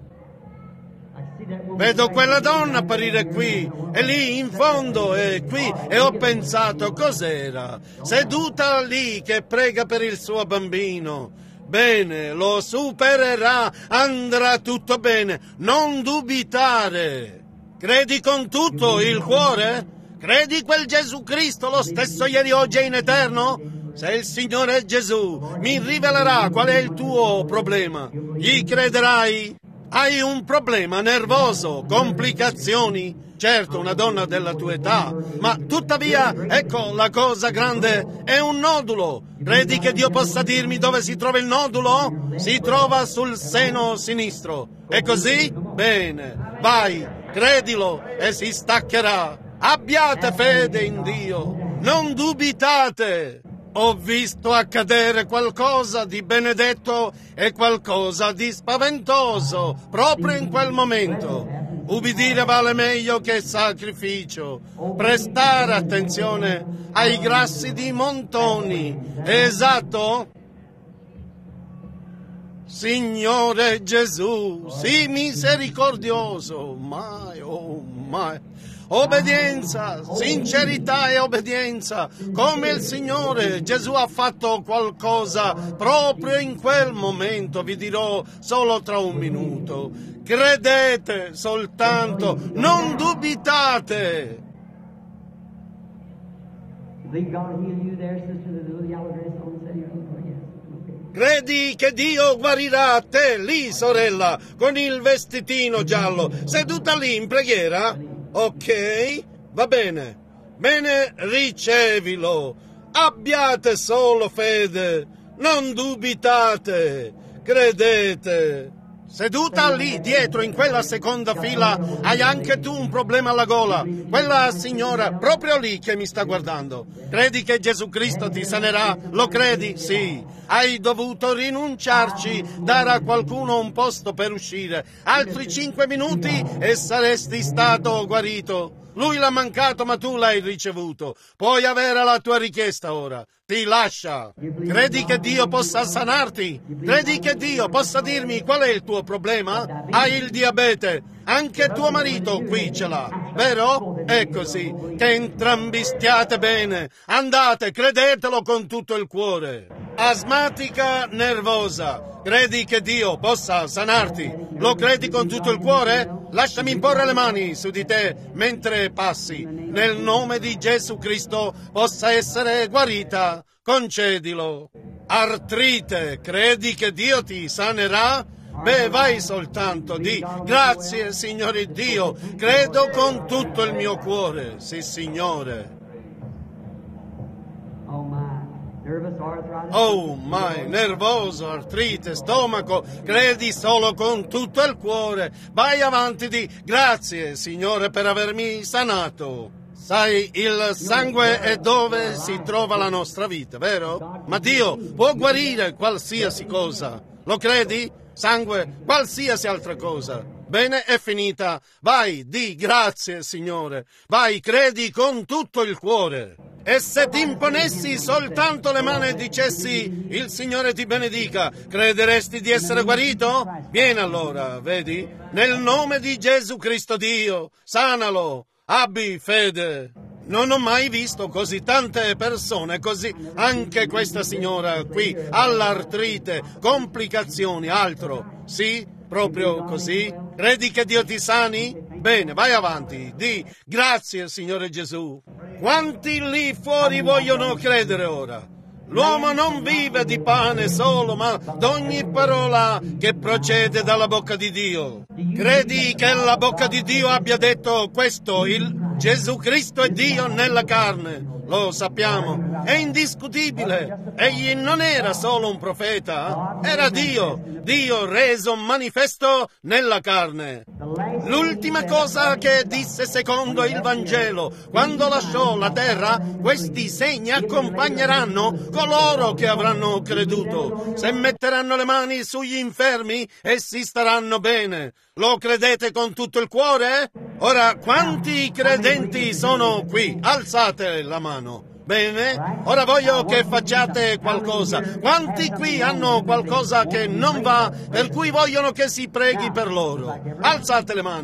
Vedo quella donna apparire qui, e lì in fondo, e qui, e ho pensato, cos'era? Seduta lì che prega per il suo bambino. Bene, lo supererà, andrà tutto bene, non dubitare. Credi con tutto il cuore? Credi quel Gesù Cristo lo stesso ieri, oggi e in eterno? Se il Signore Gesù mi rivelerà qual è il tuo problema, gli crederai? Hai un problema nervoso, complicazioni? Certo, una donna della tua età, ma tuttavia, ecco, la cosa grande è un nodulo. Credi che Dio possa dirmi dove si trova il nodulo? Si trova sul seno sinistro. È così? Bene, vai, credilo e si staccherà. Abbiate fede in Dio, non dubitate. Ho visto accadere qualcosa di benedetto e qualcosa di spaventoso proprio in quel momento. Ubbidire vale meglio che sacrificio. Prestare attenzione ai grassi di montoni. Esatto? Signore Gesù, sii misericordioso. Mai, oh mai. Obbedienza, sincerità e obbedienza, come il Signore Gesù ha fatto qualcosa proprio in quel momento, vi dirò solo tra un minuto. Credete soltanto, non dubitate. Credi che Dio guarirà te lì, sorella, con il vestitino giallo, seduta lì in preghiera? Ok, va bene. Bene, ricevilo. Abbiate solo fede. Non dubitate. Credete. Seduta lì dietro in quella seconda fila hai anche tu un problema alla gola. Quella signora proprio lì che mi sta guardando. Credi che Gesù Cristo ti sanerà? Lo credi? Sì. Hai dovuto rinunciarci, dare a qualcuno un posto per uscire. Altri cinque minuti e saresti stato guarito. Lui l'ha mancato, ma tu l'hai ricevuto. Puoi avere la tua richiesta ora. Ti lascia. Credi che Dio possa sanarti? Credi che Dio possa dirmi qual è il tuo problema? Hai il diabete. Anche tuo marito qui ce l'ha, vero? È così. Che entrambi stiate bene. Andate, credetelo con tutto il cuore. Asmatica nervosa. Credi che Dio possa sanarti? Lo credi con tutto il cuore? Lasciami imporre le mani su di te mentre passi. Nel nome di Gesù Cristo possa essere guarita. Concedilo. Artrite, credi che Dio ti sanerà? Beh, vai soltanto, di grazie, Signore Dio, credo con tutto il mio cuore. Sì, Signore. Oh, my, nervoso, artrite, stomaco, credi solo con tutto il cuore. Vai avanti di grazie, Signore, per avermi sanato. Sai, il sangue è dove si trova la nostra vita, vero? Ma Dio può guarire qualsiasi cosa. Lo credi? Sangue, qualsiasi altra cosa. Bene, è finita. Vai, di grazie, Signore. Vai, credi con tutto il cuore. E se ti imponessi soltanto le mani e dicessi il Signore ti benedica, crederesti di essere guarito? Vieni allora, vedi? Nel nome di Gesù Cristo Dio, sanalo, abbi fede. Non ho mai visto così tante persone, così anche questa signora qui, all'artrite, complicazioni, altro. Sì, proprio così. Credi che Dio ti sani? Bene, vai avanti, di grazie Signore Gesù. Quanti lì fuori vogliono credere ora? L'uomo non vive di pane solo, ma d'ogni parola che procede dalla bocca di Dio. Credi che la bocca di Dio abbia detto questo? Il Gesù Cristo è Dio nella carne. Lo sappiamo, è indiscutibile. Egli non era solo un profeta, era Dio, Dio reso manifesto nella carne. L'ultima cosa che disse secondo il Vangelo, quando lasciò la terra, questi segni accompagneranno coloro che avranno creduto. Se metteranno le mani sugli infermi, essi staranno bene. Lo credete con tutto il cuore? Ora, quanti credenti sono qui? Alzate la mano. Bene, ora voglio che facciate qualcosa. Quanti qui hanno qualcosa che non va, per cui vogliono che si preghi per loro? Alzate le mani.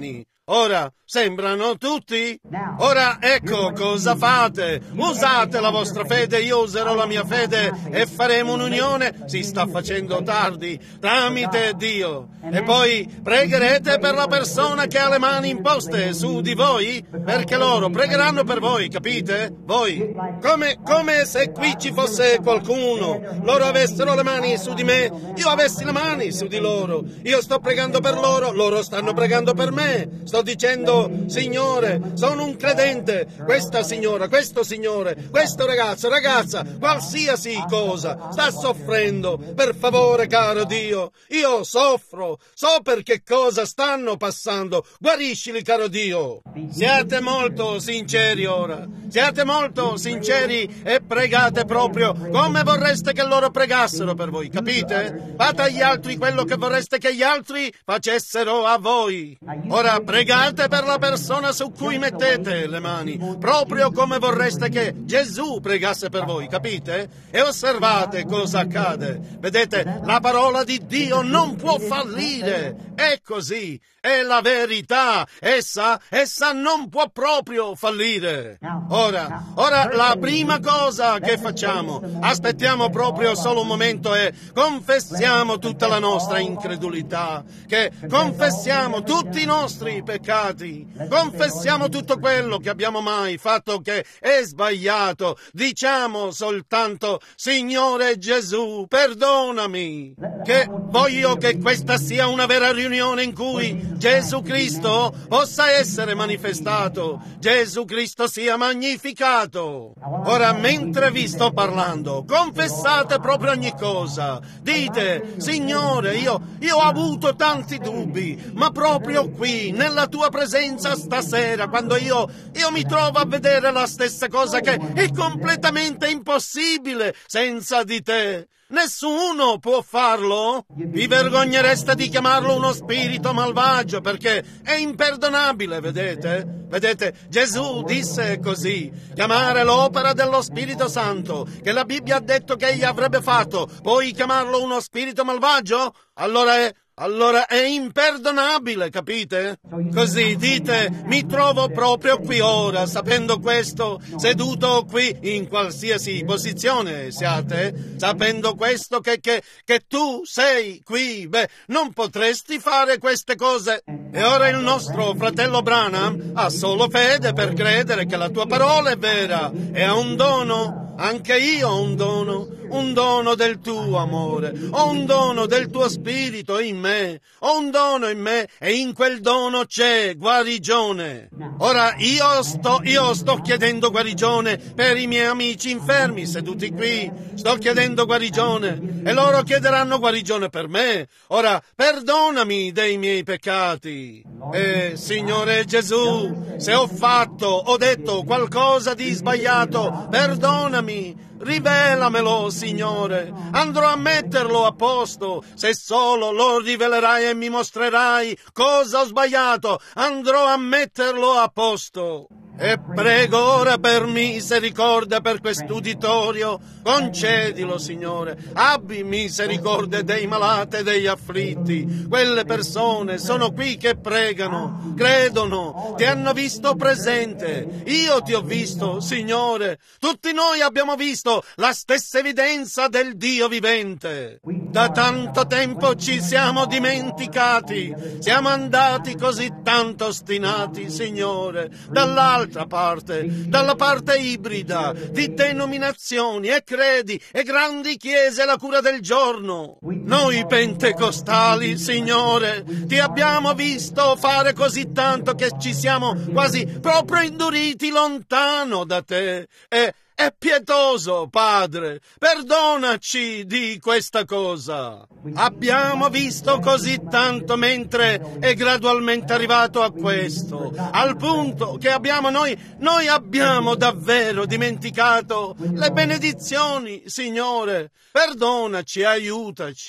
Ora, sembrano tutti? Ora, ecco cosa fate. Usate la vostra fede, io userò la mia fede e faremo un'unione. Si sta facendo tardi, tramite Dio. E poi pregherete per la persona che ha le mani imposte su di voi, perché loro pregheranno per voi, capite? Voi. Come, come se qui ci fosse qualcuno. Loro avessero le mani su di me, io avessi le mani su di loro. Io sto pregando per loro, loro stanno pregando per me. Sto dicendo, Signore, sono un credente, questa signora, questo signore, questo ragazzo, ragazza, qualsiasi cosa, sta soffrendo. Per favore, caro Dio, io soffro, so per che cosa stanno passando. Guariscili, caro Dio. Siate molto sinceri ora, siate molto sinceri e pregate proprio come vorreste che loro pregassero per voi, capite? Fate agli altri quello che vorreste che gli altri facessero a voi. Ora pregate per la persona su cui mettete le mani, proprio come vorreste che Gesù pregasse per voi, capite? E osservate cosa accade. Vedete, la parola di Dio non può fallire. È così, è la verità. Essa, essa non può proprio fallire. Ora, ora la prima cosa che facciamo, aspettiamo proprio solo un momento e confessiamo tutta la nostra incredulità, che confessiamo tutti i nostri peccati, confessiamo tutto quello che abbiamo mai fatto che è sbagliato, diciamo soltanto, Signore Gesù, perdonami, che voglio che questa sia una vera riunione in cui Gesù Cristo possa essere manifestato, Gesù Cristo sia magnificato. Ora, mentre vi sto parlando, confessate proprio ogni cosa, dite, Signore, io, io ho avuto tanti dubbi, ma proprio qui, nella tua presenza stasera, quando io, io mi trovo a vedere la stessa cosa che è completamente impossibile senza di te. Nessuno può farlo? Vi vergognereste di chiamarlo uno spirito malvagio perché è imperdonabile, vedete? Vedete, Gesù disse così, chiamare l'opera dello Spirito Santo, che la Bibbia ha detto che egli avrebbe fatto, poi chiamarlo uno spirito malvagio? Allora è... Allora è imperdonabile, capite? Così dite, mi trovo proprio qui ora, sapendo questo, seduto qui in qualsiasi posizione siate, sapendo questo che, che, che tu sei qui, beh, non potresti fare queste cose. E ora il nostro fratello Branham ha solo fede per credere che la tua parola è vera e ha un dono. Anche io ho un dono, un dono del tuo amore, ho un dono del tuo spirito in me, ho un dono in me e in quel dono c'è guarigione. Ora io sto, io sto chiedendo guarigione per i miei amici infermi seduti qui, sto chiedendo guarigione e loro chiederanno guarigione per me. Ora perdonami dei miei peccati. E Signore Gesù, se ho fatto, ho detto qualcosa di sbagliato, perdonami. Rivelamelo, Signore. Andrò a metterlo a posto. Se solo lo rivelerai e mi mostrerai cosa ho sbagliato, andrò a metterlo a posto. E prego ora per misericordia per quest'uditorio. Concedilo, Signore. Abbi misericordia dei malati e degli afflitti. Quelle persone sono qui che pregano, credono, ti hanno visto presente. Io ti ho visto, Signore. Tutti noi abbiamo visto la stessa evidenza del Dio vivente. Da tanto tempo ci siamo dimenticati. Siamo andati così tanto ostinati, Signore, dall'altra parte, dalla parte ibrida di denominazioni e credi e grandi chiese alla cura del giorno. Noi pentecostali, Signore, ti abbiamo visto fare così tanto che ci siamo quasi proprio induriti lontano da te. E è pietoso, Padre, perdonaci di questa cosa. Abbiamo visto così tanto mentre è gradualmente arrivato a questo, al punto che abbiamo noi, noi abbiamo davvero dimenticato le benedizioni, Signore. Perdonaci, aiutaci.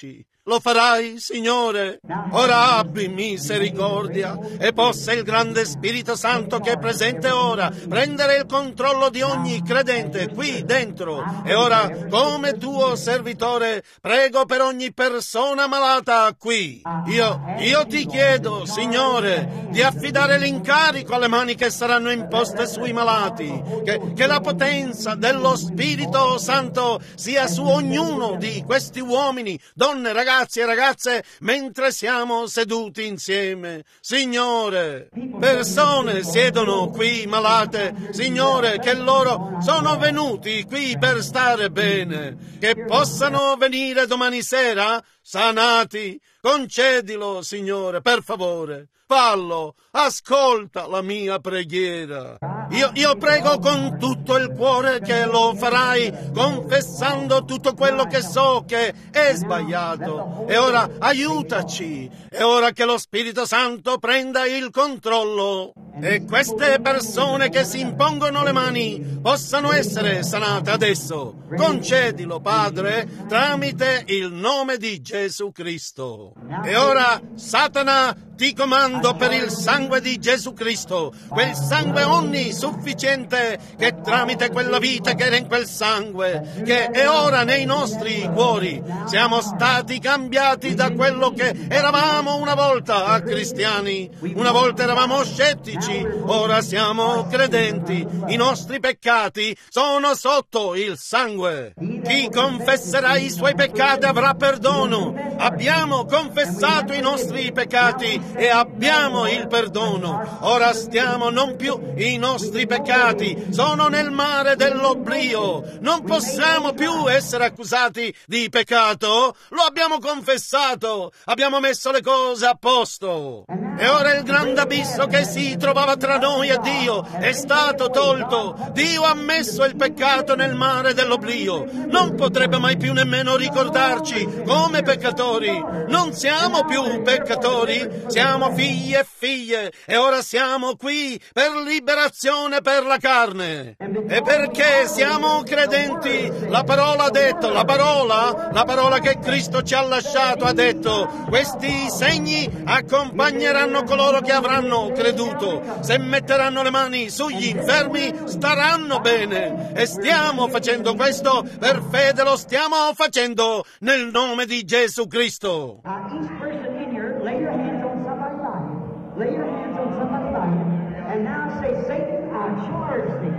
Lo farai, Signore? Ora abbi misericordia e possa il grande Spirito Santo che è presente ora prendere il controllo di ogni credente qui dentro. E ora, come tuo servitore, prego per ogni persona malata qui. Io, io ti chiedo, Signore, di affidare l'incarico alle mani che saranno imposte sui malati, che, che la potenza dello Spirito Santo sia su ognuno di questi uomini, donne, ragazzi, Ragazzi e ragazze, mentre siamo seduti insieme. Signore, persone siedono qui malate, Signore, che loro sono venuti qui per stare bene, che possano venire domani sera sanati. Concedilo, Signore, per favore. Fallo, ascolta la mia preghiera. Io, io prego con tutto il cuore che lo farai, confessando tutto quello che so che è sbagliato. E ora aiutaci. È ora che lo Spirito Santo prenda il controllo e queste persone che si impongono le mani possano essere sanate adesso. Concedilo, Padre, tramite il nome di Gesù Cristo. E ora, Satana, ti comando per il sangue di Gesù Cristo, quel sangue onnisufficiente che tramite quella vita che era in quel sangue, che è ora nei nostri cuori, siamo stati cambiati da quello che eravamo una volta cristiani. Una volta eravamo scettici, ora siamo credenti. I nostri peccati sono sotto il sangue. Chi confesserà i suoi peccati avrà perdono. Abbiamo confessato i nostri peccati e abbiamo il perdono. Ora stiamo non più i nostri peccati, sono nel mare dell'oblio. Non possiamo più essere accusati di peccato. Lo abbiamo confessato, abbiamo messo le cose a posto. E ora il grande abisso che si trovava tra noi e Dio è stato tolto. Dio ha messo il peccato nel mare dell'oblio. Non potrebbe mai più nemmeno ricordarci come peccatori. Non siamo più peccatori, siamo figli e figlie e ora siamo qui per liberazione per la carne. E perché siamo credenti, la parola ha detto, la parola, la parola che Cristo ci ha lasciato ha detto: questi segni accompagneranno coloro che avranno creduto. Se metteranno le mani sugli infermi staranno bene. E stiamo facendo questo per fede, lo stiamo facendo nel nome di Gesù Cristo. Now, each person in here, lay your hands on somebody's life. Lay your hands on somebody's life. And now say, Satan, I charge thee.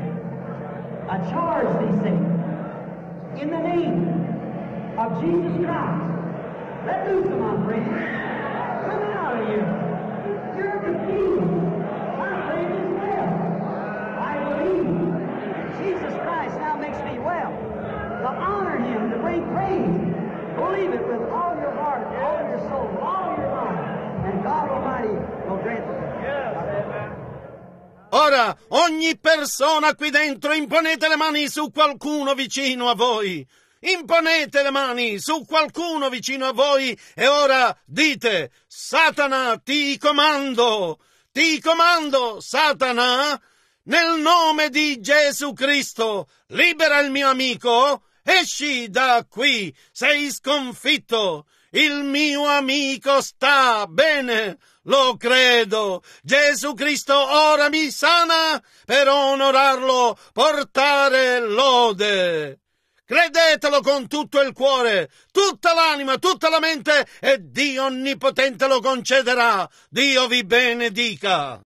I charge thee, Satan. In the name of Jesus Christ. Let loose of my friend. Come out of here. You're confused. My friend is well. I believe. Jesus Christ now makes me well. To honor him, to bring praise. Believe it with all your heart, all your soul, all your mind, and God Almighty will grant it. Ora, ogni persona qui dentro, imponete le mani su qualcuno vicino a voi. Imponete le mani su qualcuno vicino a voi e ora dite: Satana, ti comando, ti comando, Satana, nel nome di Gesù Cristo, libera il mio amico. Esci da qui, sei sconfitto, il mio amico sta bene, lo credo. Gesù Cristo ora mi sana per onorarlo, portare lode. Credetelo con tutto il cuore, tutta l'anima, tutta la mente e Dio Onnipotente lo concederà. Dio vi benedica.